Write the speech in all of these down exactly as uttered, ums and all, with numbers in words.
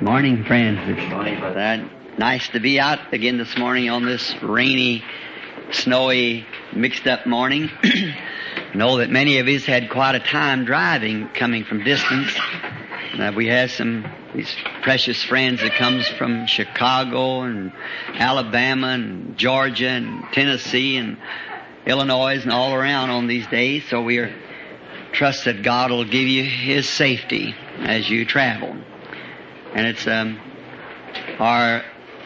Morning, friends. It's morning, brother. Uh, nice to be out again this morning on this rainy, snowy, mixed-up morning. Know that many of us had quite a time driving, coming from distance. Uh, we have some these precious friends that comes from Chicago and Alabama and Georgia and Tennessee and Illinois and all around on these days. So we are trust that God will give you His safety as you travel. And it's um, our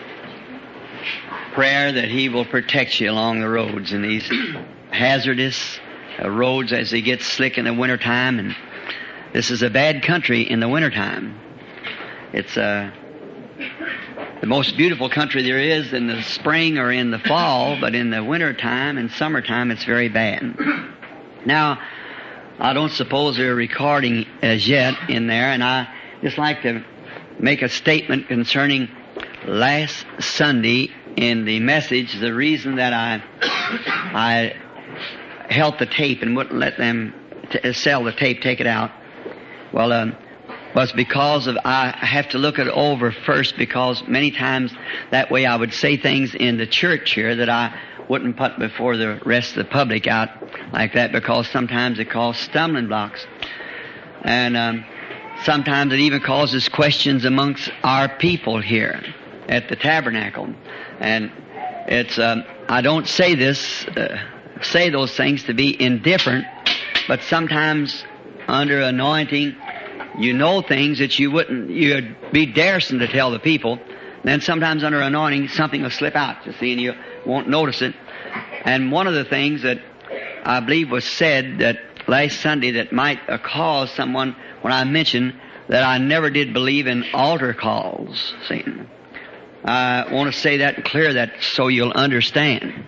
prayer that He will protect you along the roads in these hazardous uh, roads as they get slick in the wintertime. And this is a bad country in the wintertime. It's uh, the most beautiful country there is in the spring or in the fall, but in the wintertime and summertime it's very bad. Now, I don't suppose they're recording as yet in there, and I just like to make a statement concerning last Sunday in the message. The reason that I I held the tape and wouldn't let them t- sell the tape, take it out, well, um, was because of I have to look it over first, because many times that way I would say things in the church here that I wouldn't put before the rest of the public out like that, because sometimes it causes stumbling blocks. And um, sometimes it even causes questions amongst our people here at the tabernacle. And it's um, I don't say this, uh, say those things to be indifferent, but sometimes under anointing, you know things that you wouldn't, you'd be daresome to tell the people. Then sometimes under anointing, something will slip out, you see, and you won't notice it. And one of the things that I believe was said that last Sunday that might uh, cause someone, when I mentioned that I never did believe in altar calls, see. I want to say that and clear that so you'll understand.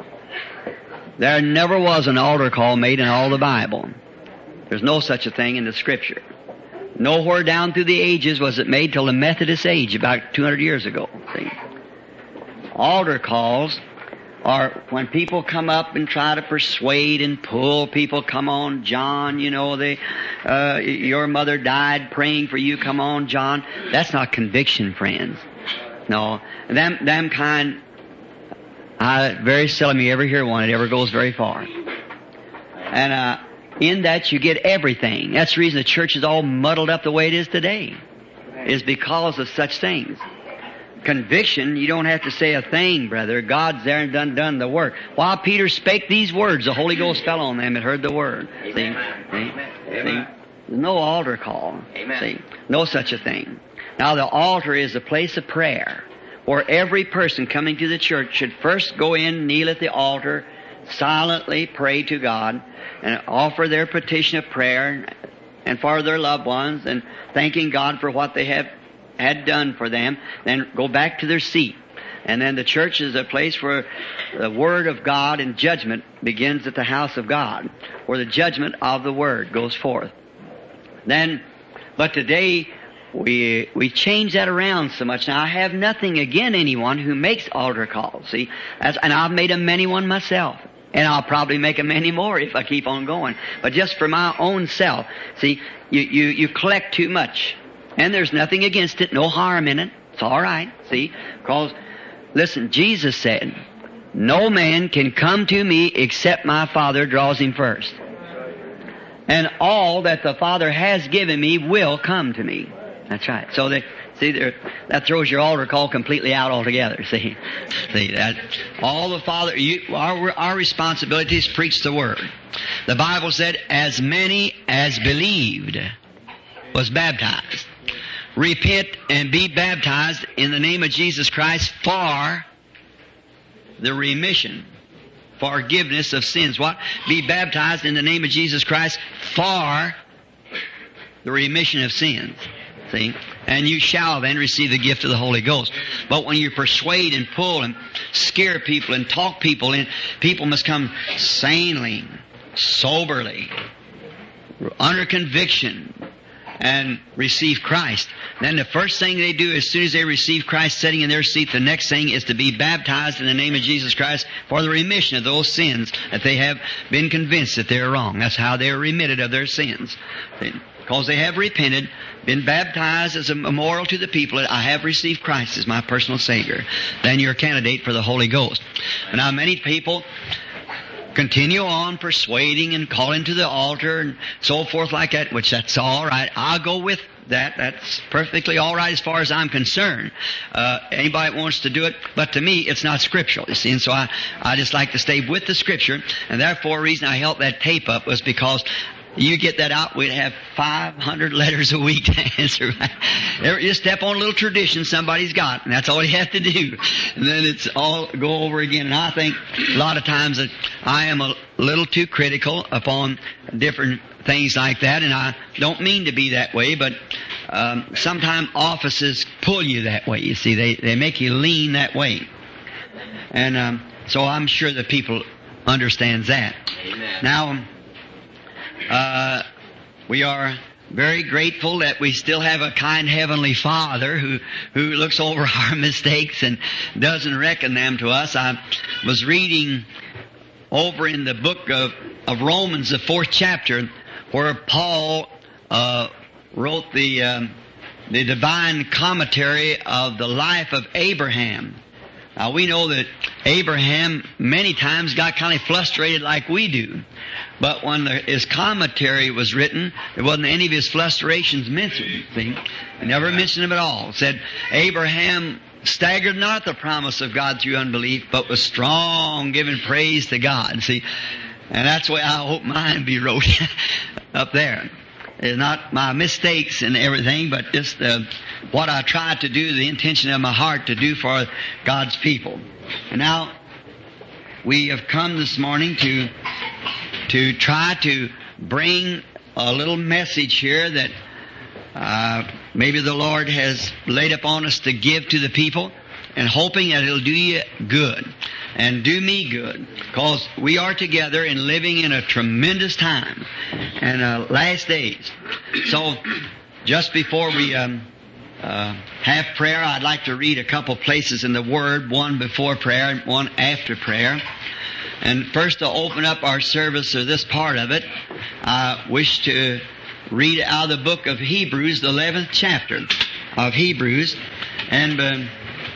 There never was an altar call made in all the Bible. There's no such a thing in the Scripture. Nowhere down through the ages was it made till the Methodist age, about two hundred years ago. See? Altar calls are when people come up and try to persuade and pull people. Come on, John, you know, they, uh, your mother died praying for you. Come on, John. That's not conviction, friends. No, them, them kind, I very seldom you ever hear one. It ever goes very far. And, uh, in that you get everything. That's the reason the church is all muddled up the way it is today, is because of such things. Conviction, you don't have to say a thing, brother. God's there and done done the work. While Peter spake these words, the Holy Ghost fell on them and heard the word. See? See? See? There's no altar call. Amen. See? No such a thing. Now the altar is a place of prayer, where every person coming to the church should first go in, kneel at the altar, silently pray to God, and offer their petition of prayer and for their loved ones, and thanking God for what they have had done for them, then go back to their seat. And then the church is a place where the Word of God and judgment begins at the house of God, where the judgment of the Word goes forth. Then, but today, we we change that around so much. Now, I have nothing against anyone who makes altar calls, see, As, and I've made a many one myself. And I'll probably make a many more if I keep on going. But just for my own self, see, you, you, you collect too much. And there's nothing against it, no harm in it. It's all right, see. Because, listen, Jesus said, no man can come to me except my Father draws him first. And all that the Father has given me will come to me. That's right. So that, see, there, that throws your altar call completely out altogether. See, see that all the Father, you, our our responsibility is preach the Word. The Bible said, "As many as believed was baptized." Repent and be baptized in the name of Jesus Christ for the remission, forgiveness of sins. What? Be baptized in the name of Jesus Christ for the remission of sins. See? And you shall then receive the gift of the Holy Ghost. But when you persuade and pull and scare people and talk people in, people must come sanely, soberly, under conviction, and receive Christ. Then the first thing they do as soon as they receive Christ sitting in their seat, the next thing is to be baptized in the name of Jesus Christ for the remission of those sins that they have been convinced that they're wrong. That's how they're remitted of their sins. See? because they have repented, been baptized as a memorial to the people that I have received Christ as my personal Savior, then you're a candidate for the Holy Ghost. And now many people continue on persuading and calling to the altar and so forth like that, which that's all right. I'll go with that. That's perfectly all right as far as I'm concerned. Uh, anybody that wants to do it, but to me, it's not scriptural, you see. And so I, I just like to stay with the Scripture, and therefore the reason I held that tape up was because you get that out, we'd have five hundred letters a week to answer. You step on a little tradition somebody's got, and that's all you have to do. And then it's all go over again. And I think a lot of times that I am a little too critical upon different things like that, and I don't mean to be that way, but um, sometimes offices pull you that way, you see. They, they make you lean that way. And um, so I'm sure that people understands that. Amen. Now, Uh, we are very grateful that we still have a kind Heavenly Father who, who looks over our mistakes and doesn't reckon them to us. I was reading over in the book of, of Romans, the fourth chapter, where Paul uh, wrote the, um, the divine commentary of the life of Abraham. Now, we know that Abraham many times got kind of frustrated like we do. But when the, his commentary was written, there wasn't any of his frustrations mentioned. See? He never mentioned them at all. It said, Abraham staggered not at the promise of God through unbelief, but was strong, giving praise to God. See? And that's the way I hope mine be wrote up there. It's not my mistakes and everything, but just uh, what I try to do, the intention of my heart to do for God's people. And now, we have come this morning to to try to bring a little message here that uh, maybe the Lord has laid upon us to give to the people, and hoping that it'll do you good and do me good, because we are together and living in a tremendous time and uh, last days. So just before we um, uh, have prayer, I'd like to read a couple places in the Word, one before prayer and one after prayer. And first, to open up our service, or this part of it, I wish to read out of the book of Hebrews, the eleventh chapter of Hebrews, and uh,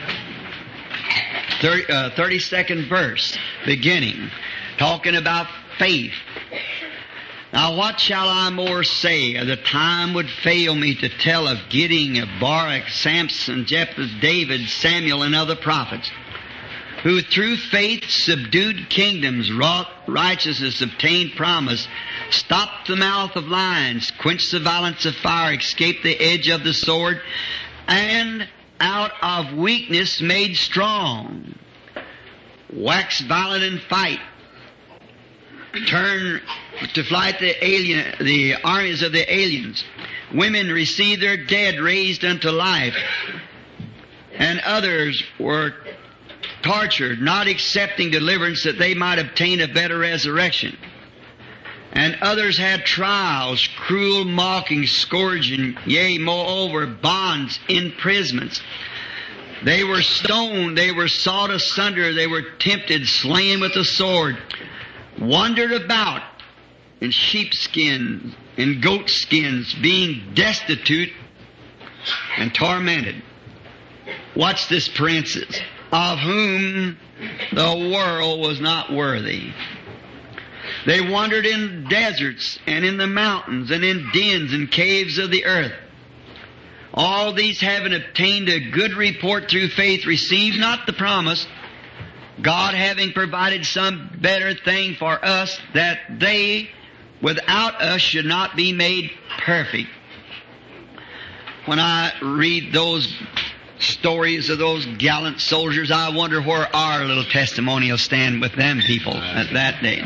thirty, uh, thirty-second verse, beginning, talking about faith. Now, what shall I more say? The time would fail me to tell of Gideon, of Barak, Samson, Jephthah, David, Samuel, and other prophets, who through faith subdued kingdoms, wrought righteousness, obtained promise, stopped the mouth of lions, quenched the violence of fire, escaped the edge of the sword, and out of weakness made strong, waxed violent in fight, turned to flight the alien, the armies of the aliens. Women received their dead raised unto life, and others were tortured, not accepting deliverance that they might obtain a better resurrection. And others had trials, cruel mocking, scourging, yea, moreover, bonds, imprisonments. They were stoned, they were sawed asunder, they were tempted, slain with the sword, wandered about in sheepskins, in goatskins, being destitute and tormented. Watch this, princes, of whom the world was not worthy. They wandered in deserts and in the mountains and in dens and caves of the earth. All these, having obtained a good report through faith, received not the promise, God having provided some better thing for us, that they without us should not be made perfect. When I read those stories of those gallant soldiers, I wonder where our little testimony will stand with them people at that day.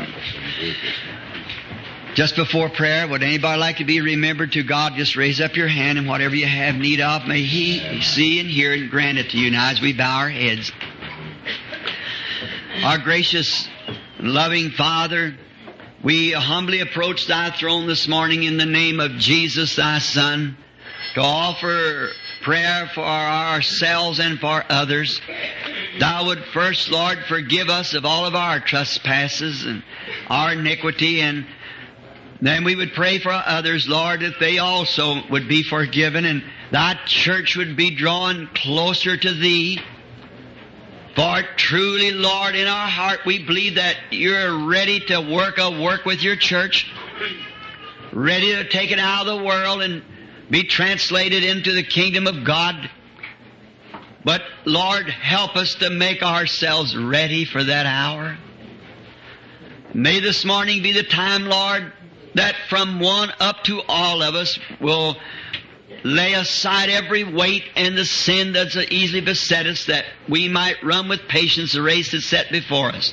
Just before prayer, would anybody like to be remembered to God? Just raise up your hand, and whatever you have need of, may He see and hear and grant it to you. Now, as we bow our heads, our gracious, loving Father, we humbly approach Thy throne this morning in the name of Jesus, Thy Son, to offer prayer for ourselves and for others. Thou would first, Lord, forgive us of all of our trespasses and our iniquity, and Then we would pray for others, Lord, that they also would be forgiven and Thy church would be drawn closer to Thee. For truly, Lord, in our heart we believe that You're ready to work a work with Your church, ready to take it out of the world and be translated into the kingdom of God. But, Lord, help us to make ourselves ready for that hour. May this morning be the time, Lord, that from one up to all of us will lay aside every weight and the sin that's easily beset us, that we might run with patience the race that's set before us.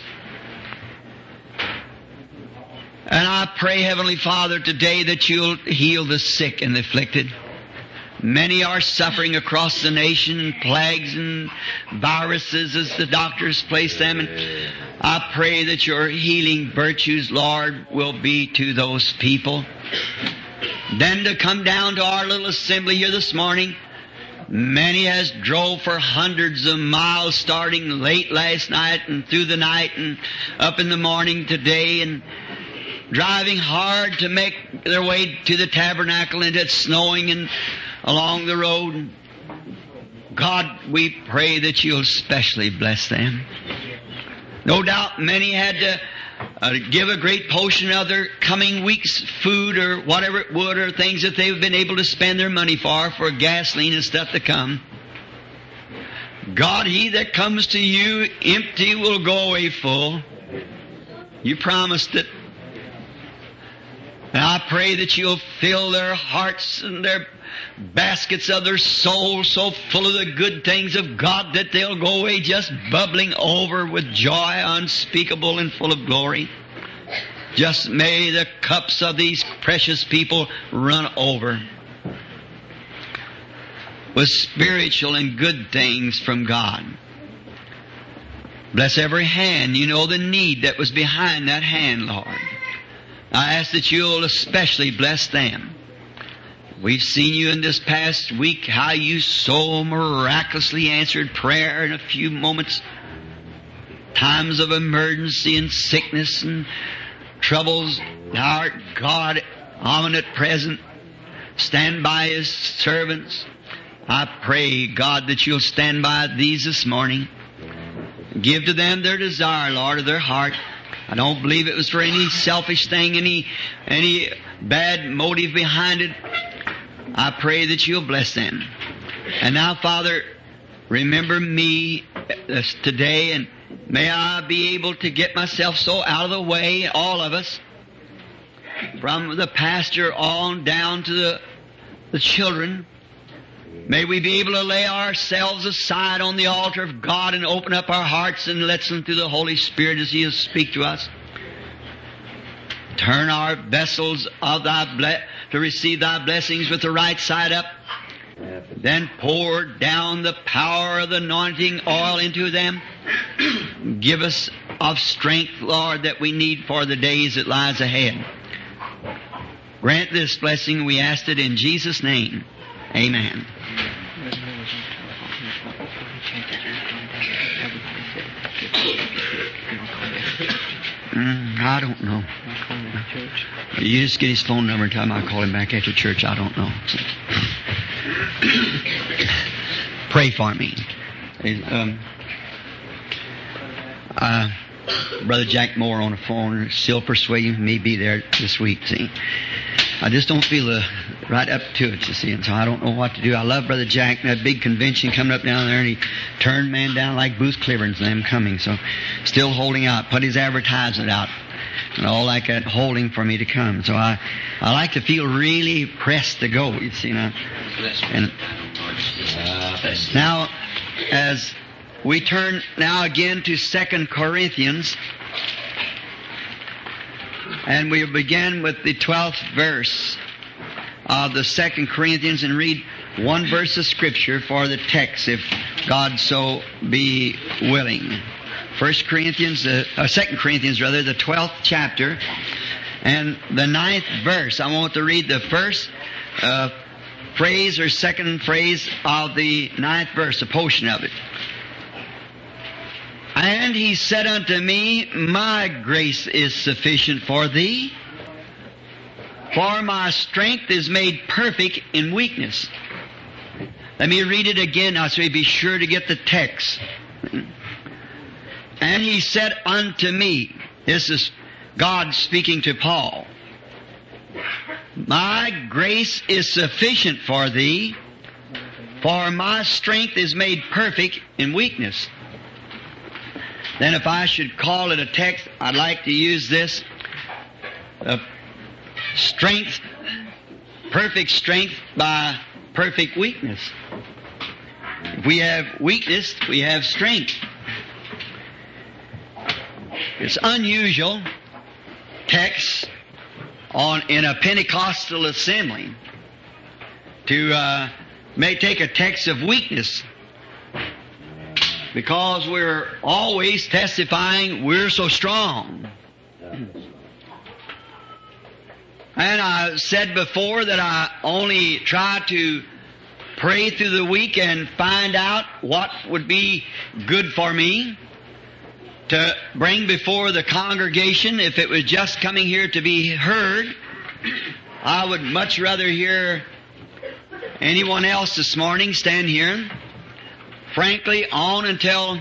And I pray, Heavenly Father, today that You'll heal the sick and the afflicted. Many are suffering across the nation, plagues and viruses as the doctors place them. And I pray that Your healing virtues, Lord, will be to those people. Then to come down to our little assembly here this morning, many has drove for hundreds of miles starting late last night and through the night and up in the morning today and driving hard to make their way to the tabernacle, and it's snowing and along the road. God, we pray that You'll specially bless them. No doubt many had to uh, give a great portion of their coming week's food or whatever it would, or things that they've been able to spend their money for, for gasoline and stuff to come. God, he that comes to You empty will go away full. You promised it. And I pray that You'll fill their hearts and their baskets of their souls so full of the good things of God that they'll go away just bubbling over with joy unspeakable and full of glory. Just may the cups of these precious people run over with spiritual and good things from God. Bless every hand. You know the need that was behind that hand, Lord. I ask that You'll especially bless them. We've seen You in this past week, how You so miraculously answered prayer in a few moments. Times of emergency and sickness and troubles. Thou art God, omnipresent. Stand by His servants. I pray, God, that You'll stand by these this morning. Give to them their desire, Lord, of their heart. I don't believe it was for any selfish thing, any any bad motive behind it. I pray that You'll bless them. And now, Father, remember me today, and may I be able to get myself so out of the way, all of us, from the pastor on down to the, the children. May we be able to lay ourselves aside on the altar of God and open up our hearts and listen to the Holy Spirit as He'll speak to us. Turn our vessels of Thy ble- to receive Thy blessings with the right side up. Then pour down the power of the anointing oil into them. Give us of strength, Lord, that we need for the days that lies ahead. Grant this blessing, we ask it in Jesus' name. Amen. Mm, I don't know. You just get his phone number and tell him I'll call him back after church. I don't know. Pray for me. Um, uh, Brother Jack Moore on the phone, still persuading me to be there this week, see. I just don't feel uh, right up to it, you see, and so I don't know what to do. I love Brother Jack, that big convention coming up down there, and he turned man down like Booth Cliburn and them coming, so still holding out, put his advertisement out, and all like that, holding for me to come. So I, I like to feel really pressed to go, you see, now. And now, as we turn now again to Second Corinthians, and we'll begin with the twelfth verse of the Second Corinthians and read one verse of Scripture for the text, if God so be willing. First Corinthians, uh, uh, Second Corinthians rather, the twelfth chapter, and the ninth verse. I want to read the first uh, phrase or second phrase of the ninth verse, a portion of it. And he said unto me, My grace is sufficient for thee, For my strength is made perfect in weakness. Let me read it again now so you be sure to get the text. And he said unto me, this is God speaking to Paul, my grace is sufficient for thee, for my strength is made perfect in weakness. Then if I should call it a text, I'd like to use this. Uh, strength, perfect strength by perfect weakness. If we have weakness, we have strength. It's unusual text on in a Pentecostal assembly to uh, may take a text of weakness, because we're always testifying we're so strong. And I said before that I only try to pray through the week and find out what would be good for me to bring before the congregation. If it was just coming here to be heard, I would much rather hear anyone else this morning stand here. Frankly, on until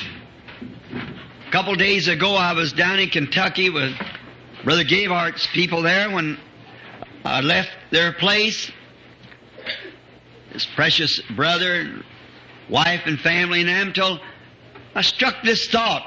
a couple days ago, I was down in Kentucky with Brother Gabehart's people there when I left their place. His precious brother, wife and family and them, till I struck this thought.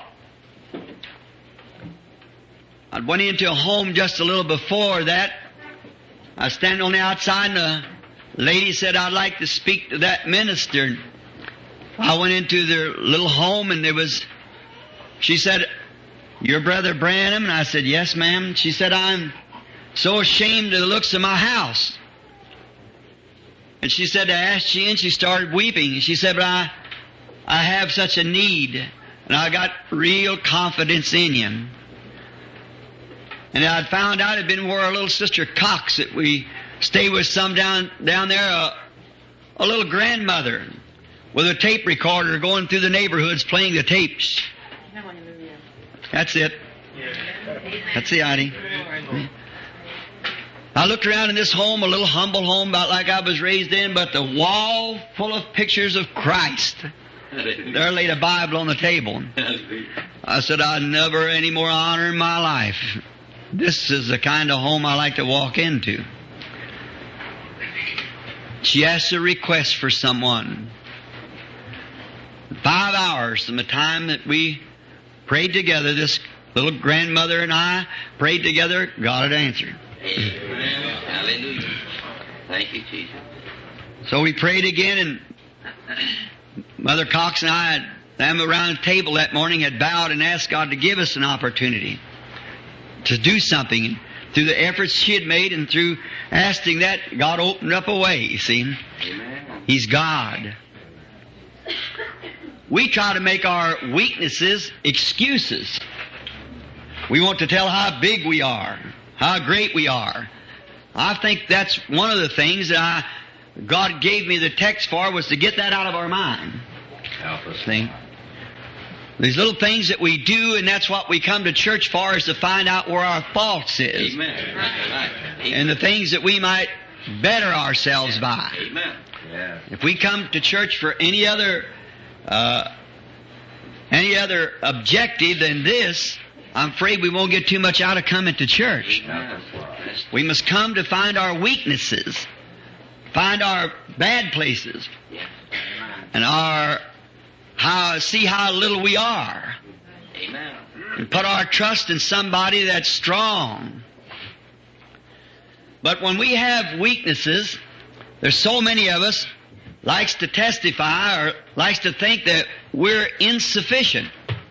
I went into a home just a little before that. I was standing on the outside and the lady said, I'd like to speak to that minister. I went into their little home and there was, she said, your brother Branham? And I said, yes, ma'am. She said, I'm so ashamed of the looks of my house. And she said, I asked you, and she started weeping. She said, but I, I have such a need, and I got real confidence in you. And I'd found out it had been where our little sister Cox that we stay with some down down there, a, a little grandmother with a tape recorder going through the neighborhoods playing the tapes. That's it. That's the idea. I looked around in this home, a little humble home about like I was raised in, but the wall full of pictures of Christ. There laid a Bible on the table. I said, I'd never any more honor in my life. This is the kind of home I like to walk into. She asked a request for someone. Five hours from the time that we prayed together, this little grandmother and I prayed together, God had answered. Amen. Hallelujah. Thank you, Jesus. So we prayed again, and Mother Cox and I, had, them around the table that morning, had bowed and asked God to give us an opportunity to do something. And through the efforts she had made and through asking that, God opened up a way, you see. Amen. He's God. We try to make our weaknesses excuses. We want to tell how big we are, how great we are. I think that's one of the things that I, God gave me the text for, was to get that out of our mind. Help us. See? These little things that we do, and that's what we come to church for, is to find out where our faults is. Amen. Right. Amen. And the things that we might better ourselves by. Amen. Yeah. If we come to church for any other uh, any other objective than this, I'm afraid we won't get too much out of coming to church. Amen. We must come to find our weaknesses, find our bad places, and our how see how little we are, Amen. and put our trust in somebody that's strong. But when we have weaknesses, there's so many of us likes to testify or likes to think that we're insufficient.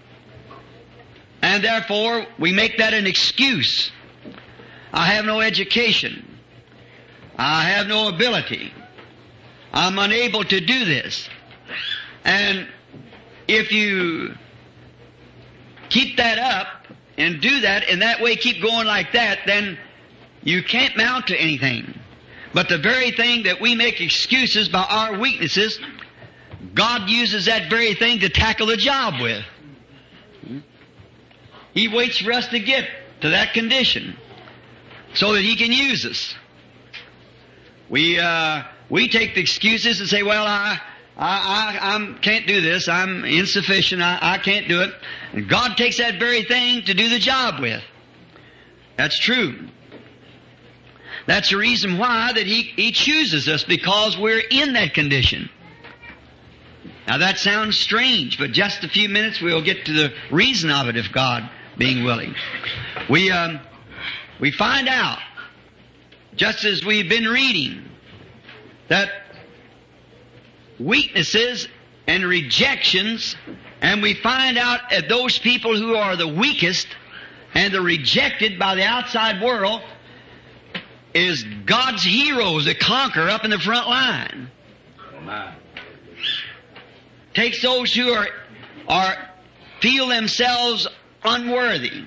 And therefore, we make that an excuse. I have no education. I have no ability. I'm unable to do this. And if you keep that up and do that, and that way keep going like that, then you can't mount to anything. But the very thing that we make excuses by our weaknesses, God uses that very thing to tackle the job with. He waits for us to get to that condition. so that He can use us. We uh, we take the excuses and say, well, I I I I'm, can't do this. I'm insufficient. I, I can't do it. And God takes that very thing to do the job with. That's true. That's the reason why that He He chooses us, because we're in that condition. Now that sounds strange, but just a few minutes we'll get to the reason of it, if God being willing. We um, we find out, just as we've been reading, that weaknesses and rejections, and we find out that those people who are the weakest and the rejected by the outside world is God's heroes that conquer up in the front line. Amen. Takes those who are, are feel themselves unworthy.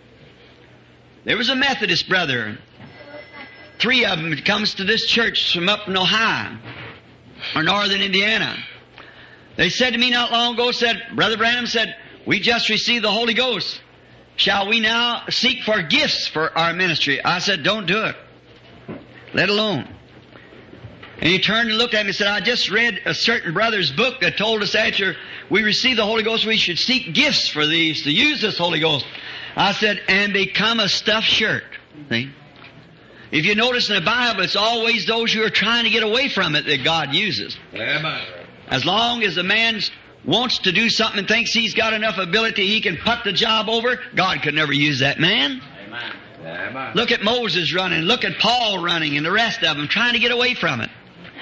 There was a Methodist brother, three of them, that comes to this church from up in Ohio or northern Indiana. They said to me not long ago, said, Brother Branham said, we just received the Holy Ghost. Shall we now seek for gifts for our ministry? I said, don't do it. Let alone. And he turned and looked at me and said, I just read a certain brother's book that told us after we receive the Holy Ghost, we should seek gifts for these, to use this Holy Ghost. I said, and become a stuffed shirt. See? If you notice in the Bible, it's always those who are trying to get away from it that God uses. Amen. As long as a man wants to do something and thinks he's got enough ability, he can put the job over, God could never use that man. Amen. Amen. Look at Moses running, look at Paul running, and the rest of them trying to get away from it.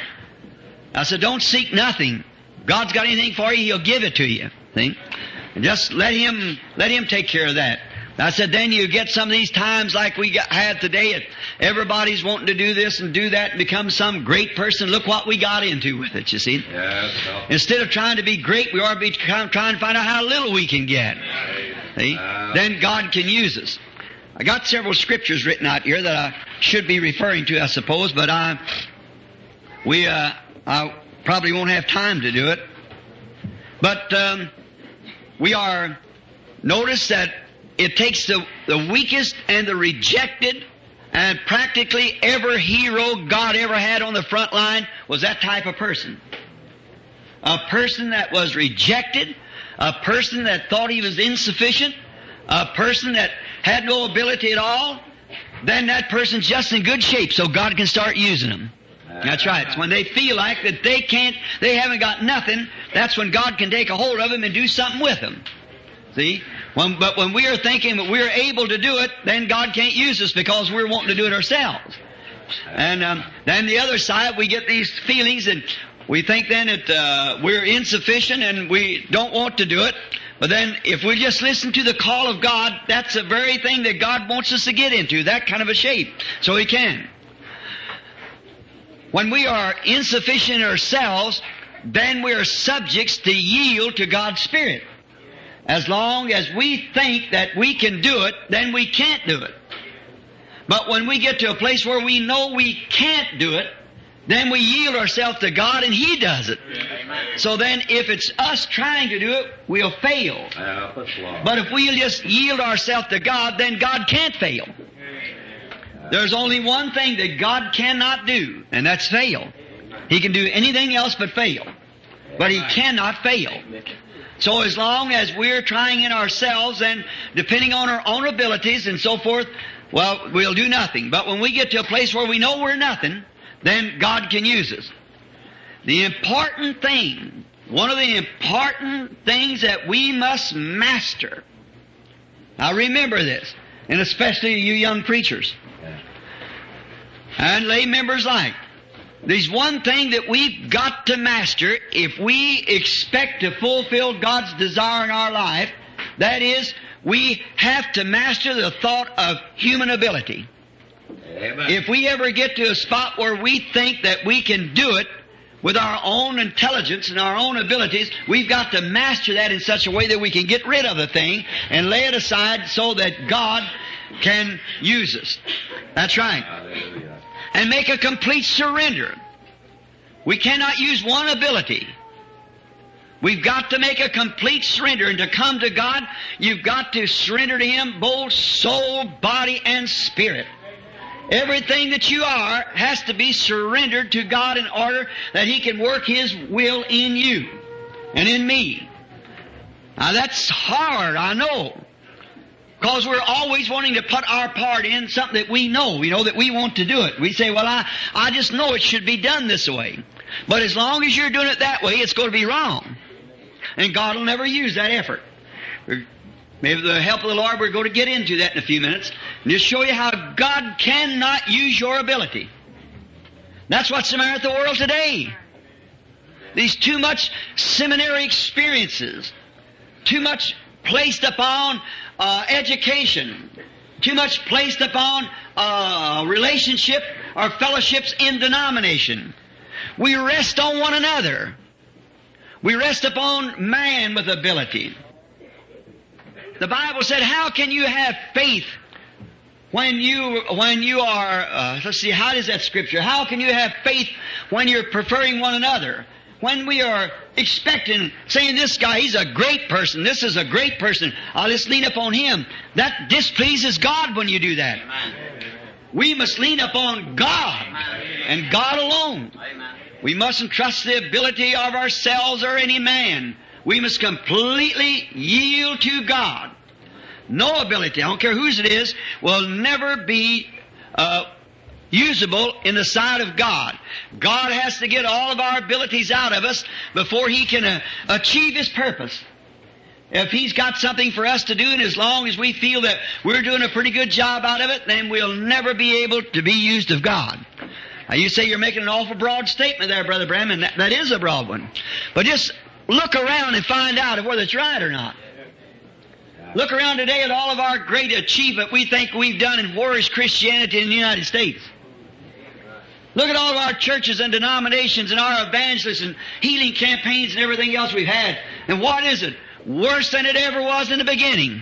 I said, don't seek nothing. God's got anything for you, He'll give it to you. See? And just let Him, let Him take care of that. I said, then you get some of these times like we got, had today. It, everybody's wanting to do this and do that and become some great person. Look what we got into with it, you see. Yes, no. Instead of trying to be great, we ought to be trying to find out how little we can get. See? Uh, Then God can use us. I got several scriptures written out here that I should be referring to, I suppose, but I, we, uh, I probably won't have time to do it. But um, we are, notice that it takes the, the weakest and the rejected, and practically every hero God ever had on the front line was that type of person. A person that was rejected, a person that thought he was insufficient, a person that had no ability at all, then that person's just in good shape so God can start using them. That's right. It's when they feel like that they can't, they haven't got nothing, that's when God can take a hold of them and do something with them. See? When, but when we are thinking that we're able to do it, then God can't use us because we're wanting to do it ourselves. And um, then the other side, we get these feelings and we think then that uh, we're insufficient and we don't want to do it. But then if we just listen to the call of God, that's the very thing that God wants us to get into, that kind of a shape, so He can. When we are insufficient ourselves, then we are subjects to yield to God's Spirit. As long as we think that we can do it, then we can't do it. But when we get to a place where we know we can't do it, then we yield ourselves to God and He does it. Amen. So then if it's us trying to do it, we'll fail. Help us, Lord. But if we'll just yield ourselves to God, then God can't fail. There's only one thing that God cannot do, and that's fail. He can do anything else but fail. But He cannot fail. So as long as we're trying in ourselves and depending on our own abilities and so forth, well, we'll do nothing. But when we get to a place where we know we're nothing, then God can use us. The important thing, one of the important things that we must master. Now remember this, and especially you young preachers and lay members like. There's one thing that we've got to master if we expect to fulfill God's desire in our life. That is, we have to master the thought of human ability. Amen. If we ever get to a spot where we think that we can do it with our own intelligence and our own abilities, we've got to master that in such a way that we can get rid of the thing and lay it aside so that God can use us. That's right. Hallelujah. And make a complete surrender. We cannot use one ability. We've got to make a complete surrender. And to come to God, you've got to surrender to Him both soul, body, and spirit. Everything that you are has to be surrendered to God in order that He can work His will in you and in me. Now that's hard, I know. Because we're always wanting to put our part in something that we know. We know that we want to do it. We say, well, I, I just know it should be done this way. But as long as you're doing it that way, it's going to be wrong. And God will never use that effort. Maybe with the help of the Lord, we're going to get into that in a few minutes. And just show you how God cannot use your ability. That's what's the matter with the world today. These too much seminary experiences. Too much placed upon uh, education. Too much placed upon uh, relationship or fellowships in denomination. We rest on one another. We rest upon man with ability. The Bible said, how can you have faith when you when you are, uh, let's see, how does that scripture? How can you have faith when you're preferring one another? When we are expecting, saying this guy, he's a great person, this is a great person, I'll just lean upon him. That displeases God when you do that. Amen. We must lean upon God and God alone. Amen. We mustn't trust the ability of ourselves or any man. We must completely yield to God. No ability, I don't care whose it is, will never be uh, usable in the sight of God. God has to get all of our abilities out of us before He can uh, achieve His purpose. If He's got something for us to do, and as long as we feel that we're doing a pretty good job out of it, then we'll never be able to be used of God. Now you say you're making an awful broad statement there, Brother Branham, and that, that is a broad one. But just look around and find out whether it's right or not. Look around today at all of our great achievement we think we've done and where is Christianity in the United States. Look at all of our churches and denominations and our evangelists and healing campaigns and everything else we've had. And what is it? Worse than it ever was in the beginning.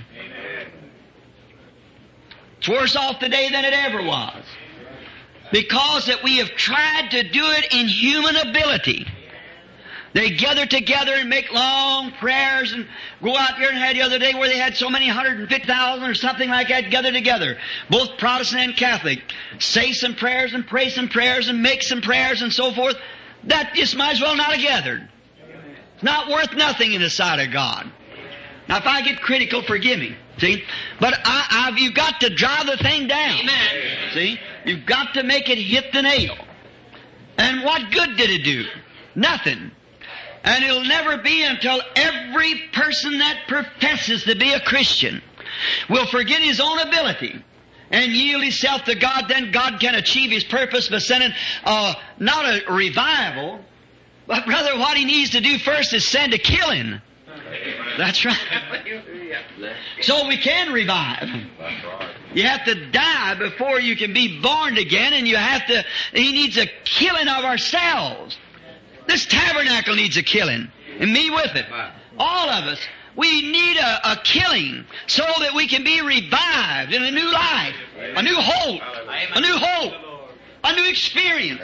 It's worse off today than it ever was. Because that we have tried to do it in human ability. They gather together and make long prayers and go out there and had the other day where they had so many one hundred fifty thousand or something like that gather together. Both Protestant and Catholic. Say some prayers and pray some prayers and make some prayers and so forth. That just might as well not have gathered. It's not worth nothing in the sight of God. Now if I get critical, forgive me. See? But I, I've, you've got to drive the thing down. Amen. See? You've got to make it hit the nail. And what good did it do? Nothing. And it'll never be until every person that professes to be a Christian will forget his own ability and yield himself to God. Then God can achieve His purpose by sending uh, not a revival, but rather what He needs to do first is send a killing. That's right. So we can revive. You have to die before you can be born again, and you have to, He needs a killing of ourselves. This tabernacle needs a killing, and me with it. All of us. We need a, a killing so that we can be revived in a new life, a new hope, a new hope, a new experience.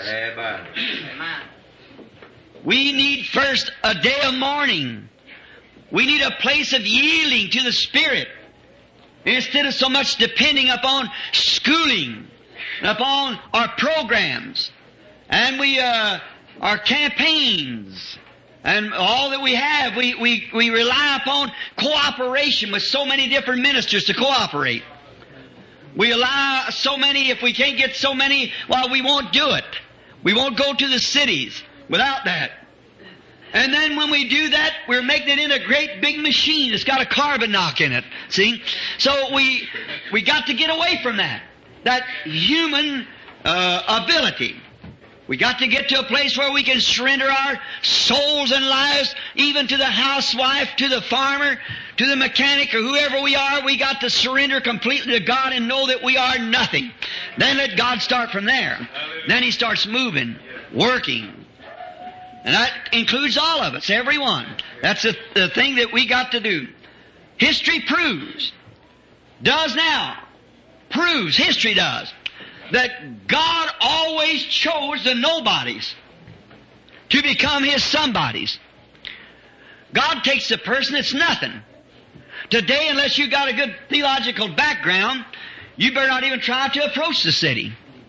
We need first a day of mourning. We need a place of yielding to the Spirit instead of so much depending upon schooling, upon our programs, and we uh, our campaigns. And all that we have, we, we, we rely upon cooperation with so many different ministers to cooperate. We allow so many, if we can't get so many, well, we won't do it. We won't go to the cities without that. And then when we do that, we're making it in a great big machine. It's got a carbon knock in it. See? So we, we got to get away from that. That human uh, ability. We got to get to a place where we can surrender our souls and lives, even to the housewife, to the farmer, to the mechanic, or whoever we are. We got to surrender completely to God and know that we are nothing. Then let God start from there. Then He starts moving, working. And that includes all of us, every one. That's the, the thing that we got to do. History proves, does now, proves, history does, that God always chose the nobodies to become His somebodies. God takes the person that's nothing. Today, unless you've got a good theological background, you better not even try to approach the city.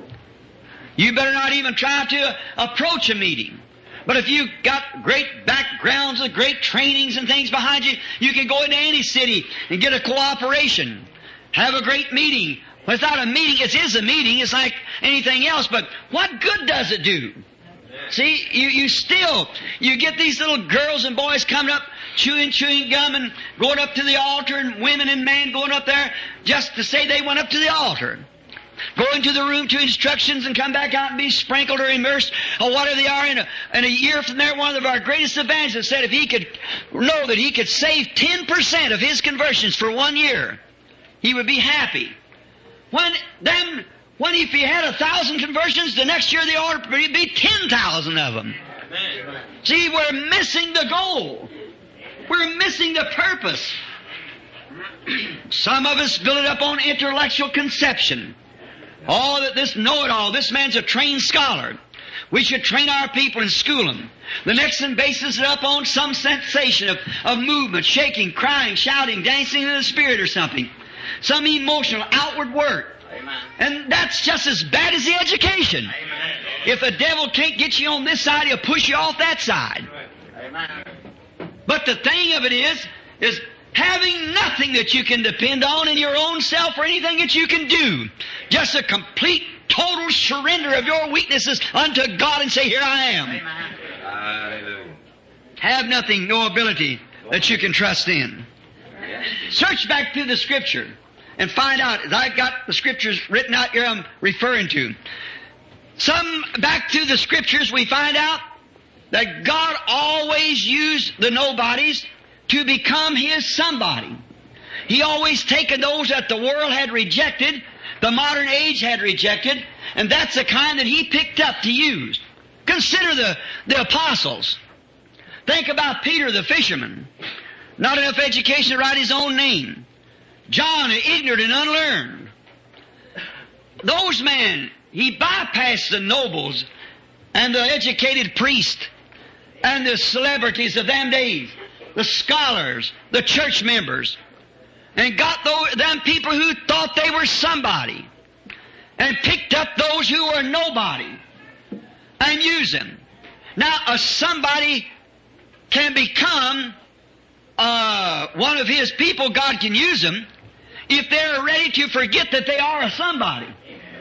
You better not even try to approach a meeting. But if you've got great backgrounds with great trainings and things behind you, you can go into any city and get a cooperation. Have a great meeting. Without a meeting, it is a meeting. It's like anything else. But what good does it do? See, you, you still, you get these little girls and boys coming up, chewing, chewing gum and going up to the altar, and women and men going up there just to say they went up to the altar. Go into the room to instructions and come back out and be sprinkled or immersed or whatever they are. In a, in a year from there, one of our greatest evangelists said if he could know that he could save ten percent of his conversions for one year, he would be happy. When then, when if he had a thousand conversions, the next year there ought to be ten thousand of them. Amen. See, we're missing the goal. We're missing the purpose. Some of us build it up on intellectual conception. Oh, that this know-it-all, this man's a trained scholar. We should train our people and school them. The next one bases it up on some sensation of, of movement, shaking, crying, shouting, dancing in the spirit or something. Some emotional outward work. Amen. And that's just as bad as the education. Amen. If the devil can't get you on this side, he'll push you off that side. Amen. But the thing of it is, is having nothing that you can depend on in your own self or anything that you can do. Just a complete, total surrender of your weaknesses unto God and say, here I am. Amen. Hallelujah. Have nothing, no ability that you can trust in. Search back through the Scripture and find out, as I've got the Scriptures written out here I'm referring to. Some, back through the Scriptures, we find out that God always used the nobodies to become His somebody. He always taken those that the world had rejected, the modern age had rejected, and that's the kind that He picked up to use. Consider the, the apostles. Think about Peter the fisherman. Not enough education to write his own name. John, ignorant and unlearned. Those men, he bypassed the nobles and the educated priests and the celebrities of them days, the scholars, the church members, and got those, them people who thought they were somebody and picked up those who were nobody and used them. Now, a somebody can become uh, one of His people. God can use them if they're ready to forget that they are a somebody.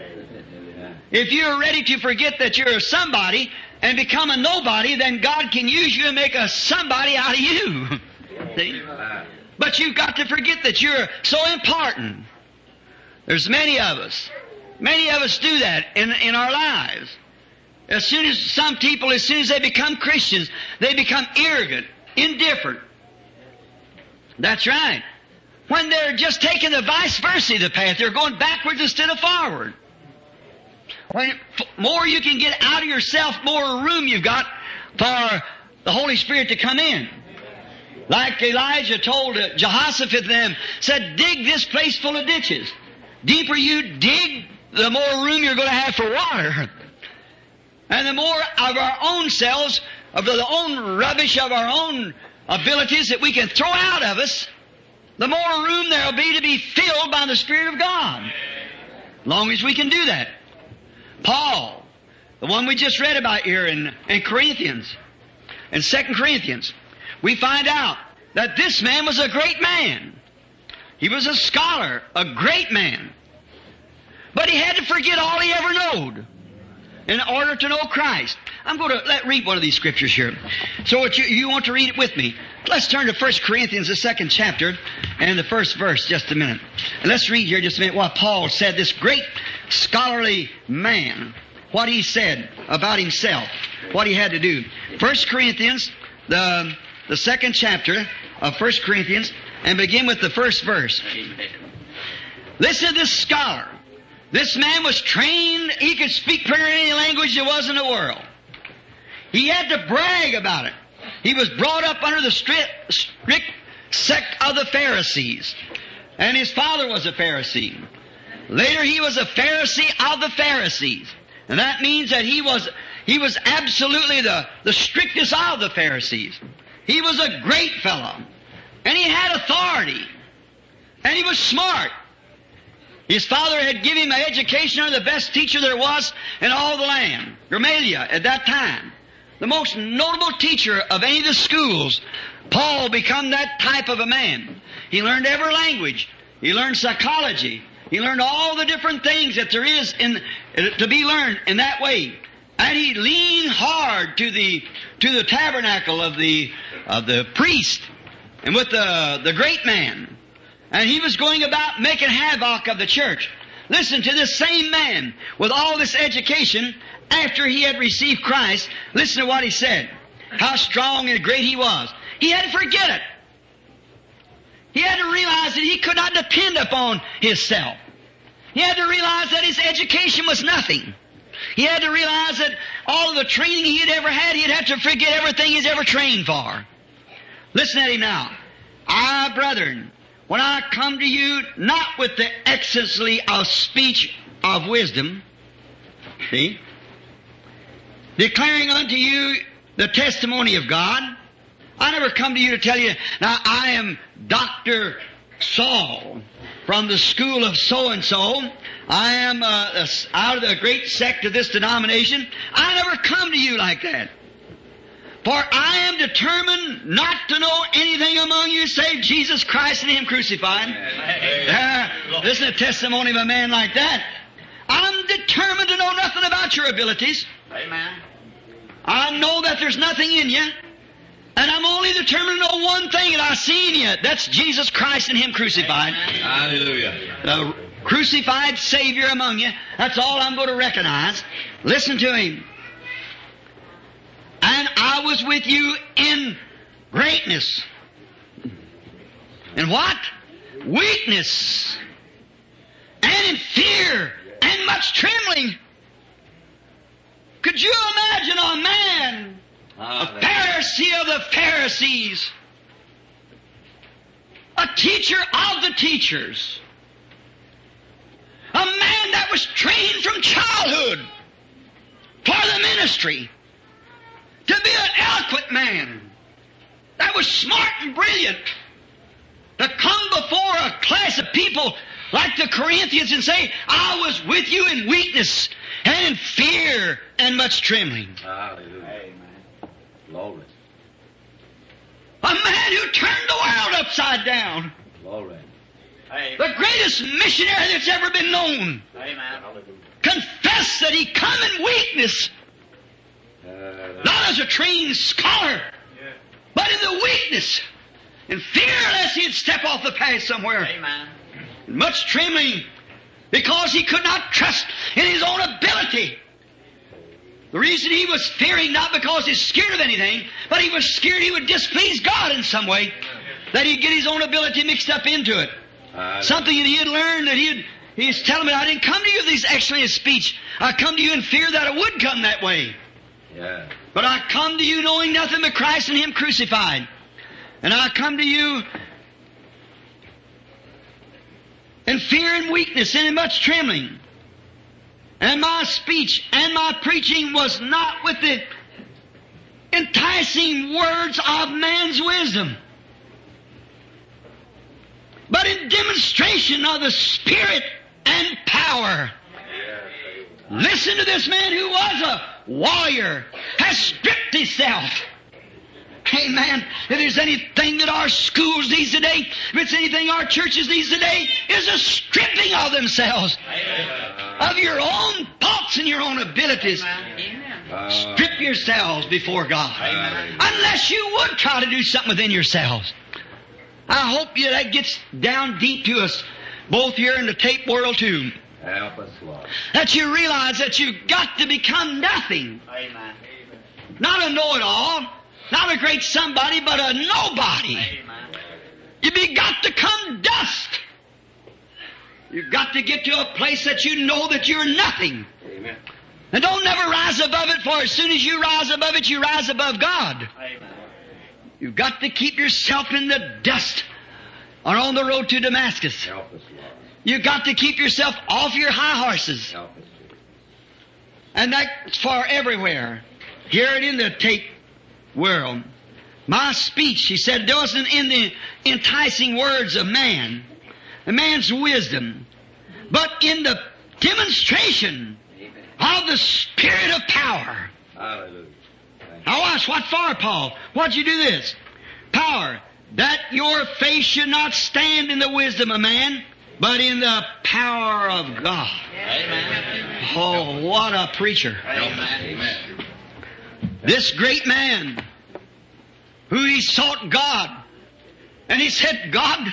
If you're ready to forget that you're a somebody and become a nobody, then God can use you and make a somebody out of you. See? But you've got to forget that you're so important. There's many of us. Many of us do that in, in our lives. As soon as some people, as soon as they become Christians, they become arrogant, indifferent. That's right. When they're just taking the vice versa the path, they're going backwards instead of forward. When more you can get out of yourself, more room you've got for the Holy Spirit to come in. Like Elijah told Jehoshaphat and them, said, dig this place full of ditches. Deeper you dig, the more room you're going to have for water. And the more of our own selves, of the own rubbish of our own abilities that we can throw out of us, the more room there will be to be filled by the Spirit of God. As long as we can do that. Paul, the one we just read about here in, in Corinthians, in Second Corinthians, we find out that this man was a great man. He was a scholar, a great man. But he had to forget all he ever knowed in order to know Christ. I'm going to let read one of these scriptures here. So what you, you want to read it with me. Let's turn to First Corinthians, the second chapter, and the first verse, just a minute. And let's read here just a minute what Paul said, this great scholarly man, what he said about himself, what he had to do. First Corinthians, the, the second chapter of First Corinthians, and begin with the first verse. Listen to this scholar. This man was trained, he could speak pretty much any language there was in the world. He had to brag about it. He was brought up under the strict, strict sect of the Pharisees. And his father was a Pharisee. Later he was a Pharisee of the Pharisees. And that means that he was he was absolutely the, the strictest of the Pharisees. He was a great fellow. And he had authority. And he was smart. His father had given him an education under the best teacher there was in all the land, Gamaliel, at that time. The most notable teacher of any of the schools. Paul become that type of a man. He learned every language. He learned psychology. He learned all the different things that there is in to be learned in that way. And he leaned hard to the to the tabernacle of the of the priest and with the the great man. And he was going about making havoc of the church. Listen to this same man with all this education after he had received Christ. Listen to what he said. How strong and great he was. He had to forget it. He had to realize that he could not depend upon himself. He had to realize that his education was nothing. He had to realize that all of the training he had ever had, he'd have to forget everything he's ever trained for. Listen at him now. I, brethren, when I come to you, not with the excellency of speech of wisdom, see, declaring unto you the testimony of God, I never come to you to tell you, now I am Doctor Saul from the school of so-and-so. I am uh, out of the great sect of this denomination. I never come to you like that. For I am determined not to know anything among you save Jesus Christ and Him crucified. Uh, listen to the testimony of a man like that. I'm determined to know nothing about your abilities. Amen. I know that there's nothing in you. And I'm only determined to know one thing that I see in you. That's Jesus Christ and Him crucified. Hallelujah. The crucified Savior among you. That's all I'm going to recognize. Listen to Him. And I was with you in greatness. In what? Weakness. And in fear. And much trembling. Could you imagine a man, a Pharisee of the Pharisees, a teacher of the teachers, a man that was trained from childhood for the ministry, to be an eloquent man that was smart and brilliant, to come before a class of people like the Corinthians and say, I was with you in weakness and in fear and much trembling. Hallelujah. Amen. Glory. A man who turned the world upside down. Glory. The greatest missionary that's ever been known. Amen. Confessed that he come in weakness. Uh, Not as a trained scholar, but in the weakness. In fear lest he'd step off the path somewhere. Amen. Much trembling, because he could not trust in his own ability. The reason he was fearing, not because he's scared of anything, but he was scared he would displease God in some way, that he'd get his own ability mixed up into it. Uh, Something that he had learned, that he'd, he's telling me, I didn't come to you with these excellent of speech. I come to you in fear that it would come that way. Yeah. But I come to you knowing nothing but Christ and Him crucified. And I come to you in fear and weakness and in much trembling. And my speech and my preaching was not with the enticing words of man's wisdom, but in demonstration of the Spirit and power. Listen to this man who was a warrior, has stripped himself. Amen. If there's anything that our schools need today, if it's anything our churches need today, is a stripping of themselves. Amen. Of your own thoughts and your own abilities. Uh, Strip yourselves before God. Amen. Unless you would try to do something within yourselves. I hope you, that gets down deep to us, both here in the tape world too. Help us, Lord. That you realize that you've got to become nothing. Amen. Not a know-it-all. Not a great somebody, but a nobody. Amen. You've got to come dust. You've got to get to a place that you know that you're nothing. Amen. And don't never rise above it, for as soon as you rise above it, you rise above God. Amen. You've got to keep yourself in the dust or on the road to Damascus. Help us, Lord. You've got to keep yourself off your high horses. Help us, Jesus. And that's for everywhere. Here it in the tape world. My speech, he said, wasn't in the enticing words of man, the man's wisdom, but in the demonstration of the Spirit of power. Hallelujah. Now watch, what for, Paul? Why'd you do this? Power. That your faith should not stand in the wisdom of man, but in the power of God. Amen. Oh, what a preacher. Amen. This great man, who he sought God, and he said, God,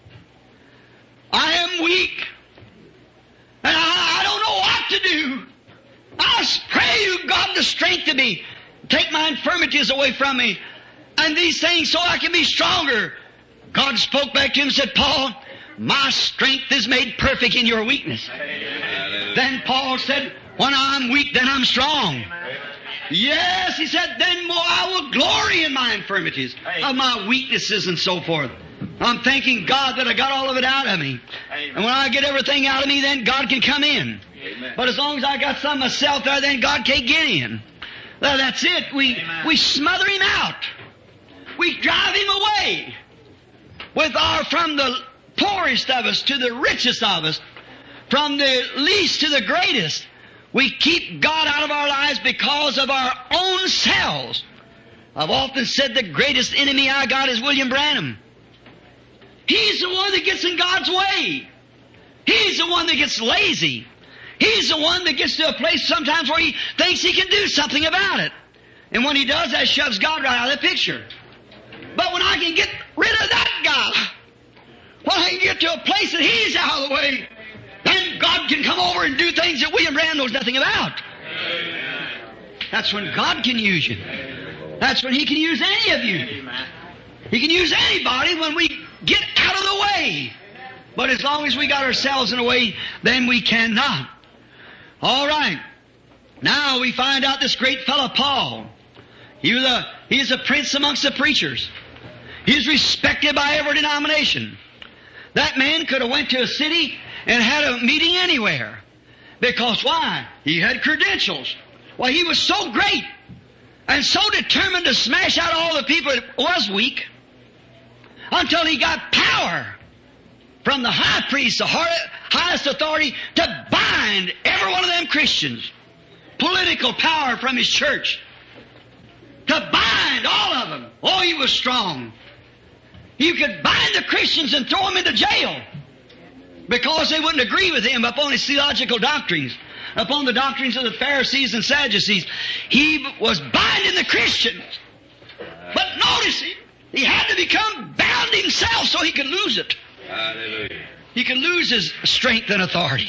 I am weak, and I, I don't know what to do. I pray you, God, to strengthen me. Take my infirmities away from me, and these things so I can be stronger. God spoke back to him and said, Paul, my strength is made perfect in your weakness. Hallelujah. Then Paul said, when I'm weak, then I'm strong. Yes, he said, then more I will glory in my infirmities, of my weaknesses and so forth. I'm thanking God that I got all of it out of me. And when I get everything out of me, then God can come in. Amen. But as long as I got some of myself there, then God can't get in. Well, that's it. We, we smother him out. We drive him away. With our, from the poorest of us to the richest of us, from the least to the greatest, we keep God out of our lives because of our own selves. I've often said the greatest enemy I got is William Branham. He's the one that gets in God's way. He's the one that gets lazy. He's the one that gets to a place sometimes where he thinks he can do something about it. And when he does, that shoves God right out of the picture. But when I can get rid of that guy, when I can get to a place that he's out of the way, then God can come over and do things that William Branham knows nothing about. That's when God can use you. That's when he can use any of you. He can use anybody when we get out of the way. But as long as we got ourselves in the way, then we cannot. All right. Now we find out this great fellow Paul. He was a, he is a prince amongst the preachers. He is respected by every denomination. That man could have went to a city and had a meeting anywhere. Because why? He had credentials. Why, he was so great and so determined to smash out all the people that was weak until he got power from the high priest, the highest authority, to bind every one of them Christians. Political power from his church. To bind all of them. Oh, he was strong. You could bind the Christians and throw them into jail because they wouldn't agree with him upon his theological doctrines, upon the doctrines of the Pharisees and Sadducees. He was binding the Christians. But notice, he, he had to become bound himself so he could lose it. Hallelujah. He could lose his strength and authority.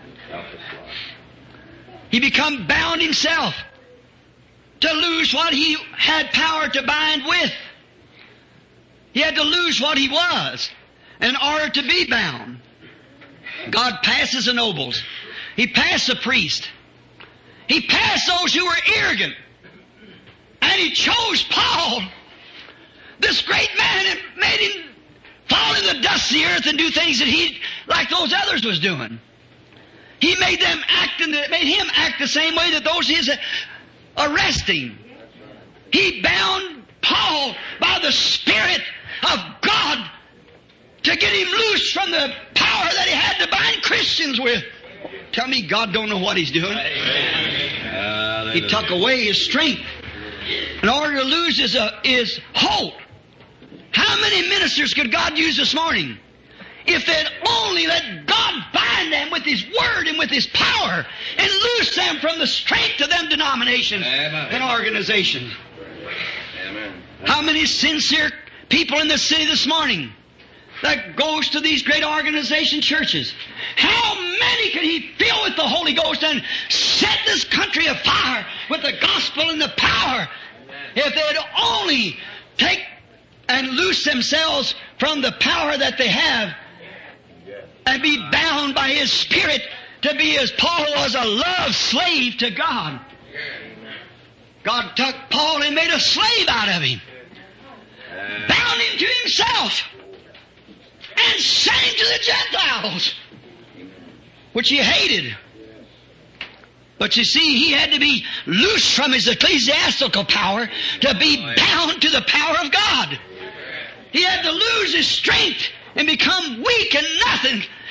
He become bound himself to lose what he had power to bind with. He had to lose what he was in order to be bound. God passes the nobles. He passed the priest. He passed those who were arrogant. And he chose Paul, this great man, and made him fall in the dust of the earth and do things that he, like those others was doing. He made them act, in the, made him act the same way that those his arresting. He bound Paul by the Spirit of God to get him loose from the power that he had to bind Christians with. Tell me God don't know what he's doing. Hallelujah. He took away his strength in order to lose his, uh, his hope. How many ministers could God use this morning if they'd only let God bind them with His Word and with His power and loose them from the strength of them denominations Amen. and organizations? Amen. How many sincere people in the city this morning that goes to these great organization churches? How many could He fill with the Holy Ghost and set this country afire with the gospel and the power if they'd only take and loose themselves from the power that they have and be bound by His Spirit to be, as Paul was, a love slave to God. God took Paul and made a slave out of him, bound him to Himself, and sent him to the Gentiles, which He hated. But you see, he had to be loosed from his ecclesiastical power to be bound to the power of God. He had to lose his strength and become weak and nothing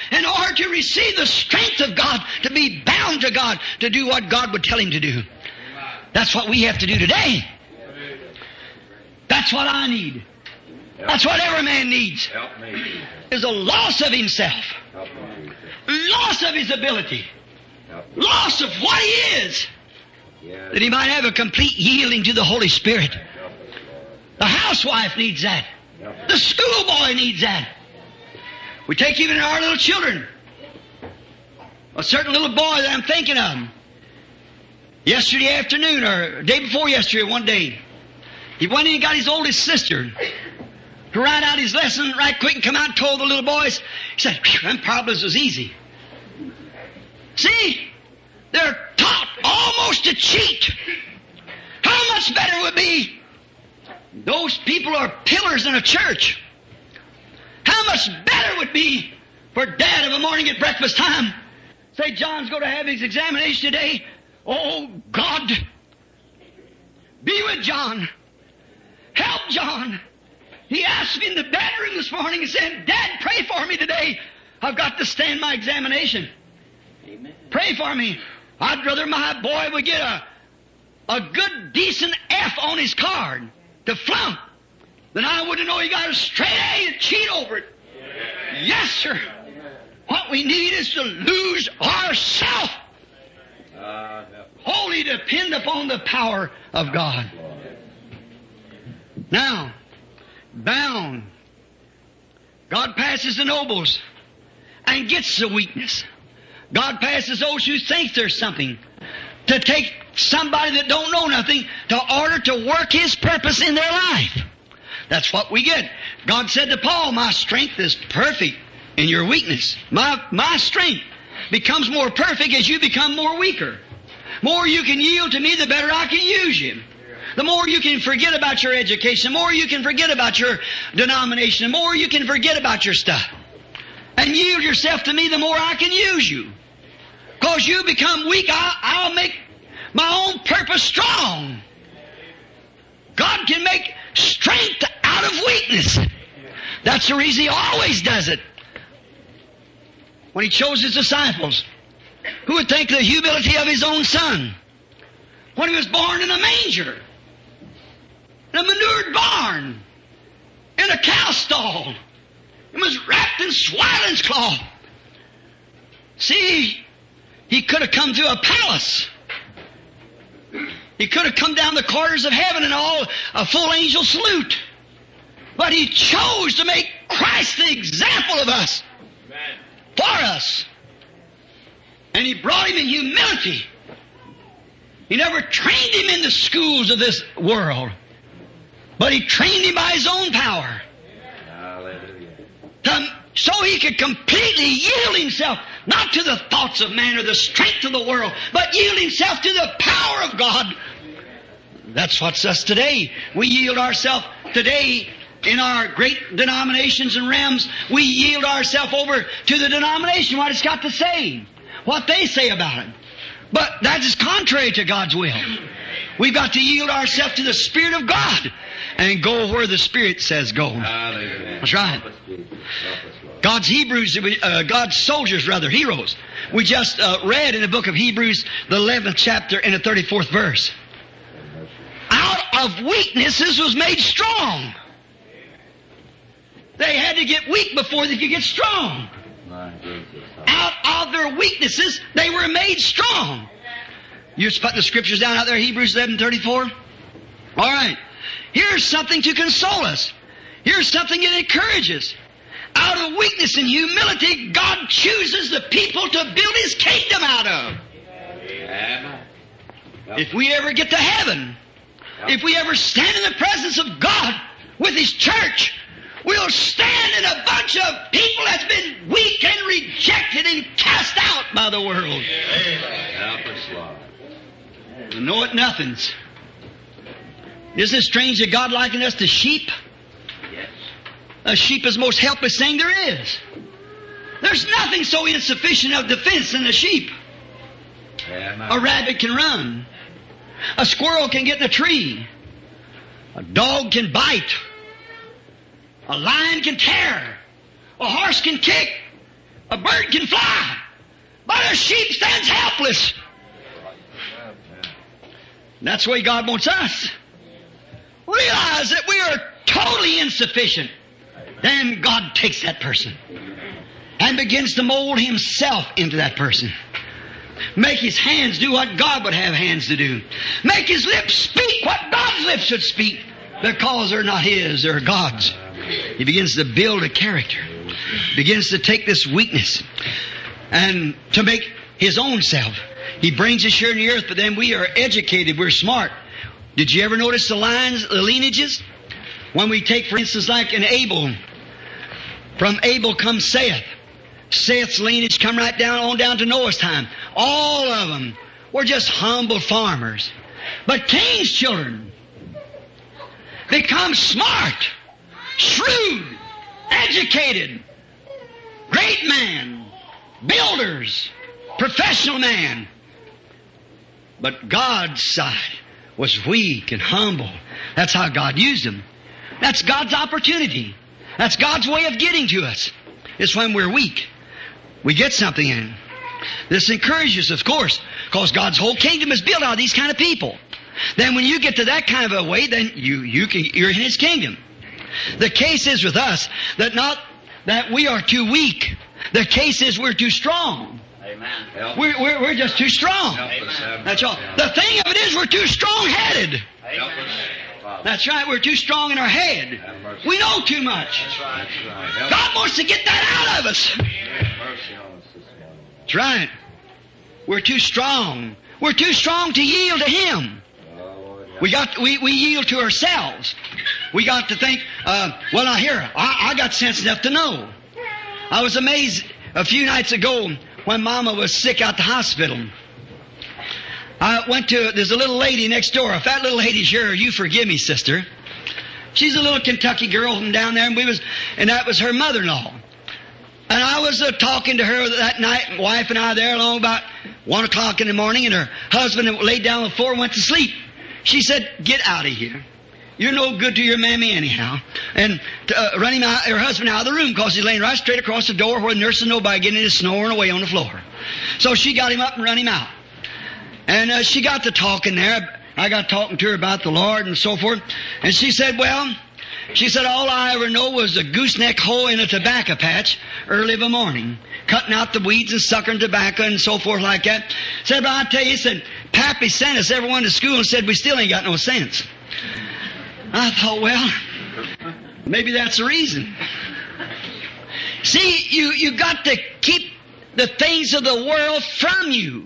in order to receive the strength of God, to be bound to God, to do what God would tell him to do. That's what we have to do today. That's what I need. That's what every man needs. Is a loss of himself. Loss of his ability. Loss of what he is. That he might have a complete yielding to the Holy Spirit. The housewife needs that. The schoolboy needs that. We take even our little children. A certain little boy that I'm thinking of. Yesterday afternoon, or day before yesterday, one day, he went in and got his oldest sister to write out his lesson right quick and come out and told the little boys. He said, them problems was easy. See? They're taught almost to cheat. How much better it would be? Those people are pillars in a church. How much better it would be for Dad of a morning at breakfast time. Say, John's going to have his examination today. Oh, God, be with John. Help John. He asked me in the bedroom this morning and said, Dad, pray for me today. I've got to stand my examination. Amen. Pray for me. I'd rather my boy would get a, a good, decent F on his card to flunk than I would to know he got a straight A and cheat over it. Amen. Yes, sir. What we need is to lose ourselves. Uh, wholly depend upon the power of God. Now, bound. God passes the nobles and gets the weakness. God passes those who think there's something to take somebody that don't know nothing to order to work His purpose in their life. That's what we get. God said to Paul, my strength is perfect in your weakness. My, my strength becomes more perfect as you become more weaker. More you can yield to me, the better I can use you. The more you can forget about your education, the more you can forget about your denomination, the more you can forget about your stuff. And yield yourself to me, the more I can use you. Because you become weak, I'll, I'll make my own purpose strong. God can make strength out of weakness. That's the reason He always does it. When He chose His disciples, who would think the humility of His own Son? When He was born in a manger, in a manured barn, in a cow stall, and was wrapped in swaddling's cloth. See, He could have come to a palace. He could have come down the corridors of heaven and all a full angel salute. But He chose to make Christ the example of us. Amen. For us. And He brought Him in humility. He never trained Him in the schools of this world. But He trained Him by His own power. Hallelujah. To, so He could completely yield Himself, not to the thoughts of man or the strength of the world, but yield Himself to the power of God. That's what's us today. We yield ourselves today in our great denominations and realms. We yield ourselves over to the denomination, what it's got to say, what they say about it. But that is contrary to God's will. We've got to yield ourselves to the Spirit of God and go where the Spirit says go. Hallelujah. That's right. God's Hebrews, uh, God's soldiers, rather, heroes. We just uh, read in the book of Hebrews, the eleventh chapter and the thirty-fourth verse. Out of weaknesses was made strong. They had to get weak before they could get strong. Out of their weaknesses, they were made strong. You just put the scriptures down out there, Hebrews eleven thirty-four. All right. Here's something to console us. Here's something that encourages. Out of weakness and humility, God chooses the people to build His kingdom out of. Amen. If we ever get to heaven, if we ever stand in the presence of God with His church, we'll stand in a bunch of people that's been weak and rejected and cast out by the world. Help us, Lord. Know it nothings. Isn't it strange that God likened us to sheep? Yes. A sheep is the most helpless thing there is. There's nothing so insufficient of defense than a sheep. A rabbit can run. A squirrel can get in a tree. A dog can bite. A lion can tear. A horse can kick. A bird can fly, but a sheep stands helpless. And that's the way God wants us. Realize that we are totally insufficient. Then God takes that person and begins to mold Himself into that person. Make His hands do what God would have hands to do. Make His lips speak what God's lips should speak, because they're not His, they're God's. He begins to build a character. Begins to take this weakness and to make His own self. He brings us here in the earth, but then we are educated, we're smart. Did you ever notice the lines, the lineages? When we take, for instance, like an Abel. From Abel comes Seth. Seth's lineage come right down on down to Noah's time. All of them were just humble farmers. But Cain's children become smart, shrewd, educated, great man, builders, professional man. But God's side was weak and humble. That's how God used them. That's God's opportunity. That's God's way of getting to us. It's when we're weak. We get something in. This encourages us, of course, because God's whole kingdom is built out of these kind of people. Then when you get to that kind of a way, then you, you can, you're in His kingdom. The case is with us that not that we are too weak. The case is we're too strong. Amen. We're, we're, we're just too strong. Amen. That's all. The thing of it is we're too strong-headed. Help us. That's right. We're too strong in our head. We know too much. That's right. That's right. Help God wants to get that out of us. mercy on us this morning. That's right. We're too strong. We're too strong to yield to Him. We got we, we yield to ourselves. We got to think, uh, well, now here, I, I got sense enough to know. I was amazed a few nights ago when Mama was sick out the hospital. I went to, there's a little lady next door. If that little lady's here, you forgive me, sister. She's a little Kentucky girl from down there, and we was, and that was her mother-in-law. And I was uh, talking to her that night, wife and I there, along about one o'clock in the morning, and her husband laid down on the floor and went to sleep. She said, "Get out of here. You're no good to your mammy anyhow." And uh, run him out, her husband out of the room, because he's laying right straight across the door where the nurse and nobody getting in, snoring away on the floor. So she got him up and run him out. And uh, she got to talking there. I got talking to her about the Lord and so forth. And she said, well, she said, all I ever know was a gooseneck hoe in a tobacco patch early of a morning, cutting out the weeds and suckering tobacco and so forth like that. Said, but I tell you, said, Pappy sent us everyone to school and said we still ain't got no sense. I thought, well, maybe that's the reason. See, you, you got to keep the things of the world from you.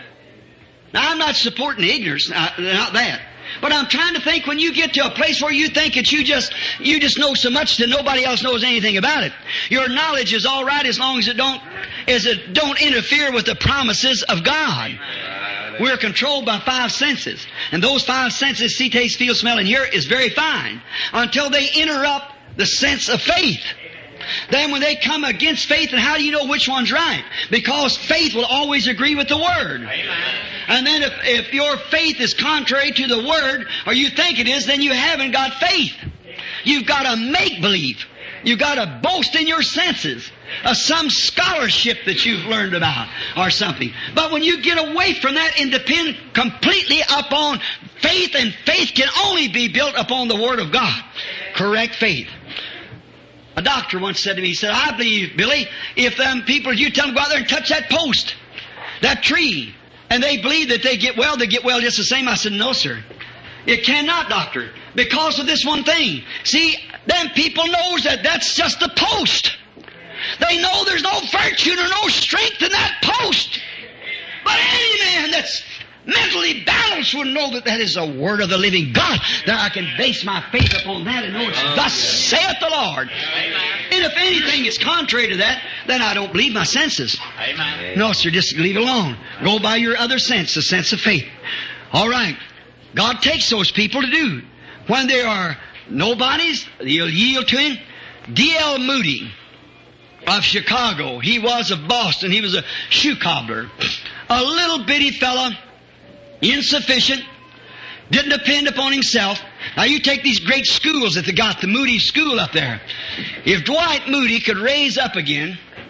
Now, I'm not supporting ignorance, not, not that. But I'm trying to think, when you get to a place where you think that you just you just know so much that nobody else knows anything about it. Your knowledge is all right as long as it don't as it don't interfere with the promises of God. We're controlled by five senses. And those five senses, see, taste, feel, smell, and hear, is very fine until they interrupt the sense of faith. Then when they come against faith, and how do you know which one's right? Because faith will always agree with the Word. Amen. And then if, if your faith is contrary to the Word, or you think it is, then you haven't got faith. You've got a make-believe. You've got to boast in your senses of some scholarship that you've learned about or something. But when you get away from that and depend completely upon faith, and faith can only be built upon the Word of God. Correct faith. A doctor once said to me, he said, I believe, Billy, if them people, you tell them to go out there and touch that post, that tree, and they believe that they get well, they get well just the same. I said, no, sir. It cannot, doctor, because of this one thing. See, them people knows that that's just a post. They know there's no virtue or no strength in that post. But any man that's mentally balanced would know that that is the Word of the living God. That I can base my faith upon that and know it's thus saith the Lord. And if anything is contrary to that, then I don't believe my senses. Amen. No, sir, just leave it alone. Go by your other sense, the sense of faith. All right. God takes those people to do. When they are nobodies, they'll yield to Him. D L Moody of Chicago. He was of Boston. He was a shoe cobbler. A little bitty fella, insufficient, didn't depend upon himself. Now you take these great schools that they got, the Moody School up there. If Dwight Moody could raise up again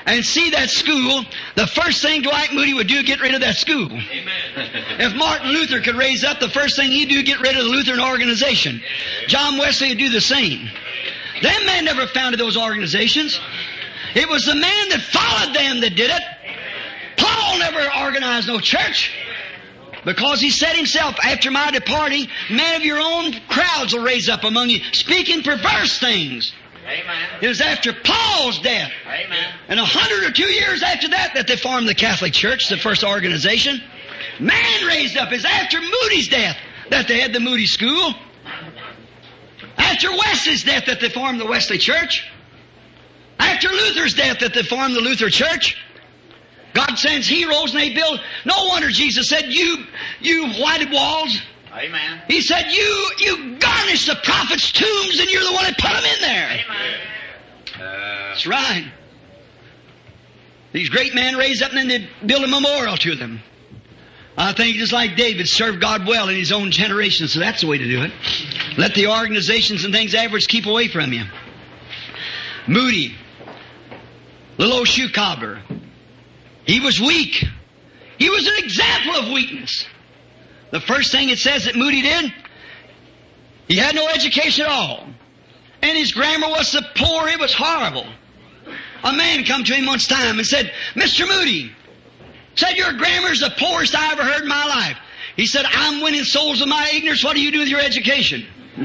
and see that school, the first thing Dwight Moody would do is get rid of that school. Amen. If Martin Luther could raise up, the first thing he'd do is get rid of the Lutheran organization. John Wesley would do the same. Them men never founded those organizations. It was the man that followed them that did it. Paul never organized no church. Because he said himself, after my departing, men of your own crowds will raise up among you, speaking perverse things. Amen. It was after Paul's death. Amen. And a hundred or two years after that that they formed the Catholic Church, the first organization. Man raised up. It's after Moody's death that they had the Moody School. After Wesley's death that they formed the Wesley Church. After Luther's death that they formed the Luther Church. God sends heroes and they build. No wonder Jesus said, you, you whited walls. Amen. He said, you, you garnish the prophets' tombs and you're the one that put them in there. Amen. Uh, That's right. These great men raised up and then they build a memorial to them. I think just like David served God well in his own generation, so that's the way to do it. Let the organizations and things afterwards keep away from you. Moody, little old shoe cobbler. He was weak. He was an example of weakness. The first thing it says that Moody did, he had no education at all. And his grammar was so poor, it was horrible. A man come to him once time and said, Mister Moody, said, your grammar's the poorest I ever heard in my life. He said, I'm winning souls of my ignorance. What do you do with your education?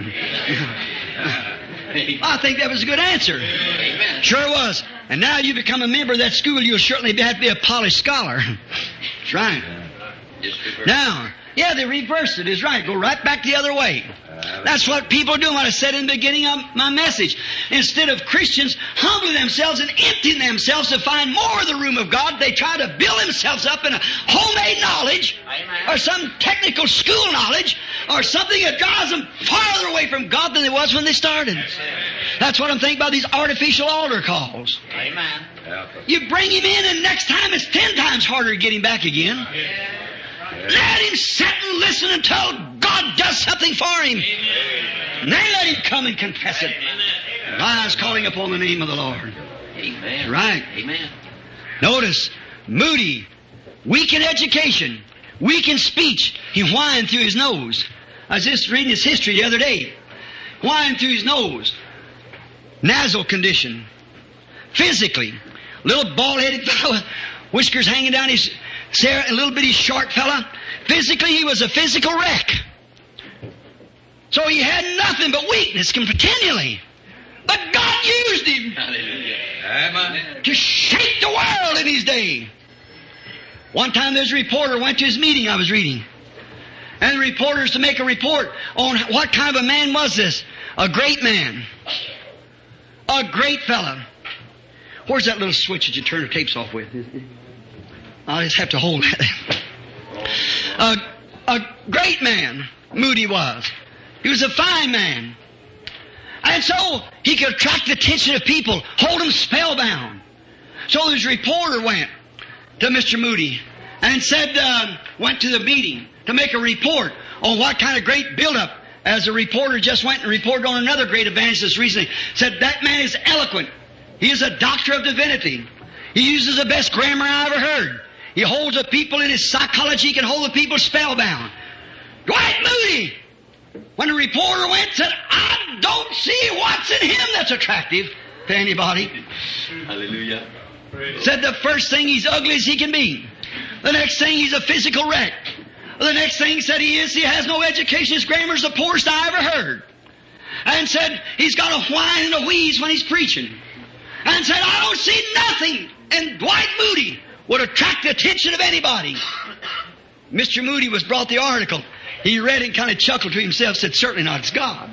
I think that was a good answer. Amen. Sure was. And now you become a member of that school, you'll certainly have to be a polished scholar. That's right. Now, yeah, they reversed it. It's right. Go right back the other way. That's what people do. What I said in the beginning of my message. Instead of Christians humbling themselves and emptying themselves to find more of the room of God, they try to build themselves up in a homemade knowledge, Amen. or some technical school knowledge, or something that drives them farther away from God than they was when they started. That's what I'm thinking about these artificial altar calls. Amen. You bring him in, and next time it's ten times harder to get him back again. Let him sit and listen until God does something for him. And then let him come and confess it. Rise calling upon the name of the Lord. Amen. Right. Amen. Notice, Moody, weak in education, weak in speech. He whined through his nose. I was just reading his history the other day. Whined through his nose. Nasal condition. Physically, little bald-headed fellow, whiskers hanging down his hair, a little bitty short fella. Physically, he was a physical wreck. So he had nothing but weakness continually. But God used him Hallelujah. Amen. to shake the world in his day. One time there's a reporter went to his meeting I was reading. And the reporter's to make a report on what kind of a man was this. A great man. A great fella. Where's that little switch that you turn the tapes off with? I'll just have to hold that. A, a great man, Moody was. He was a fine man. And so he could attract the attention of people, hold them spellbound. So this reporter went to Mister Moody and said, uh, went to the meeting to make a report on what kind of great buildup. As a reporter just went and reported on another great evangelist recently, said that man is eloquent. He is a doctor of divinity. He uses the best grammar I ever heard. He holds the people in his psychology. He can hold the people spellbound. Dwight Moody, when the reporter went, said, I don't see what's in him that's attractive to anybody. Hallelujah. Said the first thing he's ugly as he can be. The next thing he's a physical wreck. The next thing he said he is, he has no education. His grammar's the poorest I ever heard. And said he's got a whine and a wheeze when he's preaching. And said, I don't see nothing in Dwight Moody would attract the attention of anybody. Mister Moody was brought the article. He read it and kind of chuckled to himself, said, certainly not, it's God.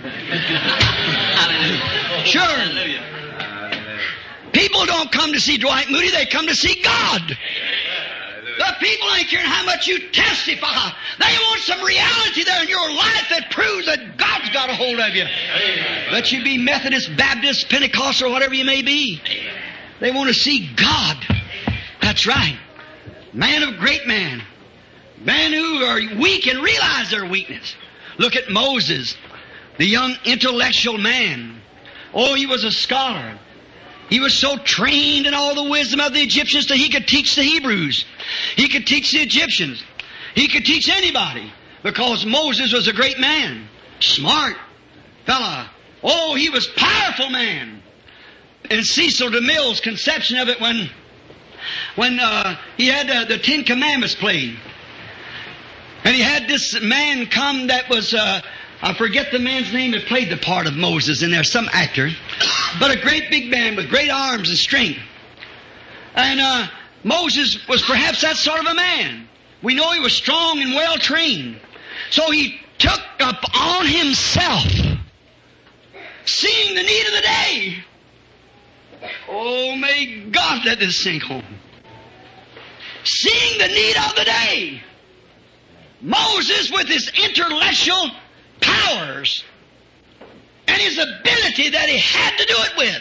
Hallelujah. Sure. Hallelujah. People don't come to see Dwight Moody, they come to see God. The people ain't caring how much you testify. They want some reality there in your life that proves that God's got a hold of you. Let you be Methodist, Baptist, Pentecostal, or whatever you may be. They want to see God. That's right. Man of great man. Men who are weak and realize their weakness. Look at Moses, the young intellectual man. Oh, he was a scholar. He was so trained in all the wisdom of the Egyptians that he could teach the Hebrews. He could teach the Egyptians. He could teach anybody because Moses was a great man. Smart fella. Oh, he was a powerful man. And Cecil DeMille's conception of it when when uh, he had uh, the Ten Commandments played. And he had this man come that was, uh, I forget the man's name that played the part of Moses in there, some actor. But a great big man with great arms and strength. And uh, Moses was perhaps that sort of a man. We know he was strong and well trained. So he took up on himself seeing the need of the day. Oh, may God let this sink home. Seeing the need of the day. Moses, with his intellectual powers and his ability that he had to do it with.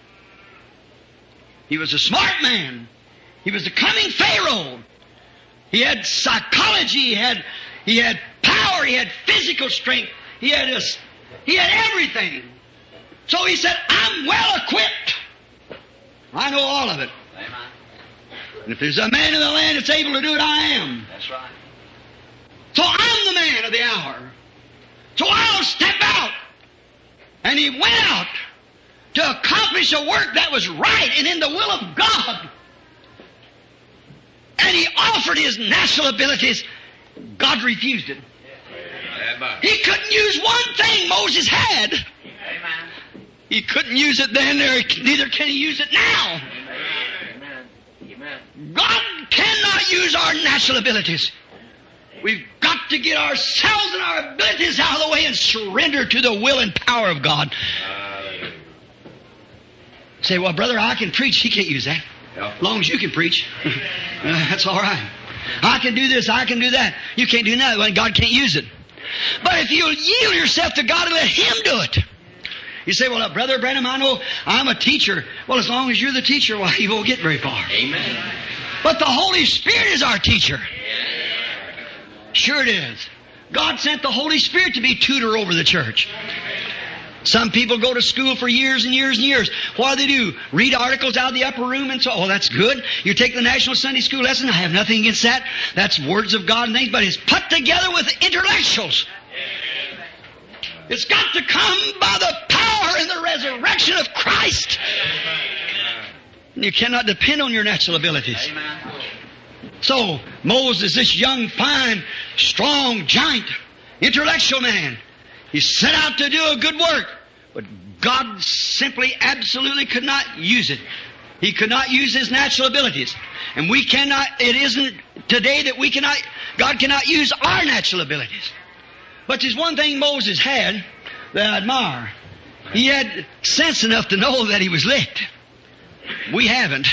He was a smart man. He was the coming Pharaoh. He had psychology. He had, he had power. He had physical strength. He had, a, he had everything. So he said, I'm well equipped. I know all of it. Amen. And if there's a man in the land that's able to do it, I am. That's right. So I'm the man of the hour. So I'll step out. And he went out to accomplish a work that was right and in the will of God. And he offered his natural abilities. God refused it. Amen. He couldn't use one thing Moses had. Amen. He couldn't use it then, or neither can he use it now. Amen. Amen. God cannot use our natural abilities. We've got to get ourselves and our abilities out of the way and surrender to the will and power of God. Hallelujah. Say, well, brother, I can preach. He can't use that. Yeah. As long as you can preach. uh, that's all right. I can do this, I can do that. You can't do nothing when God can't use it. But if you'll yield yourself to God and let Him do it. You say, well, uh, Brother Branham, I know I'm a teacher. Well, as long as you're the teacher, well, you won't get very far. Amen. But the Holy Spirit is our teacher. Sure it is. God sent the Holy Spirit to be tutor over the church. Some people go to school for years and years and years. What do they do? Read articles out of the upper room and so, oh, that's good. You take the National Sunday School lesson. I have nothing against that. That's words of God and things, but it's put together with intellectuals. It's got to come by the power and the resurrection of Christ. And you cannot depend on your natural abilities. Amen. So, Moses, this young, fine, strong, giant, intellectual man, he set out to do a good work, but God simply, absolutely could not use it. He could not use his natural abilities. And we cannot, it isn't today that we cannot, God cannot use our natural abilities. But there's one thing Moses had that I admire. He had sense enough to know that he was licked. We haven't.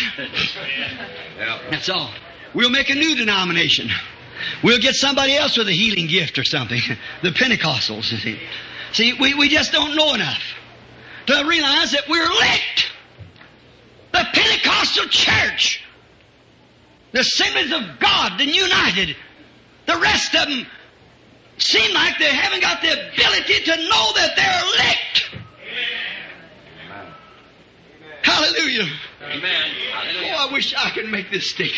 That's all. We'll make a new denomination. We'll get somebody else with a healing gift or something. The Pentecostals, you see. See, we, we just don't know enough to realize that we're licked. The Pentecostal church, the Assemblies of God, the United, the rest of them seem like they haven't got the ability to know that they're licked. Amen. Hallelujah. Amen. Hallelujah. Oh, I wish I could make this stick.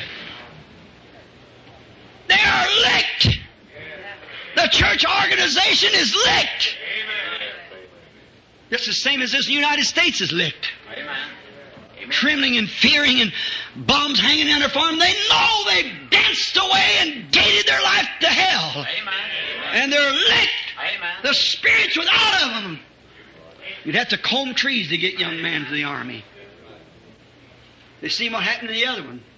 They are licked. The church organization is licked. Just the same as this United States is licked. Amen. Amen. Trembling and fearing and bombs hanging down their farm. They know they've danced away and gated their life to hell. Amen. And they're licked. Amen. The spirits without of them. You'd have to comb trees to get young men to the army. They see what happened to the other one.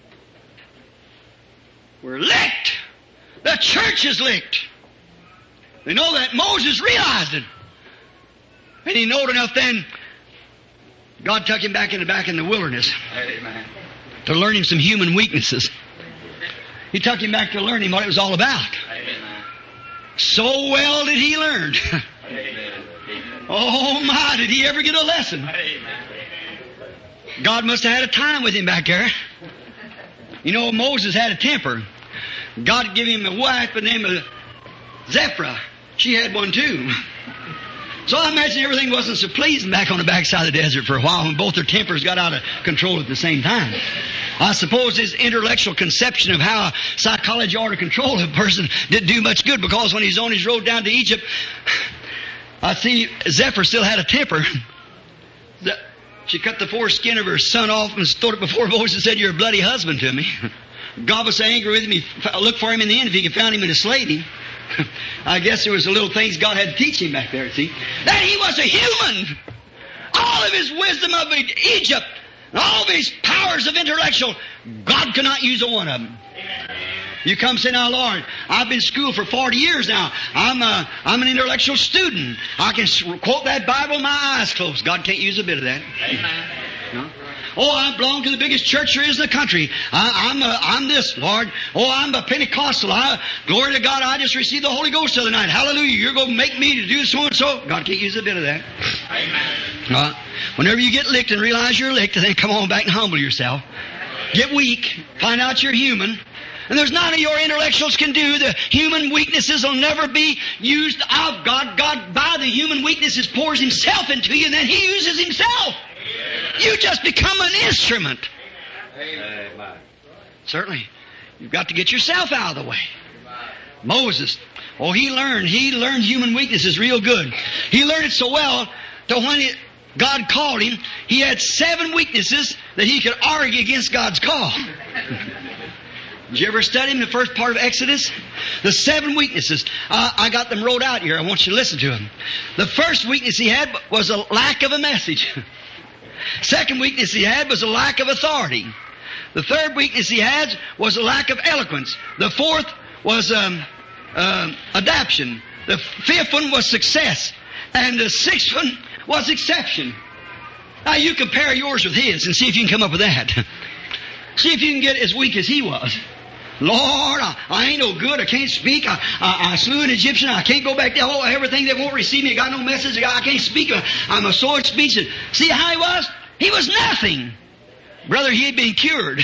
We're licked. The church is licked. They know that. Moses realized it. And he knowed enough then. God took him back in the back in the wilderness. Amen. To learn him some human weaknesses. He took him back to learn him what it was all about. Amen. So well did he learn. Amen. Oh my, did he ever get a lesson? Amen. God must have had a time with him back there. You know, Moses had a temper. God gave him a wife by the name of Zipporah. She had one too. So I imagine everything wasn't so pleasing back on the backside of the desert for a while when both their tempers got out of control at the same time. I suppose his intellectual conception of how psychology ought to control a person didn't do much good, because when he's on his road down to Egypt, I see Zephyr still had a temper. She cut the foreskin of her son off and stood it before Moses and said, "You're a bloody husband to me." God was so angry with him, he looked for him in the end if he could find him and slay him. I guess there was the little things God had to teach him back there, see. That he was a human. All of his wisdom of Egypt, all of his powers of intellectual, God could not use a one of them. You come say, "Now, Lord, I've been in school for forty years now. I'm a, I'm an intellectual student. I can quote that Bible with my eyes closed." God can't use a bit of that. Amen. No? "Oh, I belong to the biggest church there is in the country. I, I'm a, I'm this, Lord. Oh, I'm a Pentecostal. I, glory to God, I just received the Holy Ghost the other night. Hallelujah. You're going to make me to do so and so." God can't use a bit of that. Amen. Uh, whenever you get licked and realize you're licked, then come on back and humble yourself. Get weak. Find out you're human. And there's none of your intellectuals can do. The human weaknesses will never be used of God. God, by the human weaknesses, pours Himself into you, and then He uses Himself. You just become an instrument. Amen. Certainly. You've got to get yourself out of the way. Moses, oh, he learned. He learned human weaknesses real good. He learned it so well that when it, God called him, he had seven weaknesses that he could argue against God's call. Did you ever study them in the first part of Exodus? The seven weaknesses. Uh, I got them wrote out here. I want you to listen to them. The first weakness he had was a lack of a message. Second weakness he had was a lack of authority. The third weakness he had was a lack of eloquence. The fourth was um, uh, adaption. The fifth one was success. And the sixth one was exception. Now you compare yours with his and see if you can come up with that. See if you can get as weak as he was. "Lord, I, I ain't no good. I can't speak. I, I, I slew an Egyptian. I can't go back there. Oh, everything, they won't receive me. I got no message. I can't speak. I'm a sword speech." And see how he was? He was nothing. Brother, he had been cured.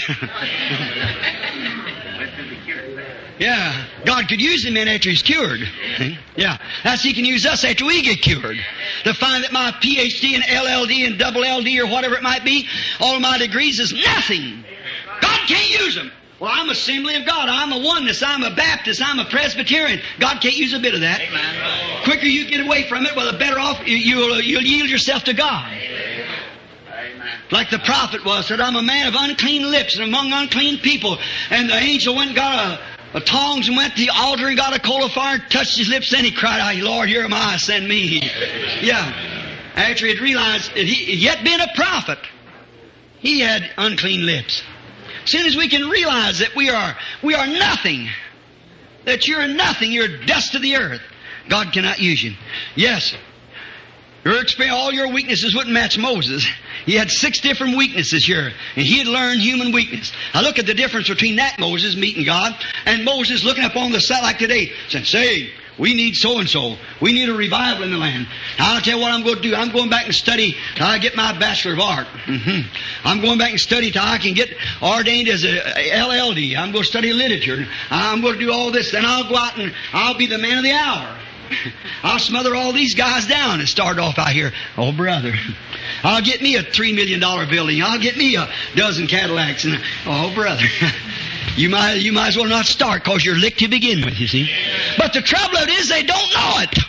Yeah. God could use him in after he's cured. Yeah. That's He can use us after we get cured. To find that my P H D and L L D and double L D or whatever it might be, all my degrees is nothing. God can't use them. "Well, I'm Assembly of God. I'm a Oneness. I'm a Baptist. I'm a Presbyterian." God can't use a bit of that. Amen. Quicker you get away from it, well, the better off you, you'll, you'll yield yourself to God. Amen. Like the prophet was, said, "I'm a man of unclean lips and among unclean people." And the angel went and got a, a tongs and went to the altar and got a coal of fire and touched his lips. Then he cried out, "Lord, here am I, send me." Yeah. After he had realized that he, yet being a prophet, he had unclean lips. As soon as we can realize that we are we are nothing, that you're nothing, you're dust of the earth, God cannot use you. Yes, your experience, all your weaknesses wouldn't match Moses. He had six different weaknesses here, and he had learned human weakness. Now look at the difference between that Moses meeting God and Moses looking up on the side like today, saying, "Say, we need so-and-so. We need a revival in the land. Now, I'll tell you what I'm going to do. I'm going back and study till I get my Bachelor of Art. Mm-hmm. I'm going back and study till I can get ordained as a L L D. I'm going to study literature. I'm going to do all this. Then I'll go out and I'll be the man of the hour. I'll smother all these guys down and start off out here. Oh, brother, I'll get me a three million dollars building. I'll get me a dozen Cadillacs. And oh, brother, you might you might as well not start because you're licked to begin with, you see. But the trouble of it is they don't know it.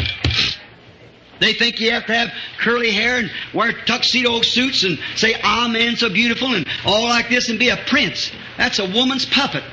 They think you have to have curly hair and wear tuxedo suits and say, "Amen, so beautiful," and all like this and be a prince. That's a woman's puppet.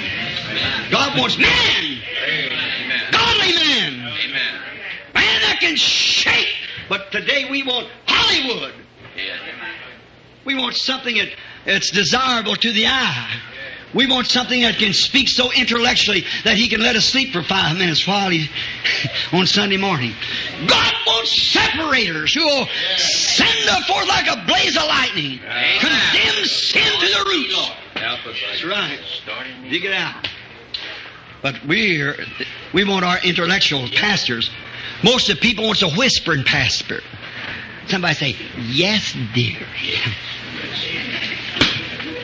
God wants man. Godly man. Amen. Man that can shake. But today we want Hollywood. Yes. We want something that, that's desirable to the eye. We want something that can speak so intellectually that he can let us sleep for five minutes while he on Sunday morning. God wants separators who will send forth like a blaze of lightning. Amen. Condemn sin to the roots. Help us. That's right. Dig it out. But we're, we want our intellectual pastors. Most of the people want a whispering pastor. Somebody say, "Yes, dear."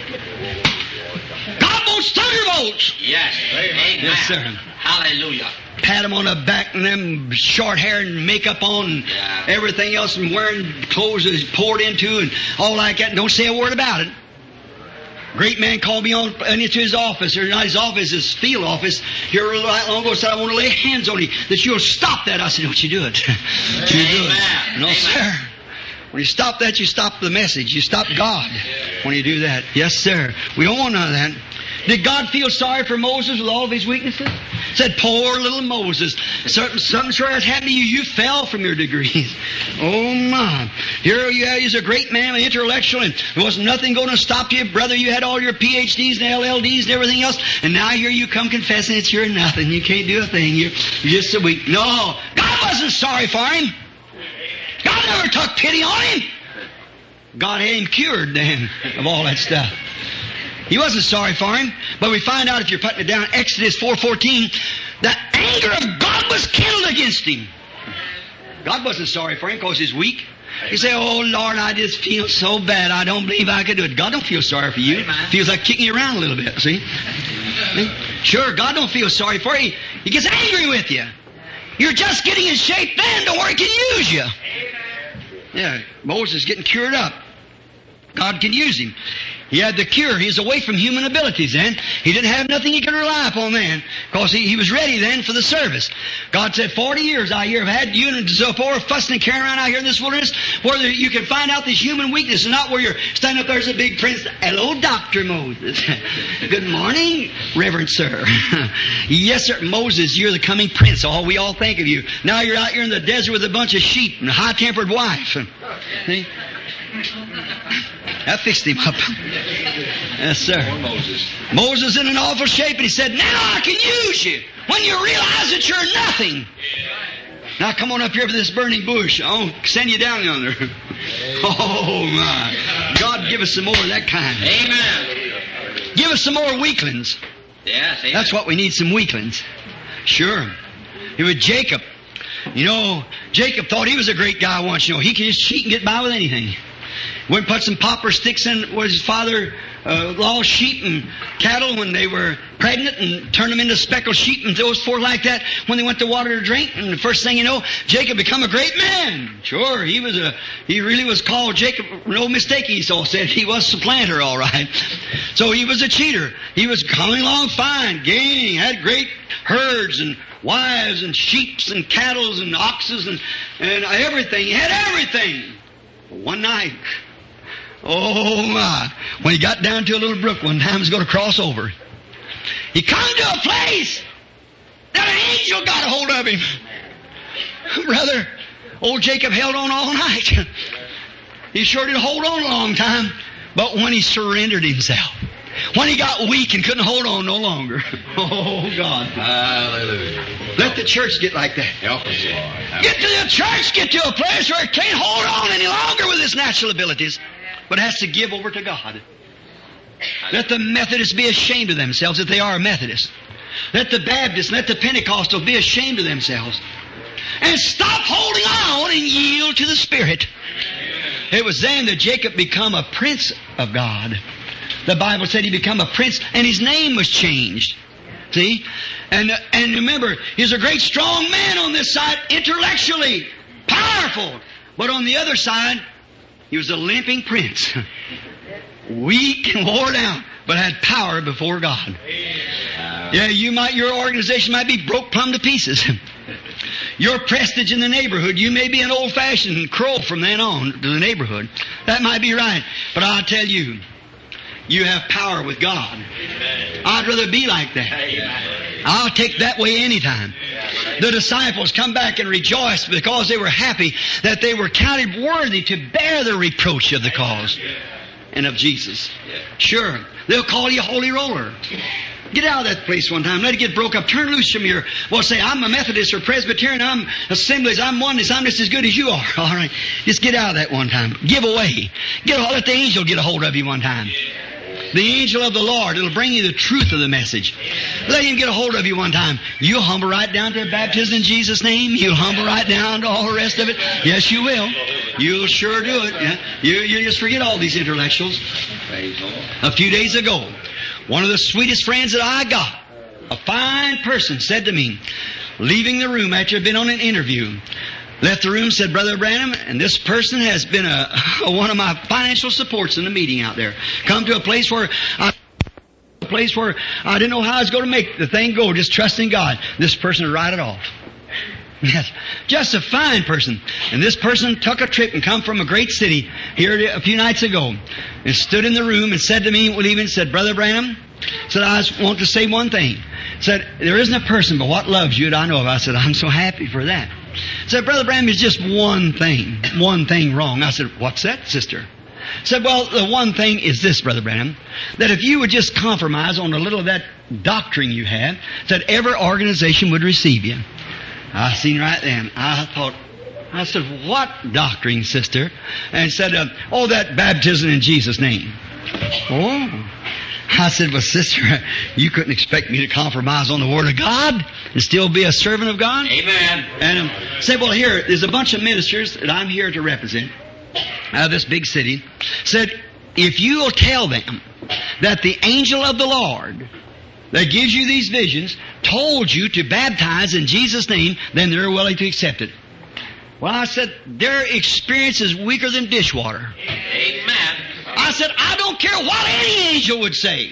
God wants thunderbolts. Yes. Amen. Yes, sir. Hallelujah. pat him on the back and them short hair and makeup on and Yeah. everything else and wearing clothes that he's poured into and all like that and don't say a word about it. Great man called me on into his office, or not his office, his field office, here a little long ago, said, I want to lay hands on you, that you'll stop that. I said, don't you do it. Don't you do it. Amen. No, Amen. sir. When you stop that, you stop the message. You stop God when you do that. Yes, sir. We don't want none of that. Did God feel sorry for Moses with all of his weaknesses? Said, poor little Moses. Something, something sure has happened to you. You fell from your degrees. Oh, my. Here you are. He's a great man, an intellectual, and there wasn't nothing going to stop you. Brother, you had all your P H Ds and L L Ds and everything else, and now here you come confessing that you're nothing. You can't do a thing. You're, you're just a weak. No, God wasn't sorry for him. God never took pity on him. God had him cured then of all that stuff. He wasn't sorry for him. But we find out, if you're putting it down, Exodus four fourteen, the anger of God was kindled against him. God wasn't sorry for him because he's weak. You say, oh, Lord, I just feel so bad. I don't believe I could do it. God don't feel sorry for you. Amen. Feels like kicking you around a little bit, see? Sure, God don't feel sorry for you. He gets angry with you. You're just getting in shape then to where he can use you. Yeah, Moses is getting cured up. God can use him. He had the cure. He was away from human abilities then. He didn't have nothing he could rely upon then, because he, he was ready then for the service. God said, forty years out here have had you and Zipporah fussing and carrying around out here in this wilderness, where you can find out this human weakness, and not where you're standing up there as a big prince. Hello, Doctor Moses. Good morning, Reverend Sir. Yes, sir. Moses, you're the coming prince. All we all think of you. Now you're out here in the desert with a bunch of sheep and a high-tempered wife. See? That fixed him up. Yes, sir. Poor Moses. Moses in an awful shape, and he said, now I can use you when you realize that you're nothing. Now come on up here for this burning bush. I'll send you down yonder. Oh, my. God, give us some more of that kind. Amen. Give us some more weaklings. Yes, amen. That's what we need, some weaklings. Sure. It was Jacob. You know, Jacob thought he was a great guy once. You know, he can just cheat and get by with anything. Went and put some popper sticks in with his father uh, lost sheep and cattle when they were pregnant, and turned them into speckled sheep and those forth like that when they went to water to drink. And the first thing you know, Jacob become a great man. Sure, he was a he really was called Jacob. No mistake, Esau said. He was supplanter, all right. So he was a cheater. He was coming along fine, gaining, had great herds and wives and sheep and cattle and oxes and, and everything. He had everything. But one night, oh my, when he got down to a little brook one time, he was going to cross over. He come to a place that an angel got a hold of him. Brother, old Jacob held on all night. He sure did hold on a long time. But when he surrendered himself, when he got weak and couldn't hold on no longer, oh God. Hallelujah. Let the church get like that. Help us, Lord. Get to the church, get to a place where it can't hold on any longer with its natural abilities, but has to give over to God. Let the Methodists be ashamed of themselves that they are a Methodist. Let the Baptists, let the Pentecostals be ashamed of themselves. And stop holding on and yield to the Spirit. It was then that Jacob become a prince of God. The Bible said he become a prince, and his name was changed. See? And and remember, he's a great strong man on this side, intellectually, powerful. But on the other side, he was a limping prince. Weak and wore down, but had power before God. Yeah, you might, your organization might be broke plumb to pieces. Your prestige in the neighborhood, you may be an old-fashioned crow from then on to the neighborhood. That might be right. But I'll tell you, you have power with God. Amen. I'd rather be like that. Amen. I'll take that way anytime. The disciples come back and rejoice because they were happy that they were counted worthy to bear the reproach of the cause and of Jesus. Sure, they'll call you a holy roller. Get out of that place one time. Let it get broke up. Turn loose from your, well, say, I'm a Methodist or Presbyterian, I'm Assemblies, I'm oneness, I'm just as good as you are. All right. Just get out of that one time. Give away. Get, let the angel get a hold of you one time. The angel of the Lord, it'll bring you the truth of the message. Let him get a hold of you one time. You'll humble right down to baptism in Jesus' name. You'll humble right down to all the rest of it. Yes, you will. You'll sure do it. Yeah. You, you just forget all these intellectuals. A few days ago, one of the sweetest friends that I got, a fine person, said to me, leaving the room after he'd been on an interview. Left the room, said, Brother Branham, and this person has been a, one of my financial supports in the meeting out there. Come to a place where I, a place where I didn't know how I was going to make the thing go, just trusting God. This person would write it off. Yes, just a fine person. And this person took a trip and come from a great city here a few nights ago and stood in the room and said to me, leaving, said, Brother Branham, said, I just want to say one thing. Said, there isn't a person but what loves you that I know of. I said, I'm so happy for that. Said, Brother Branham, is just one thing, one thing wrong. I said, what's that, sister? Said, well, the one thing is this, Brother Branham, that if you would just compromise on a little of that doctrine you have, that every organization would receive you. I seen right then. I thought, I said, what doctrine, sister? And said, uh, oh, that baptism in Jesus' name. Oh. I said, well, sister, you couldn't expect me to compromise on the Word of God and still be a servant of God? Amen. And um, said, well, here, there's a bunch of ministers that I'm here to represent out of this big city. Said, if you'll tell them that the angel of the Lord that gives you these visions told you to baptize in Jesus' name, then they're willing to accept it. Well, I said, their experience is weaker than dishwater. Amen. I said, I don't care what any angel would say.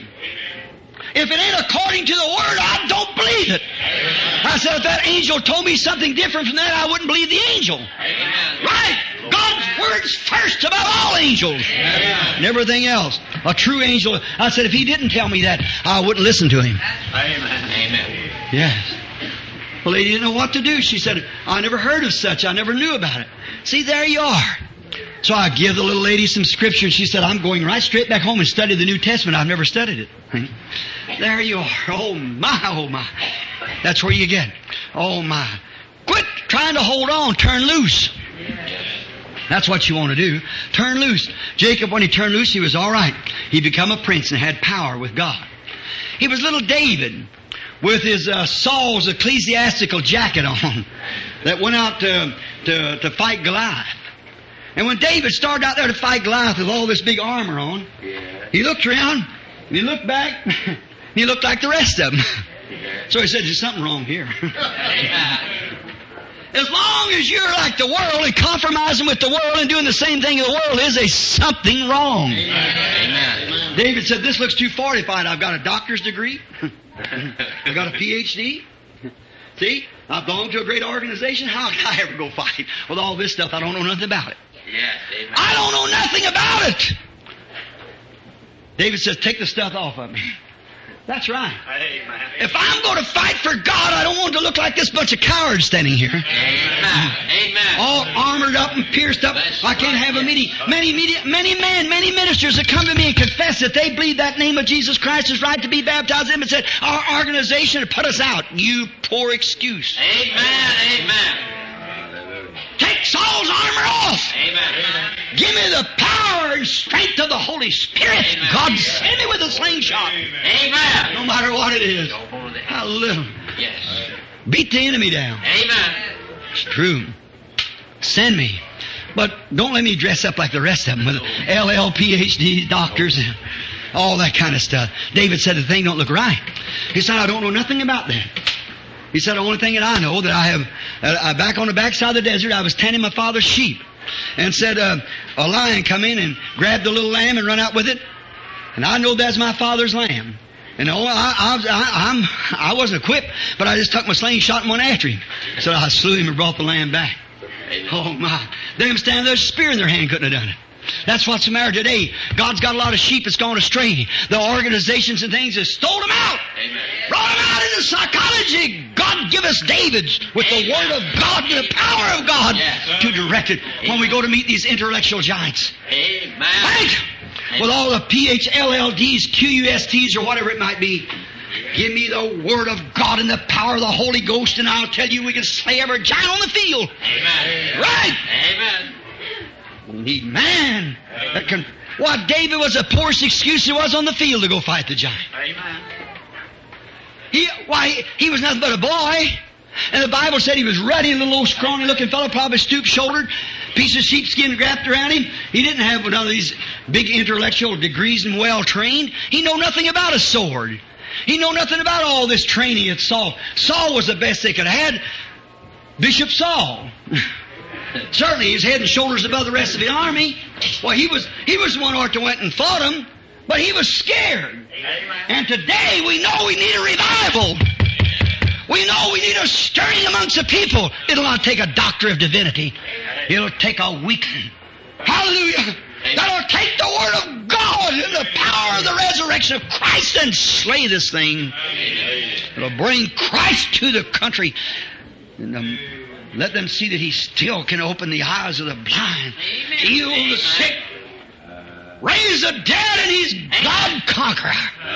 If it ain't according to the Word, I don't believe it. I said, if that angel told me something different from that, I wouldn't believe the angel. Right? God's Word's first above all angels. And everything else. A true angel. I said, if he didn't tell me that, I wouldn't listen to him. Amen. Amen. Yes. The lady didn't know what to do. She said, I never heard of such. I never knew about it. See, there you are. So I give the little lady some scripture, and she said, I'm going right straight back home and study the New Testament. I've never studied it. There you are. Oh, my, oh, my. That's where you get. Oh, my. Quit trying to hold on. Turn loose. That's what you want to do. Turn loose. Jacob, when he turned loose, he was all right. He became a prince and had power with God. He was little David with his uh, Saul's ecclesiastical jacket on that went out to, to, to fight Goliath. And when David started out there to fight Goliath with all this big armor on, he looked around, and he looked back, and he looked like the rest of them. So he said, there's something wrong here. As long as you're like the world and compromising with the world and doing the same thing the world is, there's something wrong. Amen. David said, this looks too fortified. I've got a doctor's degree. I've got a P H D. See? I belong to a great organization. How can I ever go fight with all this stuff? I don't know nothing about it. Yes, amen. I don't know nothing about it. David says, take the stuff off of me. That's right. Amen. If I'm going to fight for God, I don't want to look like this bunch of cowards standing here. Amen. Amen. All armored up and pierced up. I can't have a many, many, many, many men, many ministers that come to me and confess that they believe that name of Jesus Christ is right to be baptized in, and said, our organization had put us out. You poor excuse. Amen. Amen. Take Saul's armor off. Amen. Give me the power and strength of the Holy Spirit. Amen. God send me with a slingshot. Amen. No matter what it is. Hallelujah. Yes. Beat the enemy down. Amen. It's true. Send me. But don't let me dress up like the rest of them with L L, P H D, doctors, and all that kind of stuff. David said the thing don't look right. He said, I don't know nothing about that. He said, the only thing that I know that I have, uh, back on the backside of the desert, I was tending my father's sheep. And said, uh, a lion come in and grabbed the little lamb and run out with it. And I know that's my father's lamb. And oh, I, I, I, I'm, I wasn't equipped, but I just took my slingshot and went after him. So I slew him and brought the lamb back. Oh my. Them standing there, spear in their hand couldn't have done it. That's what's the matter today. God's got a lot of sheep that's gone astray. The organizations and things have stole them out. Amen. Brought them out into psychology. God give us Davids with the Word of God and the power of God Yes. to direct it when we go to meet these intellectual giants. Amen. Right? With all the P H L L Ds, Q U S Ts, or whatever it might be. Give me the Word of God and the power of the Holy Ghost, and I'll tell you we can slay every giant on the field. Amen. Right? Amen. We need man that can. Why, David was the poorest excuse there was on the field to go fight the giant. Amen. He, why, he, he was nothing but a boy. And the Bible said he was ruddy, a little old scrawny looking fellow, probably stoop-shouldered, piece of sheepskin wrapped around him. He didn't have none of these big intellectual degrees and well trained. He knew nothing about a sword. He know nothing about all this training at Saul. Saul was the best they could have had. Bishop Saul. Certainly his head and shoulders above the rest of the army. Well, he was he was the one who went and fought him, but he was scared. And today we know we need a revival. We know we need a stirring amongst the people. It'll not take a doctor of divinity. It'll take a weak... Hallelujah! That'll take the Word of God and the power of the resurrection of Christ and slay this thing. It'll bring Christ to the country. And um, let them see that He still can open the eyes of the blind, heal the sick, raise the dead, and He's God conqueror.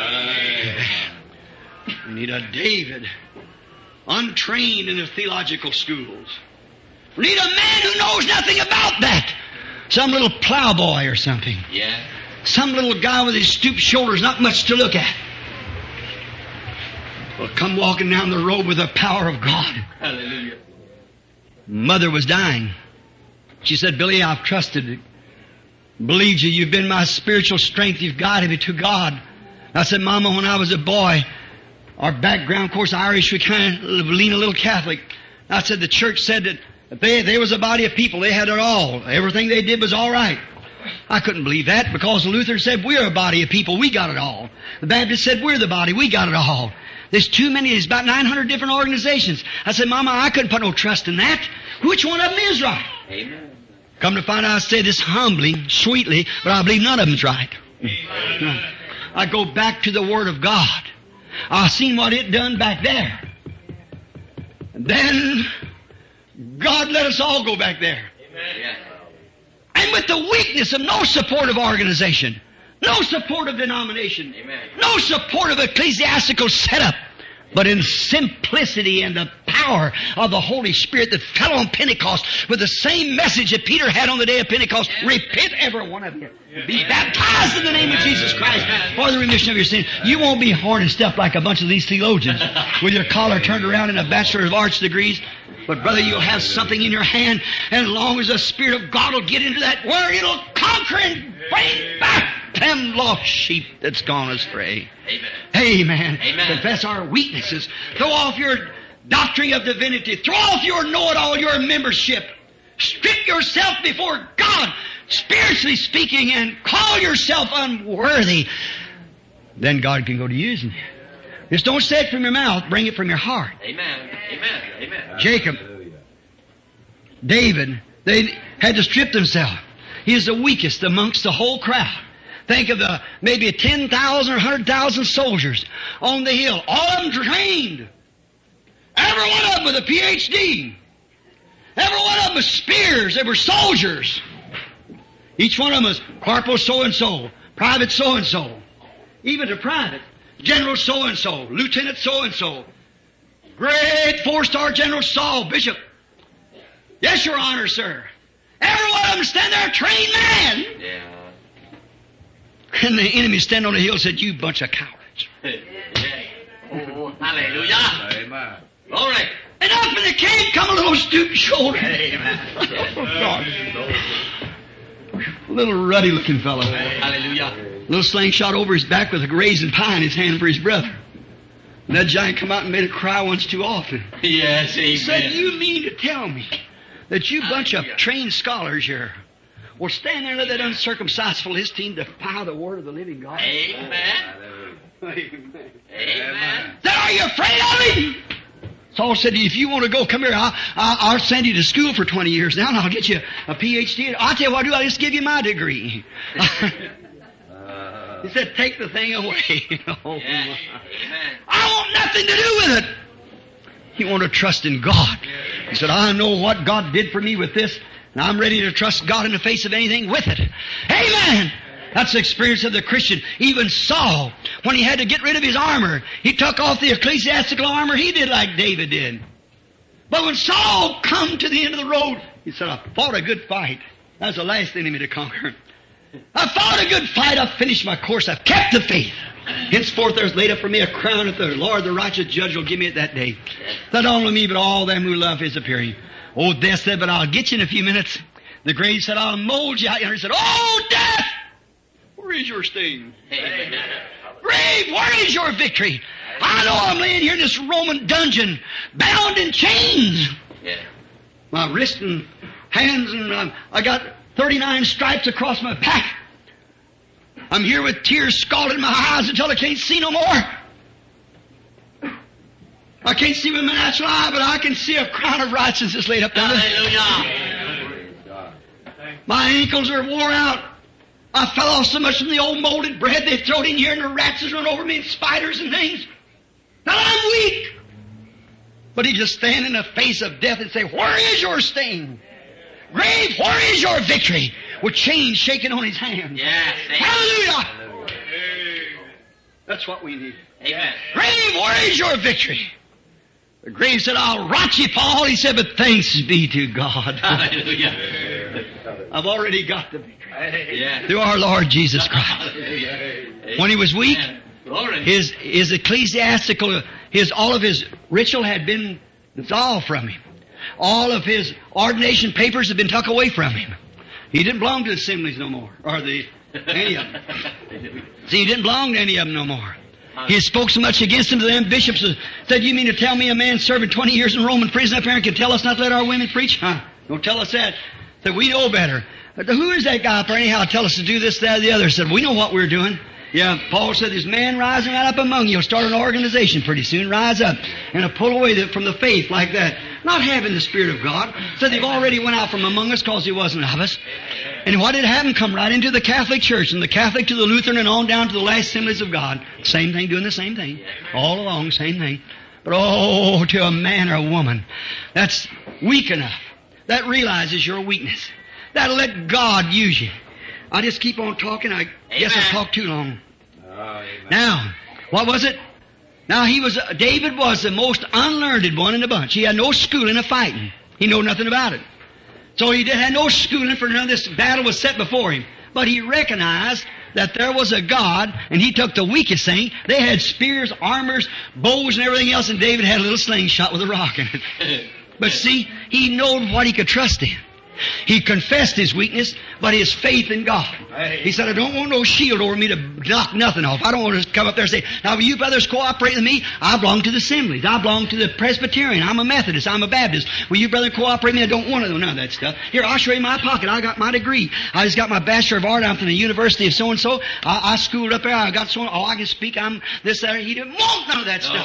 We need a David, untrained in the theological schools. We need a man who knows nothing about that. Some little plowboy or something. Yeah. Some little guy with his stooped shoulders, not much to look at. Well, come walking down the road with the power of God. Hallelujah. Mother was dying. She said, Billy, I've trusted, believed you. You've been my spiritual strength. You've guided me to God. I said, Mama, when I was a boy, our background, of course, Irish, we kind of lean a little Catholic. I said, the church said that they, they was a body of people. They had it all. Everything they did was all right. I couldn't believe that because the Luther said, we're a body of people. We got it all. The Baptist said, we're the body. We got it all. There's too many. There's about nine hundred different organizations. I said, Mama, I couldn't put no trust in that. Which one of them is right? Amen. Come to find out, I say this humbly, sweetly, but I believe none of them's right. Amen. I go back to the Word of God. I've seen what it done back there. And then God let us all go back there. Amen. And with the weakness of no supportive organization, no supportive denomination, Amen. no supportive ecclesiastical setup, but in simplicity and the power of the Holy Spirit that fell on Pentecost with the same message that Peter had on the day of Pentecost. Repent, every one of you. Be baptized in the name of Jesus Christ for the remission of your sins. You won't be horned and stuff like a bunch of these theologians with your collar turned around and a Bachelor of Arts degrees. But brother, you'll have something in your hand, and as long as the Spirit of God will get into that Word, it'll conquer and bring back them lost sheep that's gone astray. Amen. Amen. Amen. Confess our weaknesses. Throw off your doctrine of divinity. Throw off your know-it-all, your membership. Strip yourself before God, spiritually speaking, and call yourself unworthy. Then God can go to using you. Just don't say it from your mouth. Bring it from your heart. Amen. Amen. Amen. Jacob, David, they had to strip themselves. He is the weakest amongst the whole crowd. Think of the maybe ten thousand or one hundred thousand soldiers on the hill. All of them trained. Every one of them with a P H D. Every one of them with spears. They were soldiers. Each one of them was corporal so-and-so, private so-and-so. Even to private, general so-and-so, lieutenant so-and-so. Great four-star General Saul, Bishop. Yes, Your Honor, sir. Every one of them stand there, a trained man. Yeah. And the enemy stand on the hill and said, you bunch of cowards. Yeah. Oh, hallelujah. Amen. Glory. And up in the cave come a little stooped shoulder. Amen. Oh, God. A little ruddy-looking fellow. Hallelujah. Little slingshot over his back with a raisin pie in his hand for his brother. And that giant come out and made it cry once too often. Yes, He said, amen. you mean to tell me that you bunch of trained scholars here will stand there and let that uncircumcised Philistine defy the word of the living God? Amen. Amen. Amen. Then are you afraid of him? Saul said, if you want to go, come here. I'll, I'll, I'll send you to school for twenty years now, and I'll get you a P H D. I'll tell you what I'll do. I'll just give you my degree. He said, take the thing away. Oh, Yeah. my. Amen. I want nothing to do with it. He wanted to trust in God. He said, I know what God did for me with this, and I'm ready to trust God in the face of anything with it. Amen. That's the experience of the Christian. Even Saul, when he had to get rid of his armor, he took off the ecclesiastical armor. He did like David did. But when Saul come to the end of the road, he said, I fought a good fight. That's the last enemy to conquer. I fought a good fight. I've finished my course. I've kept the faith. Henceforth there's laid up for me a crown that the Lord, the righteous judge, will give me at that day. Not only me, but all them who love his appearing. Oh, death said, but I'll get you in a few minutes. The grave said, I'll mold you out. And he said, oh, death! Where is your sting? Amen. Grave, where is your victory? I know I'm laying here in this Roman dungeon, bound in chains. Yeah. My wrists and hands, and um, I got thirty-nine stripes across my back. I'm here with tears scalding my eyes until I can't see no more. I can't see with my natural eye, but I can see a crown of righteousness laid up there. Hallelujah. My ankles are wore out. I fell off so much from the old molded bread they thrown in here, and the rats has run over me, and spiders and things. Now I'm weak. But he just stand in the face of death and say, where is your sting? Grave, where is your victory? With chains shaking on his hands. Yes. Hallelujah. That's what we need. Amen. Grave, where is your victory? The grave said, I'll rot you, Paul. He said, but thanks be to God. Hallelujah. I've already got the victory. Yeah. Through our Lord Jesus Christ. Hallelujah. When he was weak, Glory. his, his ecclesiastical, his, all of his ritual had been dissolved from him. All of his ordination papers had been tucked away from him. He didn't belong to the assemblies no more, or the, any of them. See, he didn't belong to any of them no more. He had spoke so much against him to them bishops, said, you mean to tell me a man serving twenty years in Roman prison up here and can tell us not to let our women preach? Huh? Don't tell us that. Said, we know better. Who is that guy up there anyhow? Tell us to do this, that, or the other. Said, we know what we're doing. Yeah, Paul said, there's man rising right up among you. He'll start an organization pretty soon. Rise up and pull away the, from the faith like that. Not having the Spirit of God. Said they've already went out from among us because he wasn't of us. And what did happen? Come right into the Catholic Church, and the Catholic to the Lutheran, and on down to the last Assemblies of God. Same thing, doing the same thing. All along, same thing. But oh, to a man or a woman that's weak enough, that realizes your weakness, that'll let God use you. I just keep on talking. I guess I talked too long. Oh, Now, what was it? Now he was, uh, David was the most unlearned one in the bunch. He had no schooling of fighting. He knew nothing about it. So he did had no schooling, for none of this battle was set before him. But he recognized that there was a God, and he took the weakest thing. They had spears, armors, bows, and everything else, and David had a little slingshot with a rock in it. But see, he knew what he could trust in. He confessed his weakness, but his faith in God. He said, I don't want no shield over me to knock nothing off. I don't want to come up there and say, now will you brothers cooperate with me? I belong to the assemblies. I belong to the Presbyterian. I'm a Methodist. I'm a Baptist. Will you brother cooperate with me? I don't want to do none of that stuff. Here, I'll show you my pocket. I got my degree. I just got my Bachelor of Art. I'm from the University of so-and-so. I, I schooled up there. I got so oh, I can speak. I'm this, that. He didn't want none of that stuff.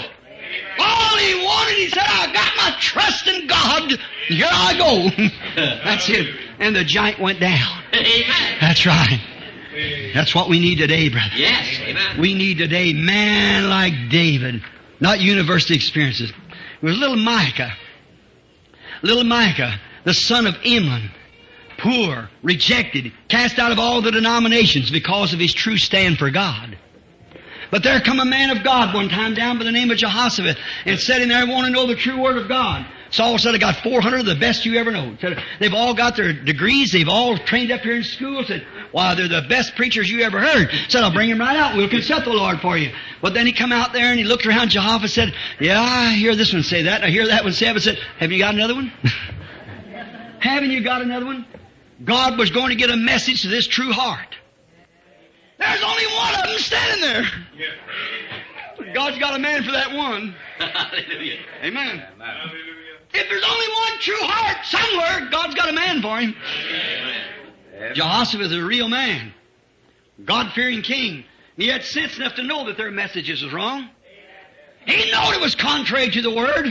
All he wanted, he said, I got my trust in God. Here I go. That's it. And the giant went down. Amen. That's right. That's what we need today, brother. Yes. Amen. We need today man like David, not university experiences. It was little Micah. Little Micah, the son of Imlan, poor, rejected, cast out of all the denominations because of his true stand for God. But there come a man of God one time down by the name of Jehoshaphat and said in there, I want to know the true word of God. Saul said, I got four hundred of the best you ever know. Said, they've all got their degrees. They've all trained up here in school. Said, wow, they're the best preachers you ever heard. Said, I'll bring them right out. We'll consult the Lord for you. But then he come out there and he looked around Jehoshaphat and said, yeah, I hear this one say that. I hear that one say that. But said, have you got another one? Haven't you got another one? God was going to get a message to this true heart. There's only one of them standing there. Yeah. God's got a man for that one. Hallelujah. Amen. Hallelujah. If there's only one true heart somewhere, God's got a man for him. Amen. Jehoshaphat is a real man. God-fearing king. He had sense enough to know that their messages was wrong. He knew it was contrary to the Word.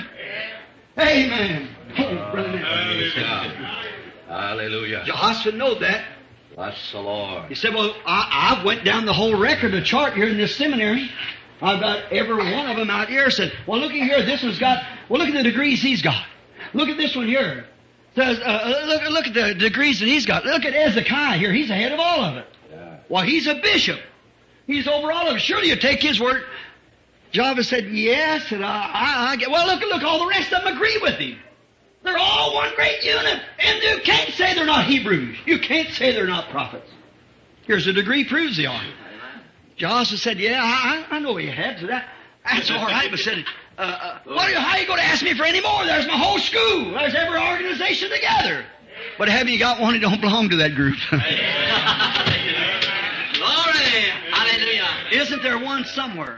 Amen. Oh, brother. Hallelujah. Hallelujah. Jehoshaphat knew that. Bless the Lord. He said, well, I, I went down the whole record of chart here in this seminary. I've got every one of them out here. Said, well, look at here. This one's got, well, look at the degrees he's got. Look at this one here. Says, uh, look, look at the degrees that he's got. Look at Ezekiah here. He's ahead of all of it. Yeah. Well, he's a bishop. He's over all of it. Surely you take his word. Java said, yes. And I, I, I get, well, look, look, all the rest of them agree with him. They're all one great unit. And you can't say they're not Hebrews. You can't say they're not prophets. Here's a degree proves they are. Jehoshaphat said, yeah, I, I know you had. So that, that's all right. But said, uh, uh, what are you, how are you going to ask me for any more? There's my whole school. There's every organization together. But haven't you got one that don't belong to that group? Glory. Hallelujah. Isn't there one somewhere?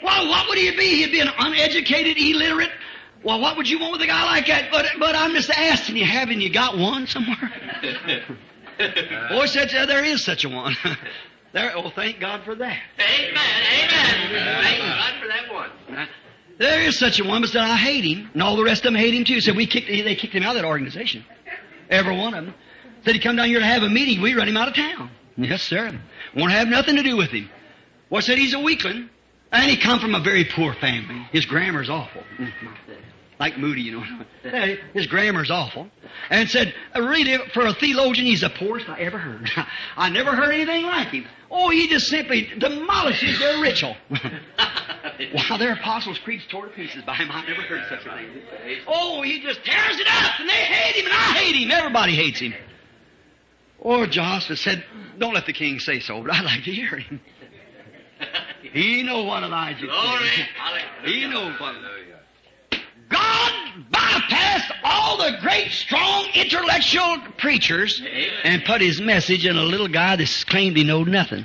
Well, what would he be? He'd be an uneducated, illiterate. Well, what would you want with a guy like that? But but I'm just asking you, haven't you got one somewhere? Boy, said uh, there is such a one. There. Oh, thank God for that. Amen. Amen. Thank God for that one. There is such a one, but said I hate him, and all the rest of them hate him too. Said we kicked, they kicked him out of that organization. Every one of them. Said he come down here to have a meeting. We run him out of town. Yes, sir. Won't have nothing to do with him. Well, said he's a weakling, and he come from a very poor family. His grammar's awful. Like Moody, you know. His grammar's awful. And said, really, for a theologian, he's the poorest I ever heard. I never heard anything like him. Oh, he just simply demolishes their ritual. Wow, their Apostles' Creed's tore to pieces by him. I never heard such a thing. Oh, he just tears it up, and they hate him, and I hate him. Everybody hates him. Or Jehoshaphat said, don't let the king say so, but I'd like to hear him. He know what Elijah said. He knows what. God bypassed all the great, strong, intellectual preachers and put his message in a little guy that claimed he knowed nothing.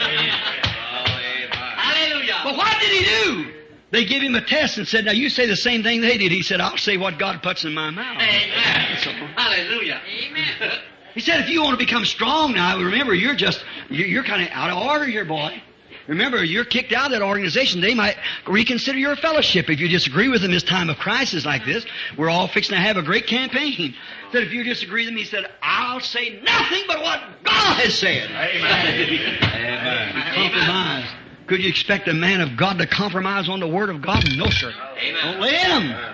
Hallelujah. But what did he do? They give him a test and said, now you say the same thing they did. He said, I'll say what God puts in my mouth. Amen. So, Hallelujah. Amen. he said, if you want to become strong now, remember, you're just, you're kind of out of order here, boy. Remember, you're kicked out of that organization. They might reconsider your fellowship if you disagree with them this time of crisis like this. We're all fixing to have a great campaign. He said, if you disagree with them, he said, I'll say nothing but what God has said. Amen. Amen. Compromise. Could you expect a man of God to compromise on the Word of God? No, sir. Amen. Don't let him.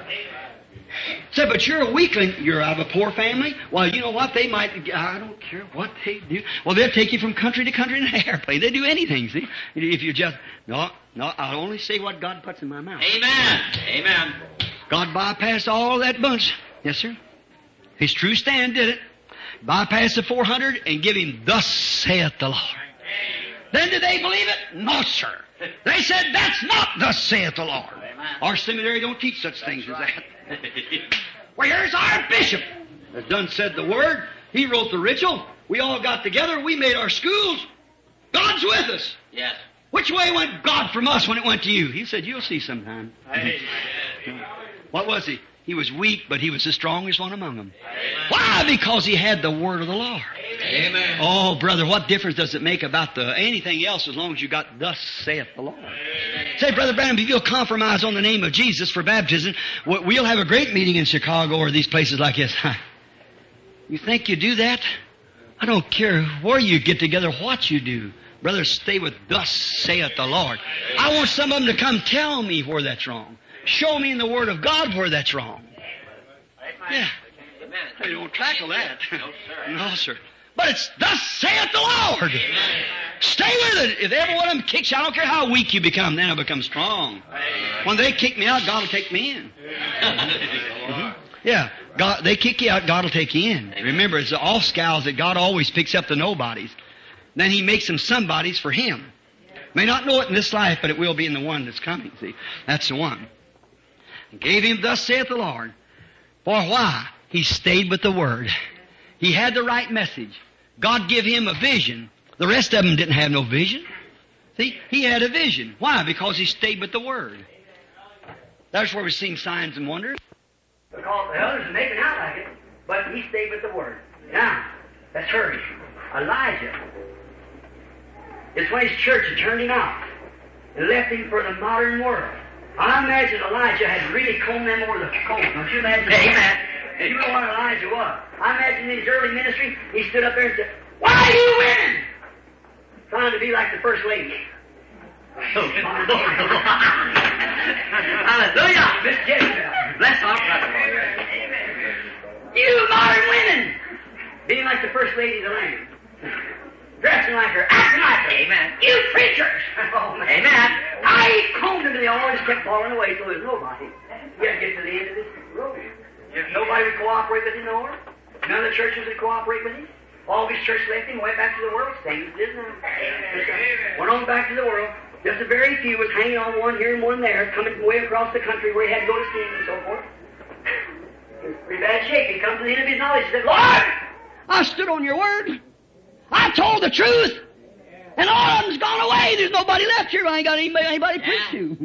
Said, but you're a weakling. You're out of a poor family. Well, you know what? They might, I don't care what they do. Well, they'll take you from country to country in an airplane. They do anything, see? If you just, no, no, I'll only say what God puts in my mouth. Amen. Amen. God bypassed all that bunch. Yes, sir. His true stand did it. Bypassed the four hundred and give him, thus saith the Lord. Then did they believe it? No, sir. They said, that's not thus saith the Lord. Our seminary don't teach such things as that. Well, here's our bishop that done said the word. He wrote the ritual. We all got together. We made our schools. God's with us. Yes. Which way went God from us when it went to you? He said, you'll see sometime. Amen. What was he? He was weak, but he was the strongest one among them. Why? Because he had the word of the Lord. Amen. Oh, brother, what difference does it make about the anything else as long as you got thus saith the Lord? Say, Brother Branham, if you'll compromise on the name of Jesus for baptism, we'll have a great meeting in Chicago or these places like this. You think you do that? I don't care where you get together, what you do. Brother, stay with thus saith the Lord. I want some of them to come tell me where that's wrong. Show me in the Word of God where that's wrong. Yeah. They don't tackle that. No, sir. No, sir. But it's thus saith the Lord. Stay with it. If every one of them kicks you, I don't care how weak you become, then I'll become strong. When they kick me out, God will take me in. Mm-hmm. Yeah. God, they kick you out, God will take you in. Remember, it's the off-scouts that God always picks up the nobodies. Then He makes them somebodies for Him. May not know it in this life, but it will be in the one that's coming. See, that's the one. And gave him, thus saith the Lord. For why? He stayed with the Word. He had the right message. God gave him a vision. The rest of them didn't have no vision. See, he had a vision. Why? Because he stayed with the Word. That's where we're seeing signs and wonders. Because the others are making out like it, but he stayed with the Word. Now, let's hurry. Elijah. It's when his church had turned him out and left him for the modern world. I imagine Elijah had really combed them over the coat. Don't you imagine? Amen. And you know what Elijah was? I imagine in his early ministry, he stood up there and said, why are you women? Trying to be like the first lady. Hallelujah. Miss Jezebel. Bless our brother. You modern women. Being like the first lady of the land. Dressing like her, acting like her. Amen. You preachers. Oh, amen. I combed them, and they all just kept falling away, so there's nobody. You got to get to the end of this road. Nobody would cooperate with him no more. None of the churches would cooperate with him. All of his church left him, went back to the world. Same as it is now. Went on back to the world. Just a very few was hanging on one here and one there, coming way across the country where he had to go to see him and so forth. In pretty bad shape. He comes to the end of his knowledge. He said, Lord, I stood on your word. I told the truth. And all of them's gone away. There's nobody left here. I ain't got anybody, anybody to preach to.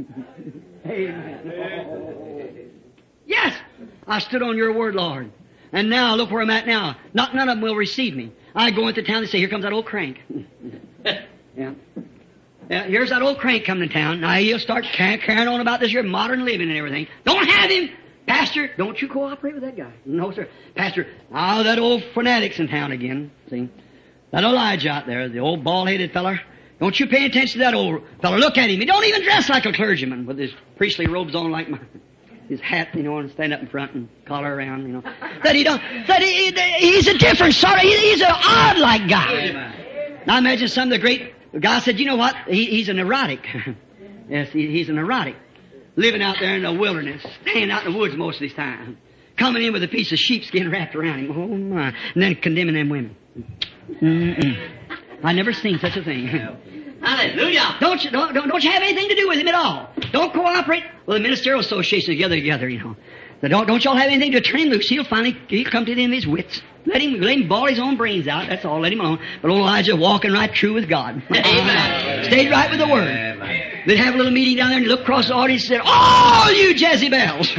Amen. Yes, I stood on your word, Lord. And now, look where I'm at now. Not none of them will receive me. I go into town and say, here comes that old crank. Yeah. Yeah, here's that old crank coming to town. Now he'll start carrying on about this here modern living and everything. Don't have him. Pastor, don't you cooperate with that guy. No, sir. Pastor, now that old fanatic's in town again. See? That Elijah out there, the old bald-headed feller. Don't you pay attention to that old feller. Look at him. He don't even dress like a clergyman with his priestly robes on like mine. His hat, you know, and stand up in front and collar around, you know. That he don't, that he, he's a different sort of, he's an odd-like guy. Now imagine some of the great, the guy said, you know what, he, he's a neurotic. Yes, he, he's a neurotic. Living out there in the wilderness, staying out in the woods most of his time. Coming in with a piece of sheepskin wrapped around him. Oh my. And then condemning them women. Mm-mm. I never seen such a thing. Hallelujah. Don't you, don't, don't, don't you have anything to do with him at all. Don't cooperate with the ministerial association together, together, you know. So don't, don't y'all have anything to turn him loose. He'll finally, he'll come to the end of his wits. Let him, let him ball his own brains out. That's all. Let him alone. But old Elijah walking right true with God. Amen. Stayed right with the Word. Amen. They'd have a little meeting down there and he'd look across the audience and said, all you Jezebels.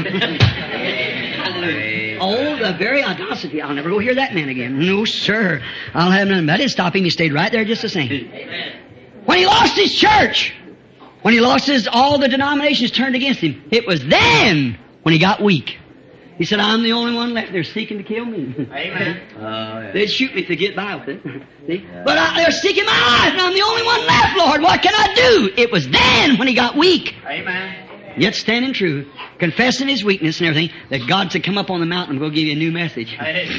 Oh, the very audacity. I'll never go hear that man again. No, sir. I'll have none. That didn't stop him. He stayed right there just the same. Amen. When he lost his church, when he lost his, all the denominations turned against him, it was then when he got weak. He said, I'm the only one left. They're seeking to kill me. Amen. Oh, yeah. They'd shoot me to get by with it. See? Yeah. But I, they're seeking my life, and I'm the only one left, Lord. What can I do? It was then when he got weak. Amen. Yet standing true, confessing his weakness and everything, that God said, come up on the mountain and we'll give you a new message.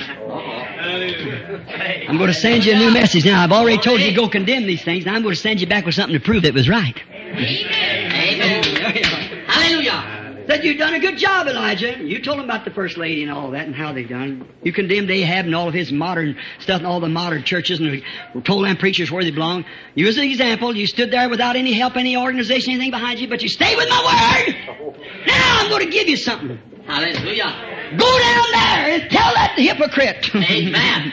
Amen. I'm going to send you a new message. Now, I've already told you to go condemn these things. Now I'm going to send you back with something to prove it was right. Amen. Hallelujah. Said, you've done a good job, Elijah. You told them about the first lady and all that and how they've done. You condemned Ahab and all of his modern stuff and all the modern churches and told them preachers where they belong. You was an example. You stood there without any help, any organization, anything behind you, but you stayed with my word. Now I'm going to give you something. Hallelujah. Go down there and tell that hypocrite. Amen.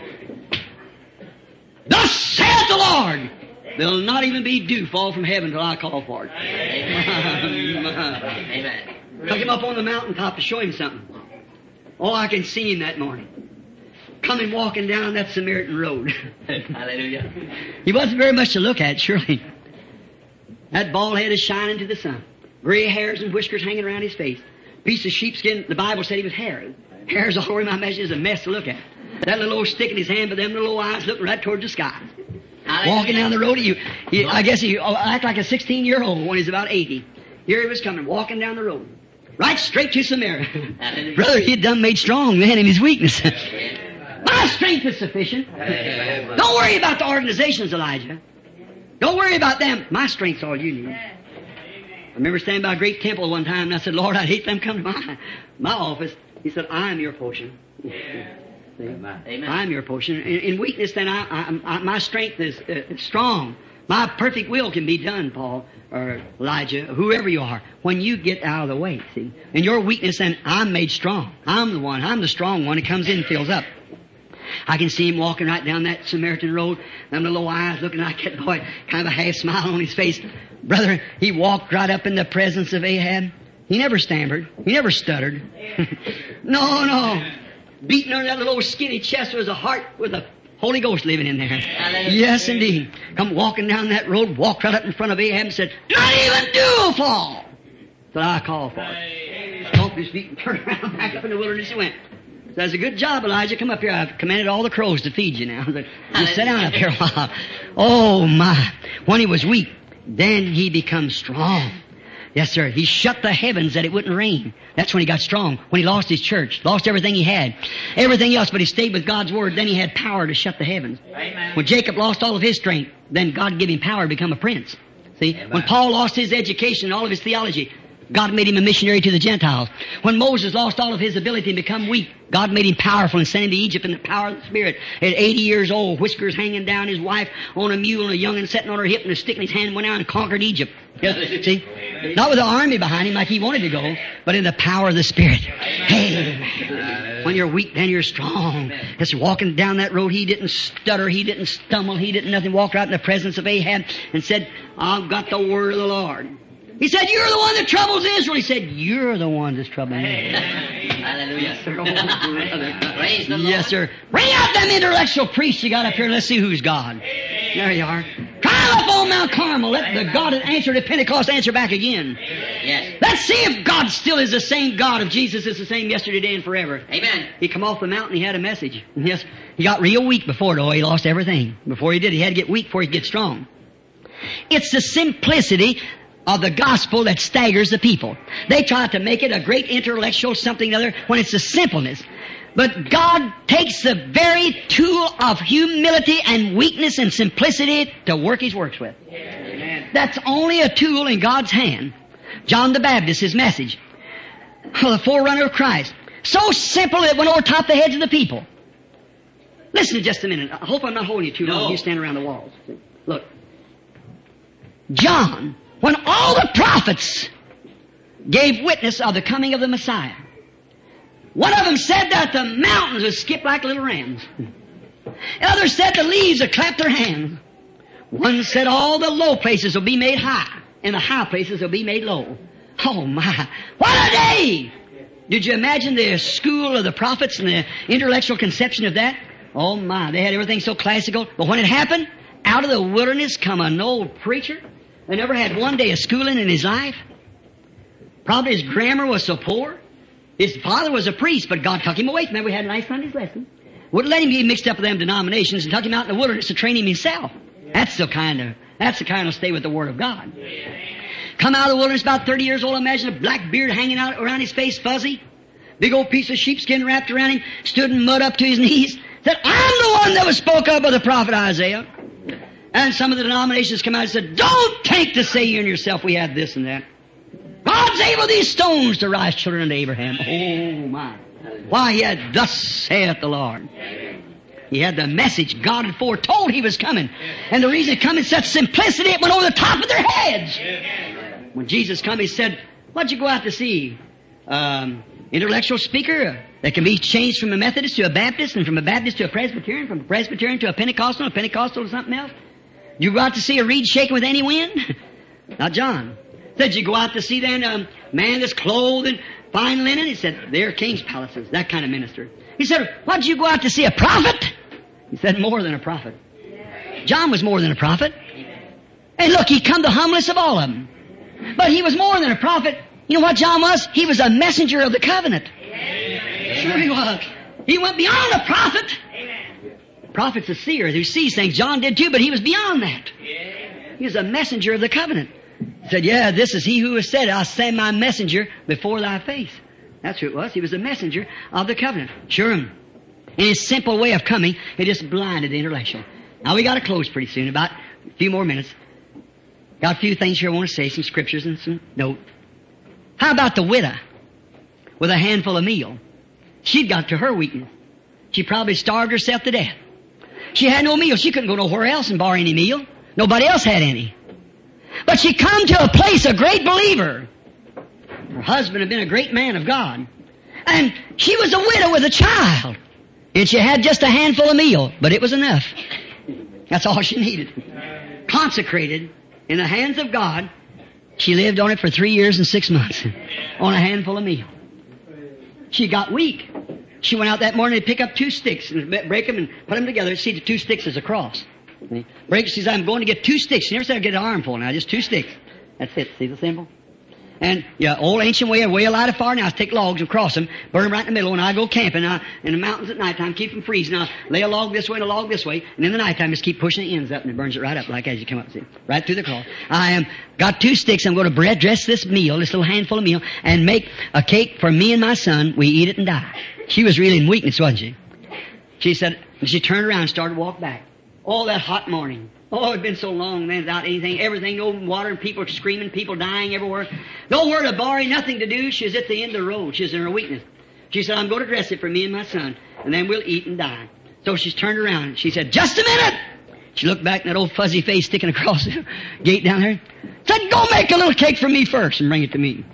Thus saith the Lord. There'll not even be dew fall from heaven till I call for it. Amen. Took him up on the mountaintop to show him something. Oh, I can see him that morning. Coming walking down that Samaritan road. Hallelujah. He wasn't very much to look at, surely. That bald head is shining to the sun. Gray hairs and whiskers hanging around his face. Piece of sheepskin, the Bible said he was hairy. Hairs all over him, I imagine, is a mess to look at. That little old stick in his hand, but them little eyes looking right towards the sky. Hallelujah. Walking down the road, he, he, I guess he act like a sixteen-year-old when he's about eighty. Here he was coming, walking down the road. Right straight to Samaria. Brother, he had done made strong then in his weakness. My strength is sufficient. Don't worry about the organizations, Elijah. Don't worry about them. My strength's all you need. I remember standing by a great temple one time and I said, Lord, I'd hate them come to my, my office. He said, I am your portion. Amen. I'm your portion. In, in weakness, then, I, I, I, my strength is uh, strong. My perfect will can be done, Paul, or Elijah, whoever you are, when you get out of the way, see. In your weakness, then, I'm made strong. I'm the one. I'm the strong one that comes in and fills up. I can see him walking right down that Samaritan road, them little eyes looking like that boy, kind of a half smile on his face. Brother, he walked right up in the presence of Ahab. He never stammered. He never stuttered. No, no. Beating on that little skinny chest was a heart with the Holy Ghost living in there. Hallelujah. Yes, indeed. Come walking down that road, walked right up in front of Ahab and said, not even dew will fall till I call for it. Stomped his feet and turned around back up in the wilderness he went. So that's a good job, Elijah. Come up here. I've commanded all the crows to feed you now. But you sit down up here a while. Oh, my. When he was weak, then he becomes strong. Yes, sir. He shut the heavens that it wouldn't rain. That's when he got strong. When he lost his church, lost everything he had. Everything else, but he stayed with God's Word. Then he had power to shut the heavens. Amen. When Jacob lost all of his strength, then God gave him power to become a prince. See? Amen. When Paul lost his education and all of his theology, God made him a missionary to the Gentiles. When Moses lost all of his ability and become weak, God made him powerful and sent him to Egypt in the power of the Spirit. At eighty years old, whiskers hanging down, his wife on a mule and a young'un sitting on her hip and a stick in his hand, went out and conquered Egypt. See? Not with an army behind him like he wanted to go, but in the power of the Spirit. Hey, when you're weak, then you're strong. Just walking down that road, he didn't stutter, he didn't stumble, he didn't nothing. Walked right in the presence of Ahab and said, I've got the word of the Lord. He said, you're the one that troubles Israel. He said, you're the one that's troubling me. Hallelujah. Praise the Lord. Yes, sir. Bring out them intellectual priests you got up here and let's see who's God. There you are. Climb up on Mount Carmel. Let the God that answered at Pentecost answer back again. Yes. Let's see if God still is the same God, if Jesus is the same yesterday, today, and forever. Amen. He come off the mountain, he had a message. Yes, he got real weak before, though. He lost everything. Before he did, he had to get weak before he could get strong. It's the simplicity of the gospel that staggers the people. They try to make it a great intellectual something or other when it's the simpleness. But God takes the very tool of humility and weakness and simplicity to work His works with. Amen. That's only a tool in God's hand. John the Baptist, his message. The forerunner of Christ. So simple that it went over top the heads of the people. Listen to just a minute. I hope I'm not holding you too long. No. You stand around the walls. Look. John, when all the prophets gave witness of the coming of the Messiah, one of them said that the mountains would skip like little rams. The other said the leaves would clap their hands. One said all the low places will be made high, and the high places will be made low. Oh my, what a day! Did you imagine the school of the prophets and the intellectual conception of that? Oh my, they had everything so classical. But when it happened, out of the wilderness come an old preacher that never had one day of schooling in his life. Probably his grammar was so poor. His father was a priest, but God took him away from that. We had a nice Sunday's lesson. Wouldn't let him get mixed up with them denominations and took him out in the wilderness to train him himself. That's the kind of, that's the kind of stay with the Word of God. Come out of the wilderness about thirty years old, imagine a black beard hanging out around his face, fuzzy. Big old piece of sheepskin wrapped around him, stood in mud up to his knees. Said, I'm the one that was spoke of by the prophet Isaiah. And some of the denominations come out and said, don't take to say you and yourself we have this and that. God's able these stones to rise children unto Abraham. Oh my. Why, he had, thus saith the Lord. He had the message God had foretold he was coming. And the reason it come in such simplicity, it went over the top of their heads. When Jesus come, he said, what'd you go out to see? Um, intellectual speaker that can be changed from a Methodist to a Baptist, and from a Baptist to a Presbyterian, from a Presbyterian to a Pentecostal, a Pentecostal to something else? You go out to see a reed shaking with any wind? Not John. Said you go out to see then a man that's clothed in fine linen? He said, they're king's palaces, that kind of minister. He said, what did you go out to see, a prophet? He said, more than a prophet. John was more than a prophet. And look, he come the humblest of all of them. But he was more than a prophet. You know what John was? He was a messenger of the covenant. Sure he was. He went beyond a prophet. A prophet's a seer who sees things. John did too, but he was beyond that. He was a messenger of the covenant. He said, yeah, this is he who has said, I'll send my messenger before thy face. That's who it was. He was a messenger of the covenant. Sure. In his simple way of coming, it just blinded the intellectual. Now we got to close pretty soon, about a few more minutes. Got a few things here I want to say, some scriptures and some note. How about the widow with a handful of meal? She'd got to her weakness. She probably starved herself to death. She had no meal. She couldn't go nowhere else and borrow any meal. Nobody else had any. But she come to a place, a great believer. Her husband had been a great man of God. And she was a widow with a child. And she had just a handful of meal, but it was enough. That's all she needed. Consecrated in the hands of God. She lived on it for three years and six months. On a handful of meal. She got weak. She went out that morning to pick up two sticks and break them and put them together. See, the two sticks as a cross. Break, she says, I'm going to get two sticks. She never said I'd get an armful now, just two sticks. That's it. See the symbol? And, yeah, old ancient way, a way a light of fire. Now I take logs and cross them, burn them right in the middle. When I go camping I, in the mountains at nighttime, keep them freezing. I lay a log this way and a log this way. And in the nighttime, just keep pushing the ends up and it burns it right up like as you come up, see? Right through the cross. I am, got two sticks. I'm going to bread, dress this meal, this little handful of meal, and make a cake for me and my son. We eat it and die. She was really in weakness, wasn't she? She said, and she turned around and started to walk back. Oh, that hot morning. Oh, it'd been so long then without anything, everything, no water, and people screaming, people dying everywhere. Nowhere to borrow, nothing to do. She was at the end of the road. She was in her weakness. She said, I'm going to dress it for me and my son, and then we'll eat and die. So she's turned around. She said, just a minute! She looked back, and that old fuzzy face sticking across the gate down there. Said, go make a little cake for me first and bring it to me.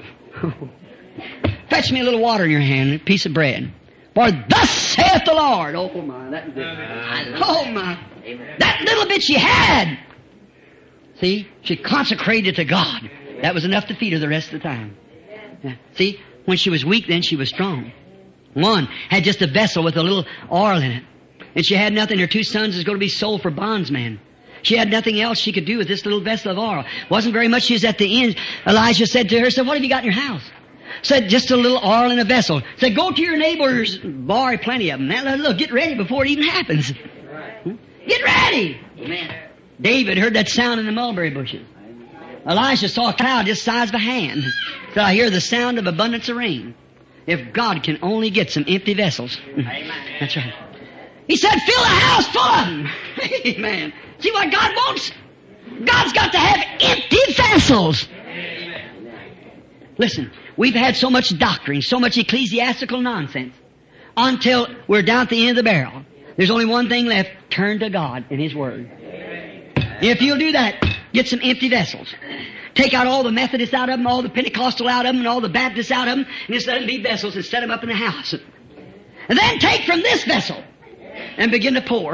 Fetch me a little water in your hand, a piece of bread. For thus saith the Lord. Oh, my. That was it. Oh, my. That little bit she had. See? She consecrated to God. That was enough to feed her the rest of the time. Yeah. See? When she was weak, then she was strong. One had just a vessel with a little oil in it. And she had nothing. Her two sons was going to be sold for bondsmen. She had nothing else she could do with this little vessel of oil. Wasn't very much. She was at the end. Elijah said to her, said, what have you got in your house? Said, just a little oil in a vessel. Said, go to your neighbors, borrow plenty of them. Now, look, get ready before it even happens. Get ready! Amen. David heard that sound in the mulberry bushes. Elijah saw a cloud just the size of a hand. Said, I hear the sound of abundance of rain. If God can only get some empty vessels. Amen. That's right. He said, fill the house full of them. Amen. See what God wants? God's got to have empty vessels. Listen, we've had so much doctrine, so much ecclesiastical nonsense, until we're down at the end of the barrel. There's only one thing left. Turn to God and His Word. If you'll do that, get some empty vessels. Take out all the Methodists out of them, all the Pentecostal out of them, and all the Baptists out of them, and just let them be vessels and set them up in the house. And then take from this vessel and begin to pour.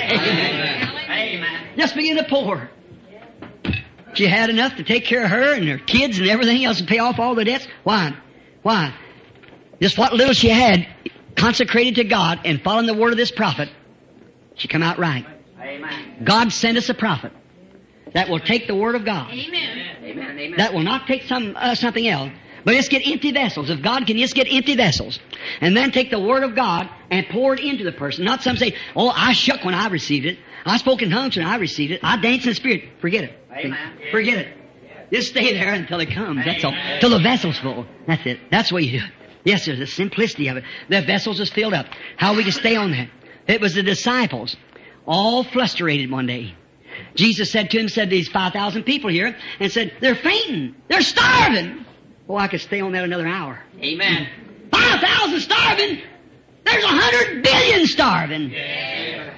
Amen. Just begin to pour. She had enough to take care of her and her kids and everything else and pay off all the debts. Why? Why? Just what little she had consecrated to God and following the word of this prophet, she come out right. Amen. God sent us a prophet that will take the word of God. Amen. Amen. Amen. That will not take some uh, something else, but just get empty vessels. If God can just get empty vessels, and then take the word of God and pour it into the person. Not some say, oh, I shook when I received it. I spoke in tongues when I received it. I danced in the Spirit. Forget it. Amen. Forget it. Just stay there until it comes. That's all. Till the vessel's full. That's it. That's the way you do it. Yes, there's the simplicity of it. The vessels is filled up. How we can stay on that. It was the disciples, all frustrated one day. Jesus said to him, said these five thousand people here, and said, they're fainting. They're starving. Oh, I could stay on that another hour. Amen. five thousand starving. There's a hundred billion starving. Yeah.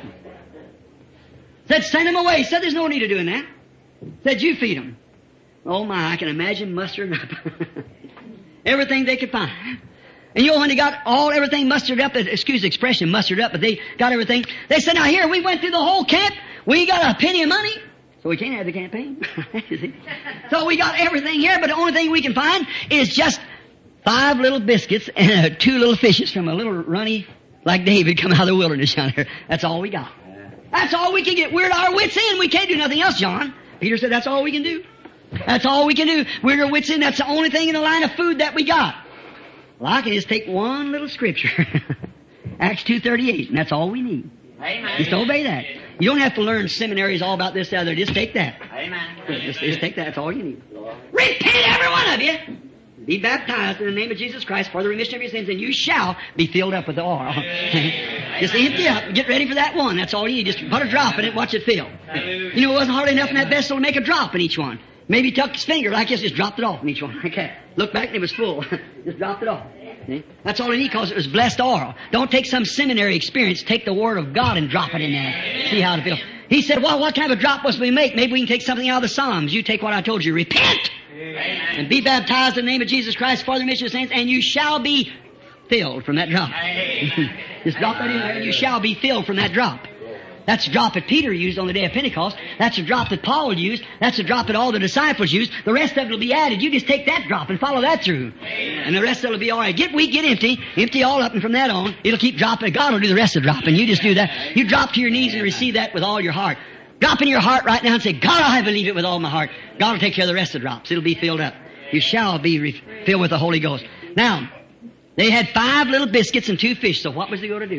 Said, send them away. Said, there's no need of doing that. Said, you feed them. Oh my, I can imagine mustering up everything they could find. And you know, when they got all everything mustered up, excuse the expression, mustered up, but they got everything. They said, now here, we went through the whole camp. We got a penny of money. So we can't have the campaign. So we got everything here, but the only thing we can find is just five little biscuits and uh, two little fishes from a little runny like David come out of the wilderness down there. That's all we got. That's all we can get. We're at our wits' end. We can't do nothing else, John. Peter said that's all we can do. That's all we can do. We're at our wits' end. That's the only thing in the line of food that we got. Well, I can just take one little scripture. Acts two thirty-eight, and that's all we need. Amen. Just obey that. You don't have to learn seminaries all about this, that, other. Just take that. Amen. Just, just take that. That's all you need. Repent, every one of you. Be baptized in the name of Jesus Christ for the remission of your sins, and you shall be filled up with the oil. Just empty up. Get ready for that one. That's all you need. Just put a drop in it. Watch it fill. You know, it wasn't hardly enough in that vessel to make a drop in each one. Maybe he took his finger like this, just dropped it off in each one. Okay. Look back and it was full. Just dropped it off. See? That's all you need because it was blessed oil. Don't take some seminary experience. Take the Word of God and drop it in there. See how it feels. He said, well, what kind of a drop must we make? Maybe we can take something out of the Psalms. You take what I told you. Repent! Amen. And be baptized in the name of Jesus Christ for the remission of sins, and you shall be filled from that drop. Just drop that in there, and you shall be filled from that drop. That's a drop that Peter used on the day of Pentecost. That's a drop that Paul used. That's a drop that all the disciples used. The rest of it will be added. You just take that drop and follow that through. Amen. And the rest of it will be all right. Get weak, get empty. Empty all up, and from that on, it'll keep dropping. God will do the rest of the dropping. You just do that. You drop to your knees and receive that with all your heart. Drop in your heart right now and say, God, I believe it with all my heart. God will take care of the rest of the drops. It'll be filled up. You shall be re- filled with the Holy Ghost. Now, they had five little biscuits and two fish, so what was they going to do?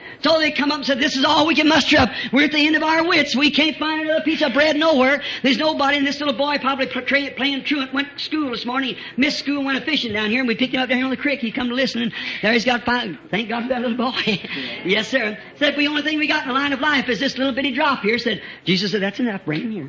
So they come up and said, this is all we can muster up. We're at the end of our wits. We can't find another piece of bread nowhere. There's nobody. And this little boy probably play, playing truant went to school this morning. Missed school and went a fishing down here. And we picked him up down here on the creek. He come to listen. And there he's got five. Thank God for that little boy. Yes, sir. Said, the only thing we got in the line of life is this little bitty drop here. Said, Jesus said, that's enough. Bring him here.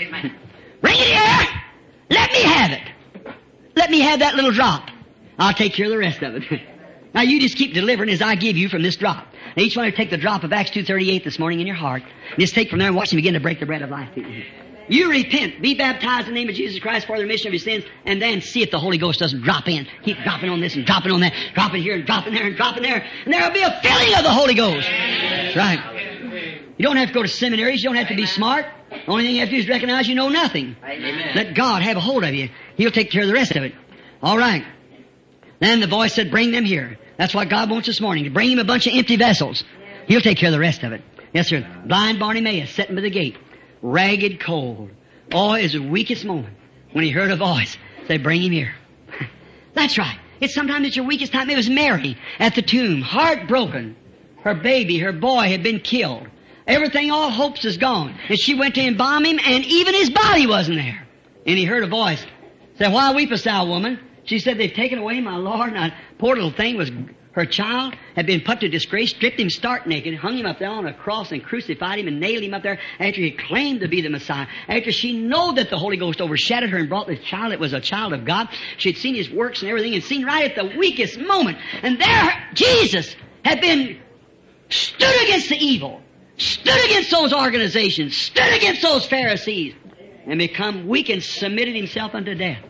Bring it here. Let me have it. Let me have that little drop. I'll take care of the rest of it. Now you just keep delivering as I give you from this drop. Now each one will take the drop of Acts two thirty-eight this morning in your heart. And just take from there and watch him begin to break the bread of life. You repent, be baptized in the name of Jesus Christ for the remission of your sins, and then see if the Holy Ghost doesn't drop in. Keep dropping on this and dropping on that, dropping here and dropping there and dropping there, and there will be a filling of the Holy Ghost. That's right. You don't have to go to seminaries. You don't have to be smart. The only thing you have to do is recognize you know nothing. Amen. Let God have a hold of you. He'll take care of the rest of it. All right. Then the voice said, bring them here. That's what God wants this morning, to bring him a bunch of empty vessels. He'll take care of the rest of it. Yes, sir. Blind Bartimaeus sitting by the gate, ragged, cold. Oh, it was the weakest moment when he heard a voice say, bring him here. That's right. It's sometimes it's your weakest time. It was Mary at the tomb, heartbroken. Her baby, her boy had been killed. Everything, all hopes is gone. And she went to embalm him, and even his body wasn't there. And he heard a voice say, why weepest thou, woman? She said, they've taken away my Lord. Now, poor little thing was, her child had been put to disgrace, stripped him stark naked, hung him up there on a cross and crucified him and nailed him up there after he claimed to be the Messiah. After she knew that the Holy Ghost overshadowed her and brought this child that was a child of God. She had seen his works and everything and seen right at the weakest moment. And there, Jesus had been stood against the evil, stood against those organizations, stood against those Pharisees, and become weak and submitted himself unto death.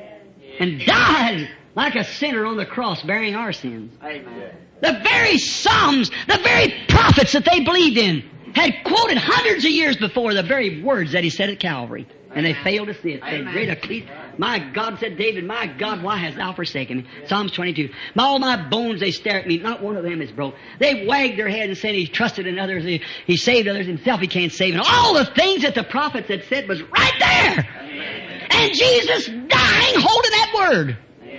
And died like a sinner on the cross bearing our sins. Amen. The very Psalms, the very prophets that they believed in had quoted hundreds of years before the very words that he said at Calvary. And they failed to see it. Said, great Ecclesiastes, my God, said David, my God, why hast thou forsaken me? Psalms twenty-two. All my bones, they stare at me. Not one of them is broke. They wagged their head and said he trusted in others. He, he saved others. Himself he can't save. And all the things that the prophets had said was right there. Amen. And Jesus dying, holding that word,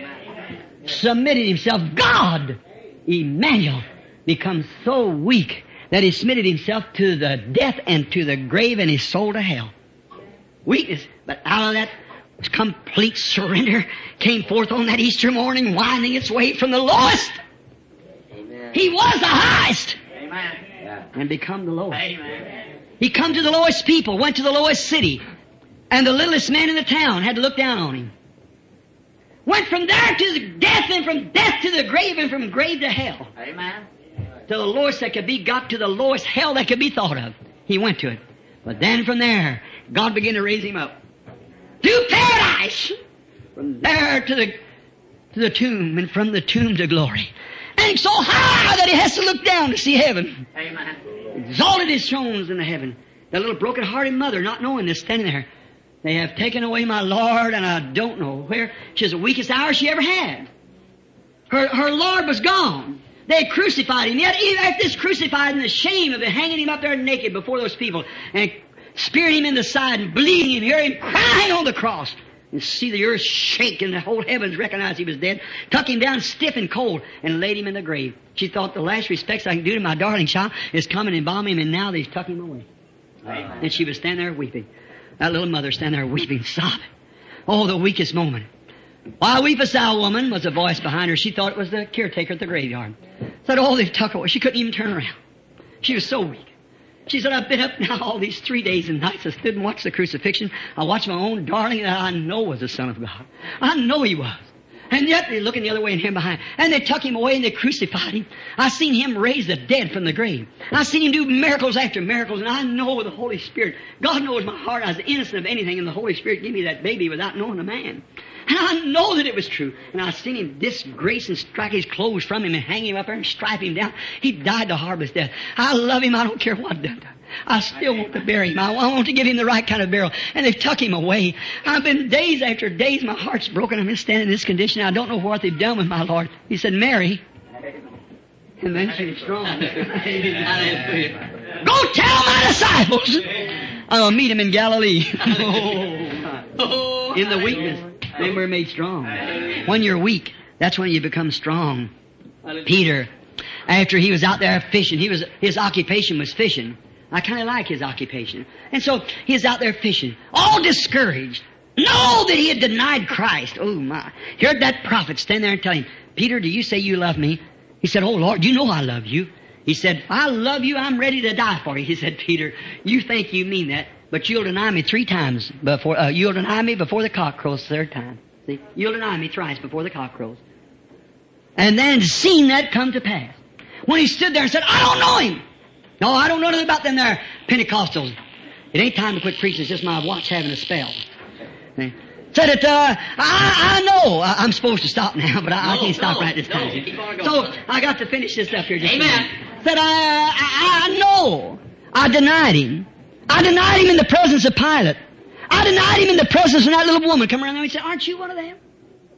submitted himself. God, Emmanuel, becomes so weak that he submitted himself to the death and to the grave and his soul to hell. Weakness. But out of that complete surrender came forth on that Easter morning, winding its way from the lowest. Amen. He was the highest. Amen. And become the lowest. Amen. He come to the lowest people, went to the lowest city. And the littlest man in the town had to look down on him. Went from there to the death, and from death to the grave, and from grave to hell. Amen. To the lowest that could be got, to the lowest hell that could be thought of. He went to it. But then from there, God began to raise him up. To paradise! From there to the, to the tomb, and from the tomb to glory. And so high that he has to look down to see heaven. Amen. Exalted his thrones in the heaven. The little broken-hearted mother, not knowing this, standing there. They have taken away my Lord, and I don't know where. She was the weakest hour she ever had. Her, her Lord was gone. They crucified him. Yet even after this crucified, and the shame of it, hanging him up there naked before those people, and speared him in the side, and bleeding him, hear him crying on the cross, and see the earth shake, and the whole heavens recognize he was dead, took him down stiff and cold, and laid him in the grave. She thought, the last respects I can do to my darling child is come and embalm him, and now they've tuck him away. Amen. And she was standing there weeping. That little mother standing there weeping, sobbing. Oh, the weakest moment. Why weepest thou, woman? Was a voice behind her. She thought it was the caretaker at the graveyard. Said, oh, they've tucked away. She couldn't even turn around. She was so weak. She said, I've been up now all these three days and nights. I stood and watched the crucifixion. I watched my own darling that I know was the Son of God. I know he was. And yet they're looking the other way and him behind. And they took him away and they crucified him. I seen him raise the dead from the grave. I seen him do miracles after miracles. And I know the Holy Spirit. God knows my heart. I was innocent of anything. And the Holy Spirit gave me that baby without knowing the man. And I know that it was true. And I seen him disgrace and strike his clothes from him and hang him up there and stripe him down. He died the horrible death. I love him. I don't care what done. I still want to bury him. I want to give him the right kind of burial. And they've tuck him away. I've been days after days. My heart's broken. I'm just standing in this condition. I don't know what they've done with my Lord. He said, Mary. And then she was strong. Go tell my disciples. I'll meet him in Galilee. In the weakness, then we're made strong. When you're weak, that's when you become strong. Peter. after he was out there fishing. He was, his occupation was fishing. I kind of like his occupation. And so he was out there fishing, all discouraged. Know that he had denied Christ. Oh my. He heard that prophet stand there and tell him, Peter, do you say you love me? He said, oh Lord, you know I love you. He said, if I love you, I'm ready to die for you. He said, Peter, you think you mean that, but you'll deny me three times before, uh, you'll deny me before the cock crows the third time. See? You'll deny me thrice before the cock crows. And then seen that come to pass. When he stood there and said, I don't know him. No, I don't know nothing about them there Pentecostals. It ain't time to quit preaching. It's just my watch having a spell. See? Said it, uh, I, I know. I, I'm supposed to stop now, but I, no, I can't stop no, right this no, time. Keep on going. So I got to finish this up here just Amen. a minute. Said, I, I, I know. I denied him. I denied him in the presence of Pilate. I denied him in the presence of that little woman. Come around there and said, aren't you one of them?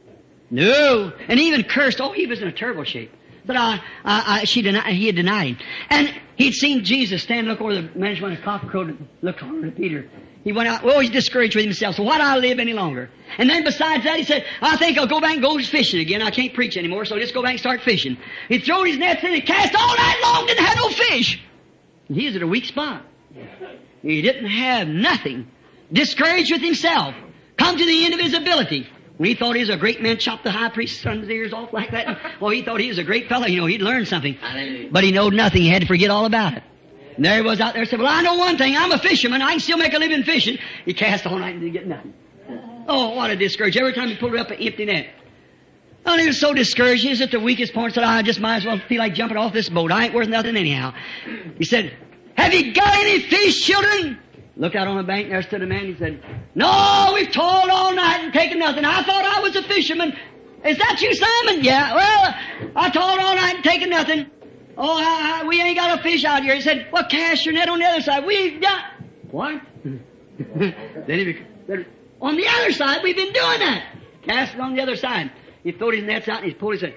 No. And he even cursed. Oh, he was in a terrible shape. But I, I, I she denied, he had denied him. And he'd seen Jesus stand, look over the man when the cock crowed, look over to Peter. He went out, well, he's discouraged with himself, so why do I live any longer? And then besides that, he said, I think I'll go back and go fishing again. I can't preach anymore, so just go back and start fishing. He threw his nets in and cast all night long, didn't have no fish. And he was at a weak spot. He didn't have nothing. Discouraged with himself. Come to the end of his ability. When he thought he was a great man, chopped the high priest's son's ears off like that. And, well, he thought he was a great fellow. You know, he'd learned something. But he knowed nothing. He had to forget all about it. And there he was out there and said, well, I know one thing. I'm a fisherman. I can still make a living fishing. He cast all night and didn't get nothing. Oh, what a discourage. Every time he pulled up an empty net. Oh, he was so discouraged. He was at the weakest point. Said, I just might as well feel like jumping off this boat. I ain't worth nothing anyhow. He said, have you got any fish, children? Looked out on the bank. There stood a man. He said, no, we've toiled all night and taken nothing. I thought I was a fisherman. Is that you, Simon? Yeah. Well, I toiled all night and taken nothing. Oh, I, I, we ain't got a fish out here. He said, well, cast your net on the other side. We've got... What? Then he said, on the other side, we've been doing that. Cast it on the other side. He threw his nets out and he pulled his head.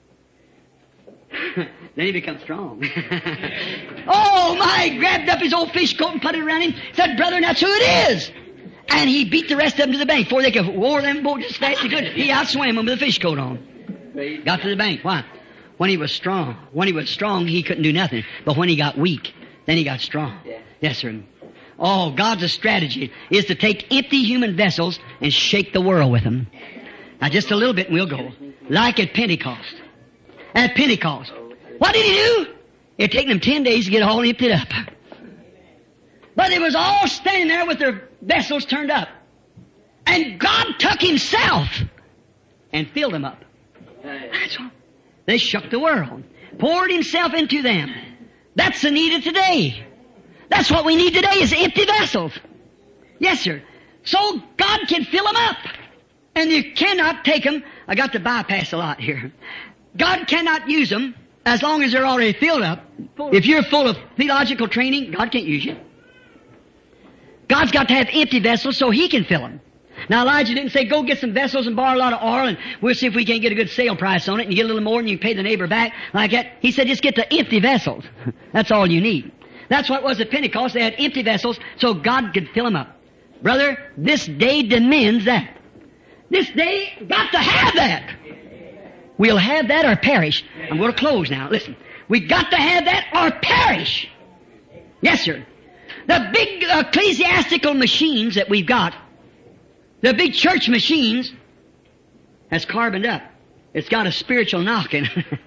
Then he becomes strong. Oh, my! Grabbed up his old fish coat and put it around him. Said, brother, that's who it is. And he beat the rest of them to the bank before they could roar them boats as fast as they could. He outswam them with a fish coat on. Got to the bank. Why? When he was strong. When he was strong, he couldn't do nothing. But when he got weak, then he got strong. Yeah. Yes, sir. Oh, God's strategy is to take empty human vessels and shake the world with them. Now, just a little bit and we'll go. Like at Pentecost. At Pentecost. What did he do? It took them ten days to get all emptied up. But they was all standing there with their vessels turned up. And God took himself and filled them up. That's all. They shook the world. Poured himself into them. That's the need of today. That's what we need today is empty vessels. Yes, sir. So God can fill them up. And you cannot take them. I got to bypass a lot here. God cannot use them as long as they're already filled up. If you're full of theological training, God can't use you. God's got to have empty vessels so He can fill them. Now Elijah didn't say, go get some vessels and borrow a lot of oil and we'll see if we can't get a good sale price on it and you get a little more and you can pay the neighbor back like that. He said, just get the empty vessels. That's all you need. That's what it was at Pentecost. They had empty vessels so God could fill them up. Brother, this day demands that. This day got to have that. We'll have that or perish. I'm going to close now. Listen. We got to have that or perish. Yes, sir. The big ecclesiastical machines that we've got, the big church machines, has carboned up. It's got a spiritual knocking.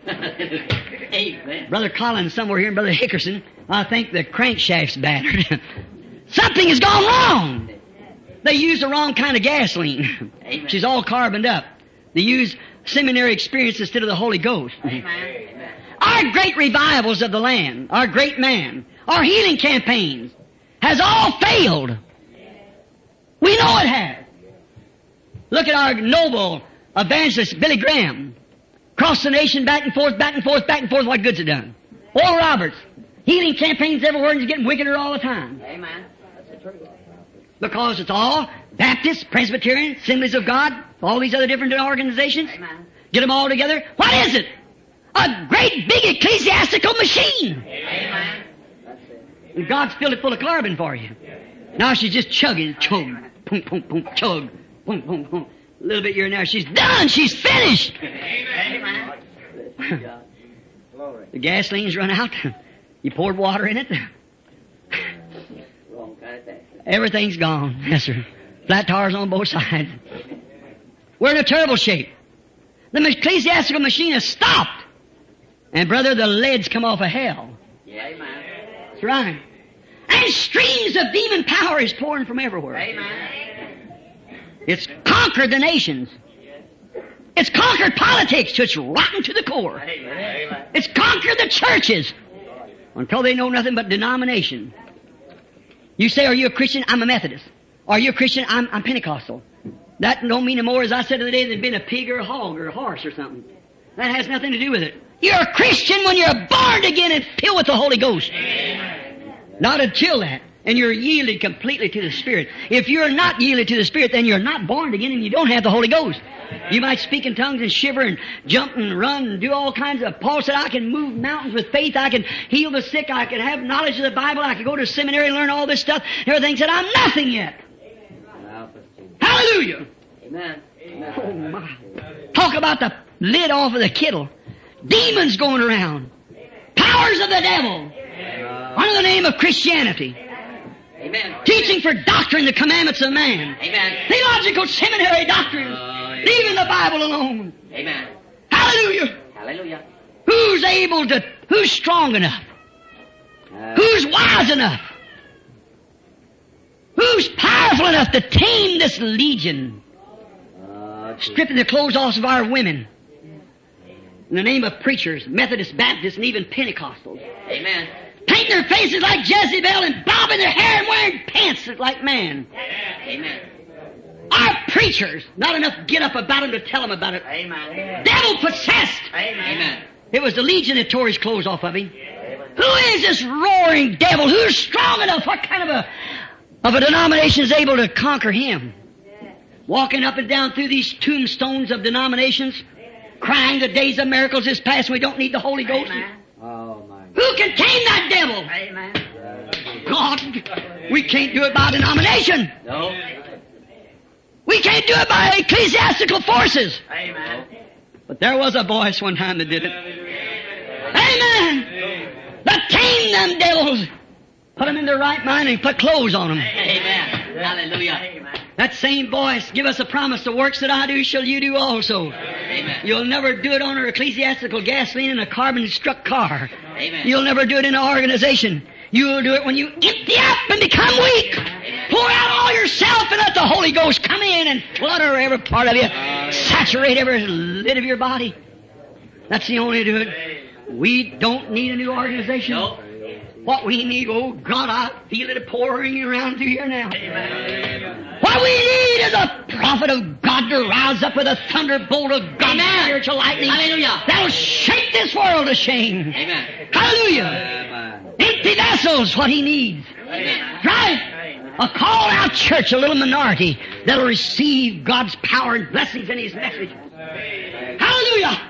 Amen. Brother Collins somewhere here and Brother Hickerson, I think the crankshaft's battered. Something has gone wrong. They use the wrong kind of gasoline. Amen. She's all carboned up. They use seminary experience instead of the Holy Ghost. Amen. Our great revivals of the land, our great man, our healing campaigns has all failed. We know it has. Look at our noble evangelist, Billy Graham. Cross the nation back and forth, back and forth, back and forth. What good's it done? Oral Roberts. Healing campaigns everywhere and he's getting wickeder all the time. Amen. That's the truth. Because it's all Baptist, Presbyterian, Assemblies of God, all these other different organizations. Amen. Get them all together. What is it? A great big ecclesiastical machine. Amen. And God's filled it full of carbon for you. Now she's just chugging, chug, boom, boom, boom, chug, boom, boom, boom. A little bit here and there. She's done. She's finished. Amen. The gasoline's run out. You poured water in it. Everything's gone. Yes, sir. Flat tires on both sides. We're in a terrible shape. The ecclesiastical machine has stopped. And brother, the lead's come off of hell. Yeah, amen. That's right. And streams of demon power is pouring from everywhere. Amen. It's conquered the nations. It's conquered politics, so it's rotten to the core. Amen. It's conquered the churches until they know nothing but denomination. You say, are you a Christian? I'm a Methodist. Are you a Christian? I'm, I'm Pentecostal. That don't mean no more, as I said the other day, than being a pig or a hog or a horse or something. That has nothing to do with it. You're a Christian when you're born again and filled with the Holy Ghost. Amen. Not until that. And you're yielded completely to the Spirit. If you're not yielded to the Spirit, then you're not born again and you don't have the Holy Ghost. You might speak in tongues and shiver and jump and run and do all kinds of... Paul said, I can move mountains with faith. I can heal the sick. I can have knowledge of the Bible. I can go to seminary and learn all this stuff. Everything said, I'm nothing yet. Hallelujah. Amen. Oh, my. Talk about the lid off of the kettle. Demons going around. Powers of the devil. Under the name of Christianity. Amen. Teaching for doctrine the commandments of man. Amen. Theological seminary doctrines. Uh, yeah. Leaving the Bible alone. Amen. Hallelujah. Hallelujah. Who's able to, who's strong enough? Who's wise enough? Who's powerful enough to tame this legion? Stripping the clothes off of our women. In the name of preachers, Methodists, Baptists, and even Pentecostals. Amen. Painting their faces like Jezebel and bobbing their hair and wearing pants like man. Amen. Our preachers, not enough get up about them to tell them about it. Amen. Devil possessed. Amen. It was the legion that tore his clothes off of him. Who is this roaring devil? Who's strong enough? What kind of a of a denomination is able to conquer him? Walking up and down through these tombstones of denominations, crying the days of miracles is past. We don't need the Holy Ghost. Amen. Oh, my. Who can tame that devil? Amen. God. We can't do it by denomination. No. We can't do it by ecclesiastical forces. Amen. But there was a voice one time that did it. Amen. That tame them devils. Put them in their right mind and put clothes on them. Amen. Hallelujah. Amen. That same voice give us a promise. The works that I do shall you do also. Amen. You'll never do it on an ecclesiastical gasoline in a carbon-struck car. Amen. You'll never do it in an organization. You'll do it when you empty up and become weak. Pour out all yourself and let the Holy Ghost come in and flutter every part of you. Saturate every lit of your body. That's the only way to do it. We don't need a new organization. No. What we need, oh God, I feel it pouring around through here now. Amen. What we need is a prophet of God to rise up with a thunderbolt of God's Amen. spiritual lightning. Hallelujah. That'll shake this world to shame. Amen. Hallelujah. Amen. Empty vessels, what he needs. Amen. Right? A called out church, a little minority that'll receive God's power and blessings in his message. Hallelujah.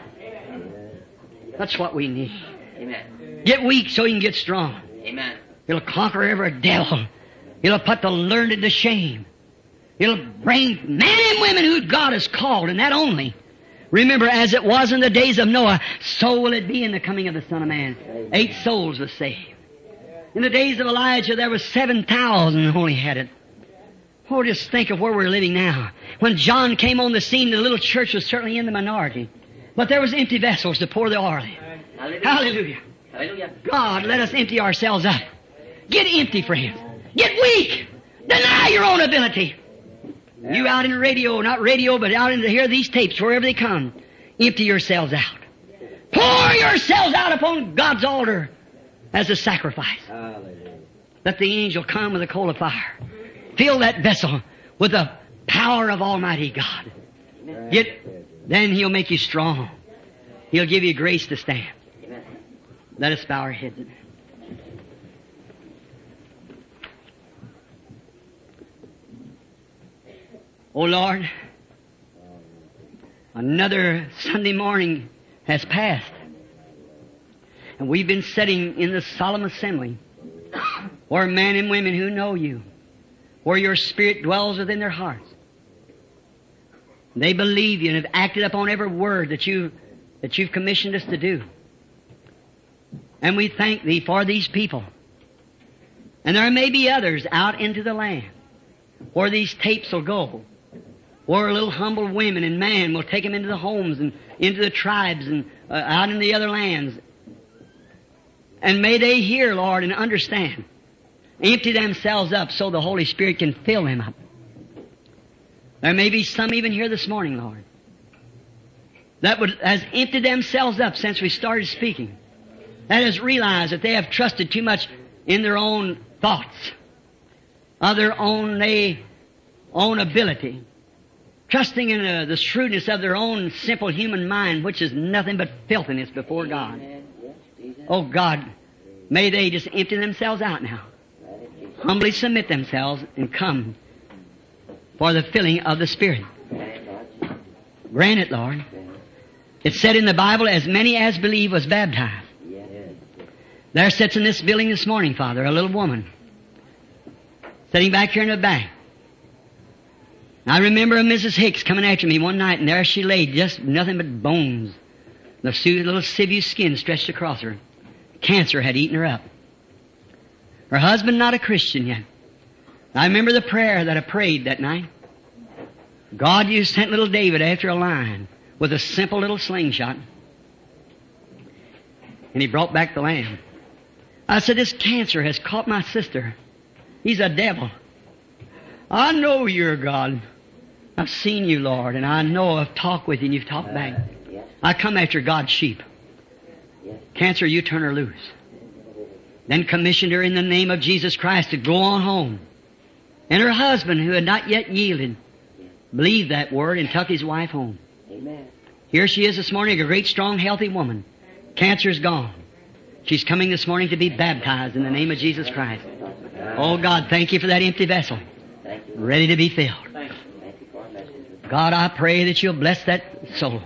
That's what we need. Amen. Get weak so you can get strong. Amen. It'll conquer every devil. It'll put the learned to shame. It'll bring men and women who God has called, and that only. Remember, as it was in the days of Noah, so will it be in the coming of the Son of Man. Eight souls were saved. In the days of Elijah, there were seven thousand who only had it. Oh, just think of where we're living now. When John came on the scene, the little church was certainly in the minority. But there was empty vessels to pour the oil in. Hallelujah. Hallelujah. Hallelujah. God, let us empty ourselves up. Get empty, friends. Get weak. Deny your own ability. You out in the radio, not radio, but out in to hear these tapes wherever they come. Empty yourselves out. Pour yourselves out upon God's altar as a sacrifice. Hallelujah. Let the angel come with a coal of fire. Fill that vessel with the power of Almighty God. Get, then He'll make you strong. He'll give you grace to stand. Amen. Let us bow our heads. Oh Lord, another Sunday morning has passed. And we've been sitting in the solemn assembly where men and women who know you, where your Spirit dwells within their hearts. They believe you and have acted upon every word that you that you've commissioned us to do. And we thank Thee for these people. And there may be others out into the land where these tapes will go, where little humble women and men will take them into the homes and into the tribes and uh, out in the other lands. And may they hear, Lord, and understand. Empty themselves up so the Holy Spirit can fill them up. There may be some even here this morning, Lord, that would, has emptied themselves up since we started speaking. That has realized that they have trusted too much in their own thoughts, of their own, they, own ability, trusting in uh, the shrewdness of their own simple human mind, which is nothing but filthiness before God. Oh God, may they just empty themselves out now, humbly submit themselves and come for the filling of the Spirit. Grant it, Lord. It's said in the Bible, as many as believe was baptized. There sits in this building this morning, Father, a little woman, sitting back here in the back. I remember Missus Hicks coming after me one night, and there she lay, just nothing but bones. The little sinewy skin stretched across her. Cancer had eaten her up. Her husband not a Christian yet. I remember the prayer that I prayed that night. God, you sent little David after a lion with a simple little slingshot, and he brought back the lamb. I said, this cancer has caught my sister. He's a devil. I know you're God. I've seen you, Lord, and I know I've talked with you and you've talked back. I come after God's sheep. Cancer, you turn her loose. Then commissioned her in the name of Jesus Christ to go on home. And her husband, who had not yet yielded, believed that word and took his wife home. Amen. Here she is this morning, a great, strong, healthy woman. Cancer's gone. She's coming this morning to be baptized in the name of Jesus Christ. Oh God, thank you for that empty vessel, ready to be filled. God, I pray that you'll bless that soul.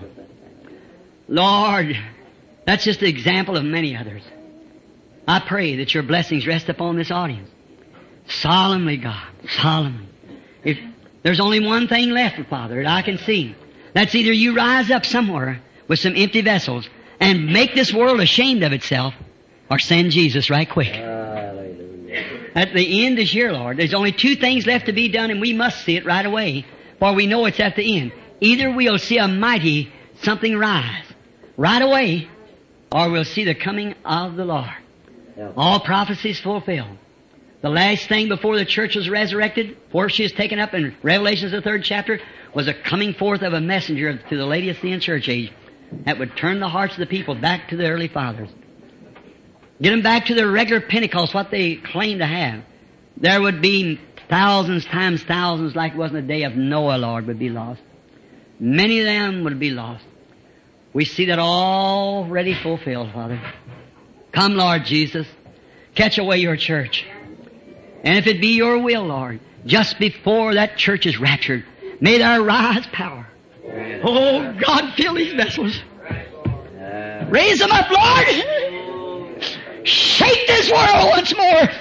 Lord, that's just an example of many others. I pray that your blessings rest upon this audience. Solemnly, God, solemnly. If there's only one thing left, Father, that I can see, that's either you rise up somewhere with some empty vessels and make this world ashamed of itself, or send Jesus right quick. Hallelujah. At the end is here, Lord. There's only two things left to be done, and we must see it right away, for we know it's at the end. Either we'll see a mighty something rise right away, or we'll see the coming of the Lord. Yeah. All prophecies fulfilled. The last thing before the church was resurrected, before she was taken up in Revelations, the third chapter, was a coming forth of a messenger to the Laodicean church age that would turn the hearts of the people back to the early fathers. Get them back to their regular Pentecost, what they claimed to have. There would be thousands times thousands, like it was in the day of Noah, Lord, would be lost. Many of them would be lost. We see that already fulfilled, Father. Come, Lord Jesus. Catch away your church. And if it be your will, Lord, just before that church is raptured, may there rise power. Oh, God, fill these vessels. Raise them up, Lord. Shake this world once more.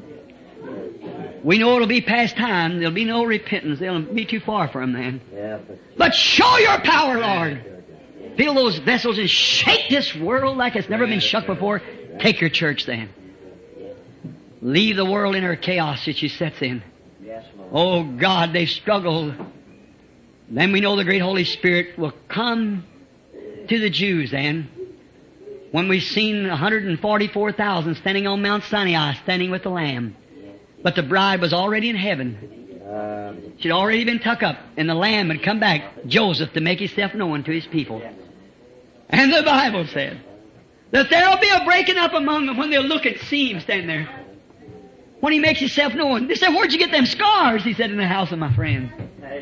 We know it'll be past time. There'll be no repentance. They'll be too far from them. But show your power, Lord. Fill those vessels and shake this world like it's never been shook before. Take your church then. Leave the world in her chaos that she sets in. Oh God, they've struggled. Then we know the great Holy Spirit will come to the Jews then. When we've seen one hundred forty-four thousand standing on Mount Sinai, standing with the Lamb. But the bride was already in heaven. She'd already been tucked up, and the Lamb had come back, Joseph, to make himself known to his people. And the Bible said that there'll be a breaking up among them when they'll look and see him stand there. When he makes himself known. They said, where'd you get them scars? He said, in the house of my friend.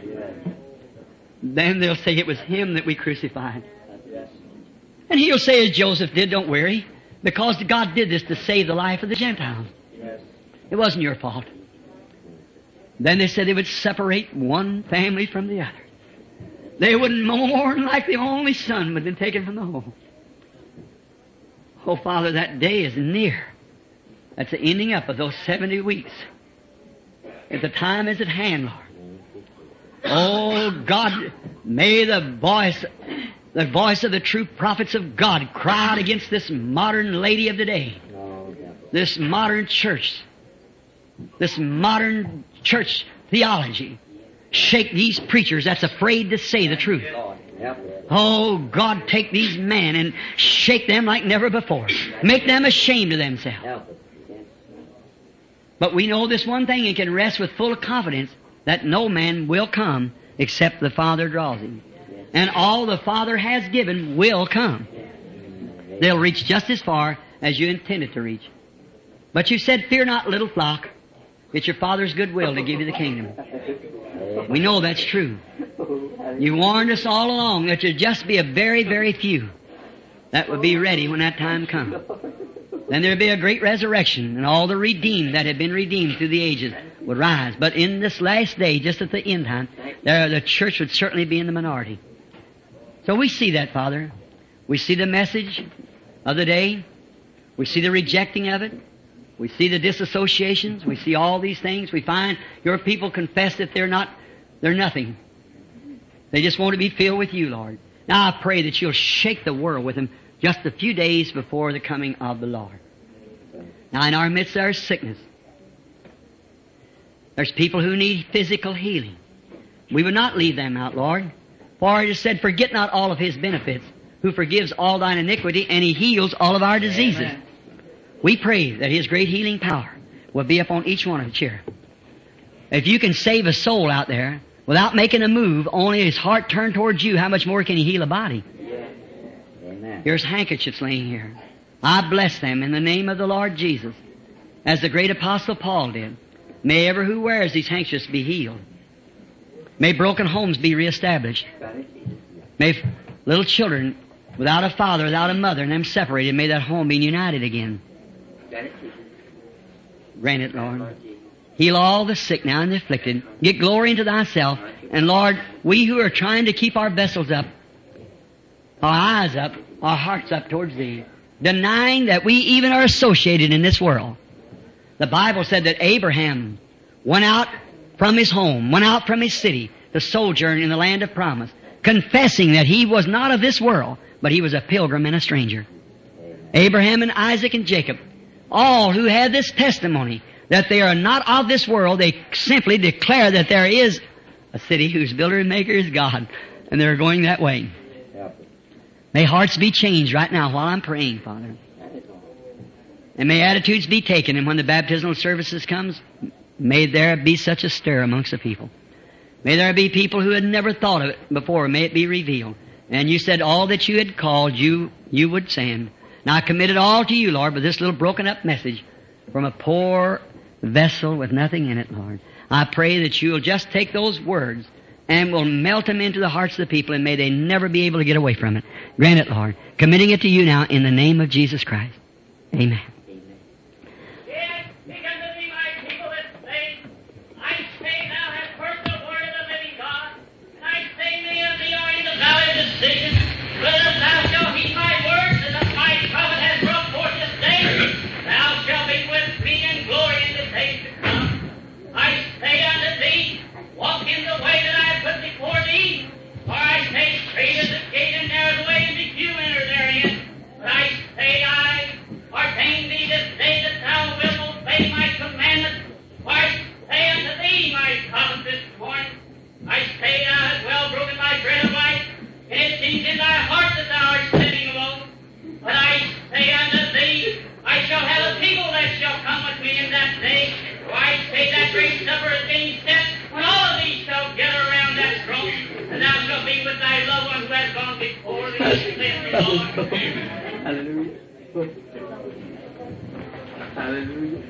Then they'll say it was him that we crucified. And he'll say as Joseph did, don't worry, because God did this to save the life of the Gentiles. It wasn't your fault. Then they said they would separate one family from the other. They would mourn like the only son had been taken from the home. Oh, Father, that day is near. That's the ending up of those seventy weeks. At the time is at hand, Lord. Oh, God, may the voice, the voice of the true prophets of God cry out against this modern lady of the day, this modern church, this modern church theology. Shake these preachers that's afraid to say the truth. Oh, God, take these men and shake them like never before. Make them ashamed of themselves. But we know this one thing and can rest with full confidence that no man will come except the Father draws him. And all the Father has given will come. They'll reach just as far as you intended to reach. But you said, fear not, little flock. It's your Father's good will to give you the kingdom. We know that's true. You warned us all along that there'd just be a very, very few that would be ready when that time comes. Then there'd be a great resurrection, and all the redeemed that had been redeemed through the ages would rise. But in this last day, just at the end time, there, the church would certainly be in the minority. So we see that, Father. We see the message of the day. We see the rejecting of it. We see the disassociations. We see all these things. We find your people confess that they're not, they're nothing. They just want to be filled with you, Lord. Now I pray that you'll shake the world with them just a few days before the coming of the Lord. Now in our midst there's sickness. There's people who need physical healing. We would not leave them out, Lord. For it is said, forget not all of His benefits, who forgives all thine iniquity, and He heals all of our diseases. Amen. We pray that His great healing power will be upon each one of us here. If you can save a soul out there without making a move, only his heart turned towards you, how much more can He heal a body? Amen. Here's handkerchiefs laying here. I bless them in the name of the Lord Jesus, as the great Apostle Paul did. May ever who wears these handkerchiefs be healed. May broken homes be reestablished. May little children without a father, without a mother, and them separated, may that home be united again. Grant it, Lord. Heal all the sick now and the afflicted. Get glory into Thyself. And Lord, we who are trying to keep our vessels up, our eyes up, our hearts up towards Thee, denying that we even are associated in this world. The Bible said that Abraham went out from his home, went out from his city to sojourn in the land of promise, confessing that he was not of this world, but he was a pilgrim and a stranger. Abraham and Isaac and Jacob, all who had this testimony that they are not of this world, they simply declare that there is a city whose builder and maker is God, and they're going that way. May hearts be changed right now while I'm praying, Father. And may attitudes be taken, and when the baptismal services comes, may there be such a stir amongst the people. May there be people who had never thought of it before. May it be revealed. And you said all that you had called, you you would send. Now I commit it all to you, Lord, with this little broken up message from a poor vessel with nothing in it, Lord. I pray that you will just take those words and will melt them into the hearts of the people, and may they never be able to get away from it. Grant it, Lord. Committing it to you now in the name of Jesus Christ. Amen. Hallelujah. Hallelujah.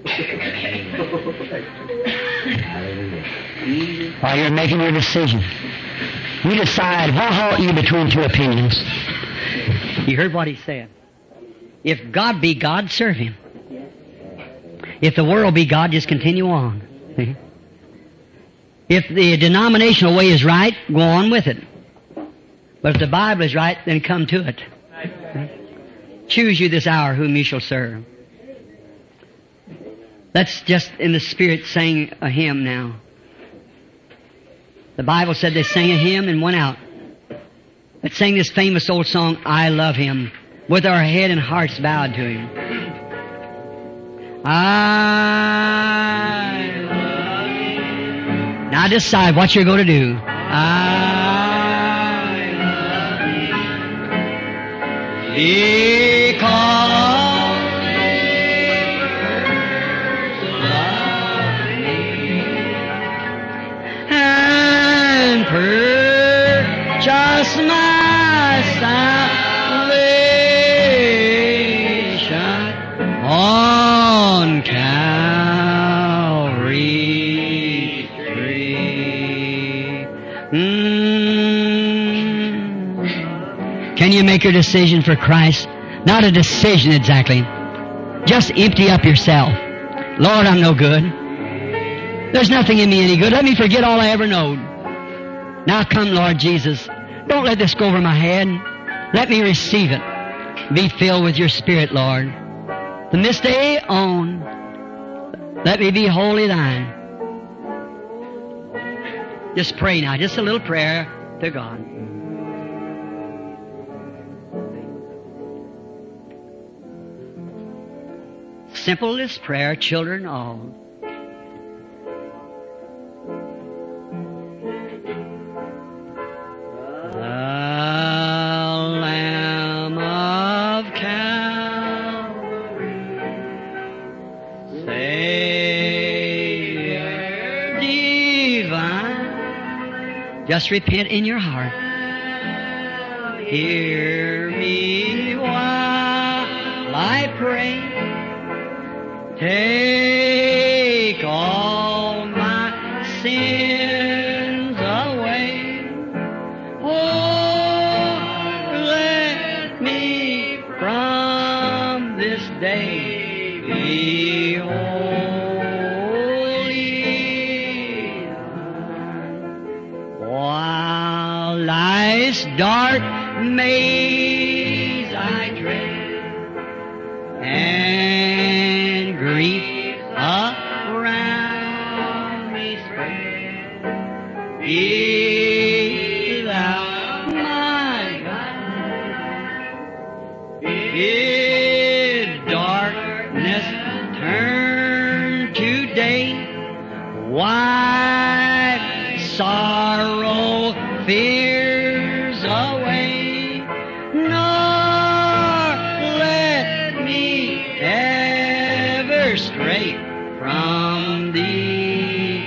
While you're making your decision, you decide what halt you between two opinions. You heard what he said. If God be God, serve Him. If the world be God, just continue on. If the denominational way is right, go on with it. But if the Bible is right, then come to it. Choose you this hour whom you shall serve. Let's just in the Spirit sing a hymn now. The Bible said they sang a hymn and went out. Let's sing this famous old song, I Love Him, with our head and hearts bowed to Him. I love Him. Now decide what you're going to do. I love Him. Because He first loved me and purchased my salvation on Calvary's tree. Mm. Can you make your decision for Christ? Not a decision exactly. Just empty up yourself. Lord, I'm no good. There's nothing in me any good. Let me forget all I ever knowed. Now come, Lord Jesus. Don't let this go over my head. Let me receive it. Be filled with your Spirit, Lord. From this day on, let me be wholly thine. Just pray now. Just a little prayer to God. Simplest prayer, children all. The Lamb of Calvary, Savior divine. Just repent in your heart. Hear me while I pray. Take all my sins away. Oh, let me from this day be holy. While life's dark maze I tread, and grief around me spread, be thou my God. Bid darkness turn to day, wipe sorrow, fears away, nor let me ever stray from thee.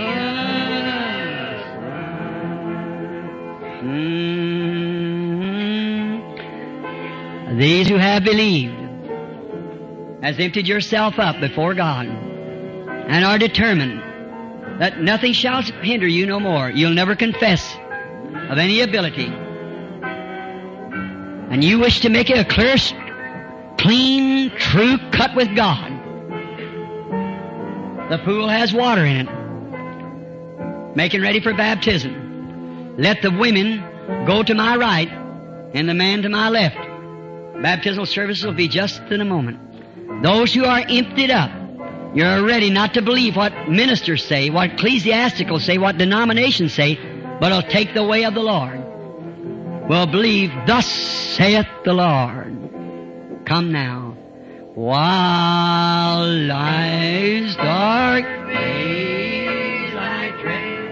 Mm-hmm. These who have believed has emptied yourself up before God and are determined that nothing shall hinder you no more. You'll never confess of any ability. And you wish to make it a clear, clean, true cut with God. The pool has water in it. Making ready for baptism. Let the women go to my right and the man to my left. Baptismal service will be just in a moment. Those who are emptied up, you're ready not to believe what ministers say, what ecclesiasticals say, what denominations say, but will take the way of the Lord. Will believe, thus saith the Lord. Come now. While life's dark days I tread.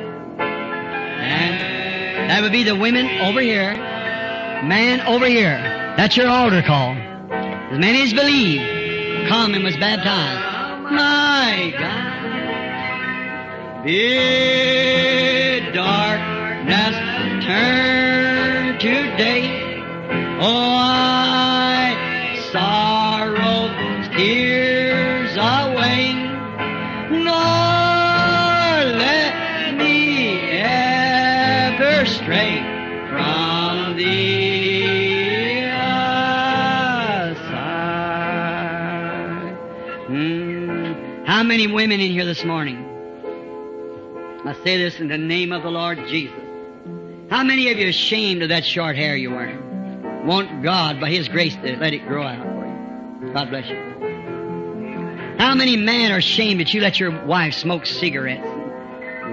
And that would be the women over here, man over here. That's your altar call. As many as believe, come and was baptized. My God, bid darkness turn to day. Oh, I sorrow, tears away, nor let me ever stray from thee. Aside. Mm. How many women in here this morning? I say this in the name of the Lord Jesus. How many of you are ashamed of that short hair you're wearing? Want God, by His grace, to let it grow out for you. God bless you. How many men are ashamed that you let your wife smoke cigarettes,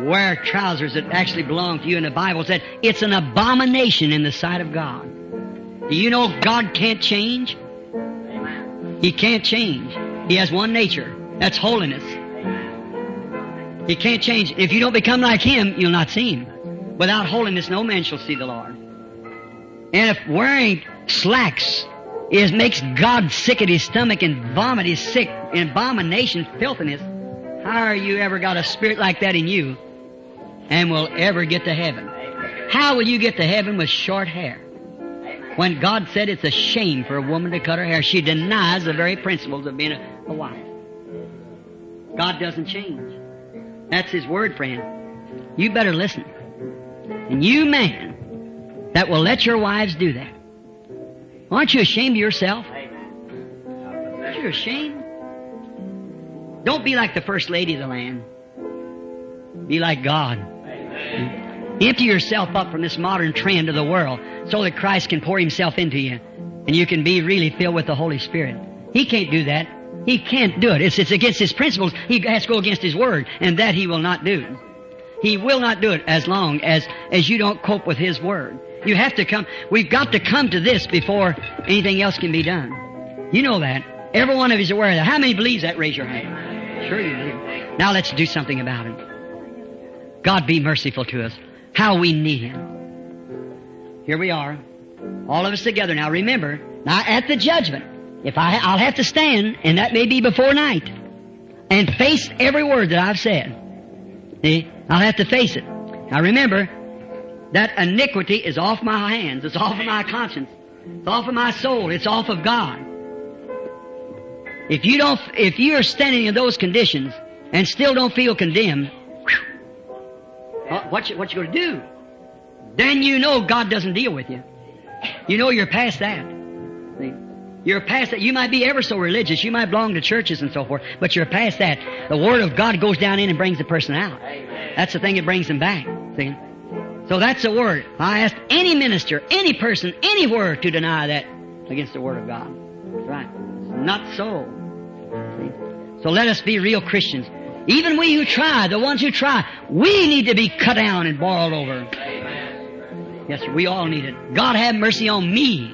wear trousers that actually belong to you. And the Bible said it's an abomination in the sight of God. Do you know God can't change? He can't change. He has one nature. That's holiness. He can't change. If you don't become like Him, you'll not see Him. Without holiness, no man shall see the Lord. And if wearing slacks is makes God sick at His stomach and vomit is sick in abomination, filthiness, how are you ever got a spirit like that in you and will ever get to heaven? How will you get to heaven with short hair? When God said it's a shame for a woman to cut her hair, she denies the very principles of being a, a wife. God doesn't change. That's His word, friend. You better listen. And you man that will let your wives do that, aren't you ashamed of yourself? Aren't you ashamed? Don't be like the first lady of the land. Be like God. Empty yourself up from this modern trend of the world so that Christ can pour Himself into you and you can be really filled with the Holy Spirit. He can't do that. He can't do it. It's, it's against His principles. He has to go against His Word, and that He will not do. He will not do it as long as, as you don't cope with His Word. You have to come. We've got to come to this before anything else can be done. You know that. Every one of you is aware of that. How many believes that? Raise your hand. Sure you do. Now let's do something about it. God be merciful to us. How we need Him. Here we are. All of us together. Now remember, now at the judgment, if I, I'll have to stand, and that may be before night, and face every word that I've said. See? I'll have to face it. Now remember, that iniquity is off my hands. It's off of my conscience. It's off of my soul. It's off of God. If you don't, if you're standing in those conditions and still don't feel condemned, what you, what you going to do? Then you know God doesn't deal with you. You know you're past that. See? You're past that. You might be ever so religious. You might belong to churches and so forth, but you're past that. The Word of God goes down in and brings the person out. That's the thing that brings them back. See? So that's the Word. I ask any minister, any person, anywhere to deny that against the Word of God. That's right. It's not so. See? So let us be real Christians. Even we who try, the ones who try, we need to be cut down and boiled over. Yes, sir, we all need it. God have mercy on me.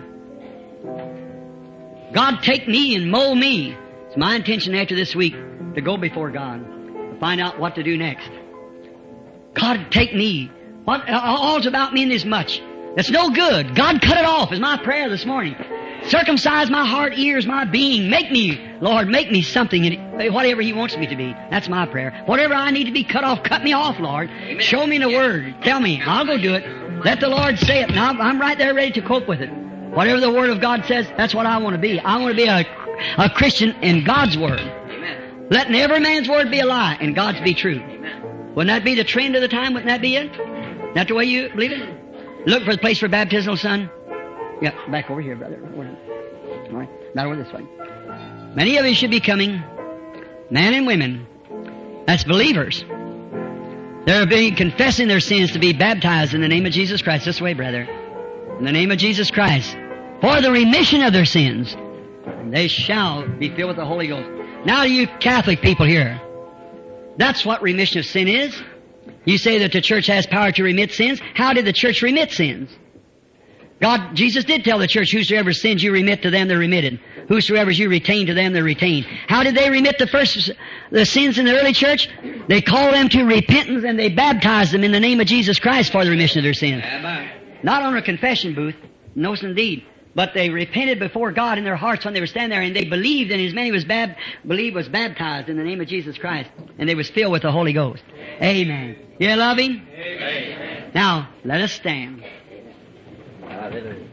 God take me and mold me. It's my intention after this week to go before God, to find out what to do next. God take me. What, all's about me in this much. That's no good. God cut it off is my prayer this morning. Circumcise my heart, ears, my being. Make me, Lord, make me something, whatever He wants me to be. That's my prayer. Whatever I need to be cut off, cut me off, Lord. Amen. Show me in the Word. Tell me. I'll go do it. Let the Lord say it. Now I'm right there ready to cope with it. Whatever the Word of God says, that's what I want to be. I want to be a, a Christian in God's Word. Amen. Letting every man's word be a lie and God's be true. Amen. Wouldn't that be the trend of the time? Wouldn't that be it? That the way you believe it? Look for the place for baptismal, son. Yeah, back over here, brother. All right, not over this way. Many of you should be coming, men and women, that's believers. They're being confessing their sins to be baptized in the name of Jesus Christ. This way, brother. In the name of Jesus Christ. For the remission of their sins. And they shall be filled with the Holy Ghost. Now you Catholic people here, that's what remission of sin is. You say that the church has power to remit sins. How did the church remit sins? God, Jesus did tell the church, whosoever sins you remit to them, they're remitted. Whosoever you retain to them, they're retained. How did they remit the first, the sins in the early church? They called them to repentance and they baptized them in the name of Jesus Christ for the remission of their sins. Amen. Not on a confession booth, no indeed. But they repented before God in their hearts when they were standing there, and they believed, and as many was bab- believed was baptized in the name of Jesus Christ, and they was filled with the Holy Ghost. Amen. You love Him? Amen. Now, let us stand. Hallelujah.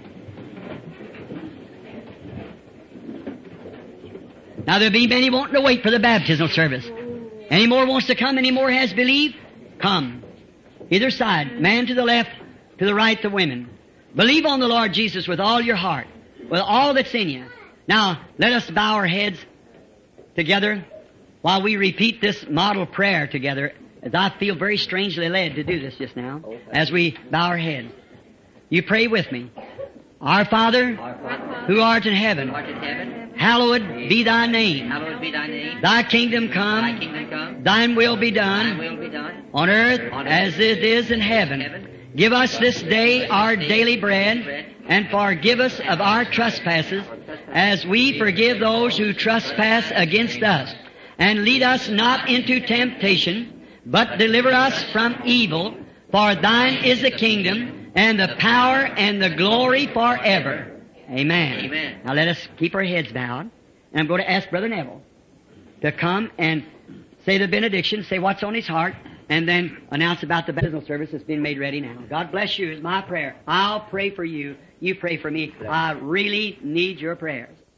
Now there be many wanting to wait for the baptismal service. Any more wants to come? Any more has believed? Come. Either side. Man to the left, to the right, the women. Believe on the Lord Jesus with all your heart, with all that's in you. Now, let us bow our heads together while we repeat this model prayer together, as I feel very strangely led to do this just now, as we bow our heads. You pray with me. Our Father, who art in heaven, Hallowed be thy name. Hallowed be thy name. Thy kingdom Thy come. kingdom come. Thine will be Thy done will be done. on earth On earth as it is in heaven. heaven. Give us this day our daily bread, and forgive us of our trespasses, as we forgive those who trespass against us. And lead us not into temptation, but deliver us from evil. For thine is the kingdom, and the power, and the glory forever. Amen. Amen. Now let us keep our heads bowed. And I'm going to ask Brother Neville to come and say the benediction, say what's on his heart, and then announce about the baptismal service that's been made ready now. God bless you is my prayer. I'll pray for you. You pray for me. I really need your prayers.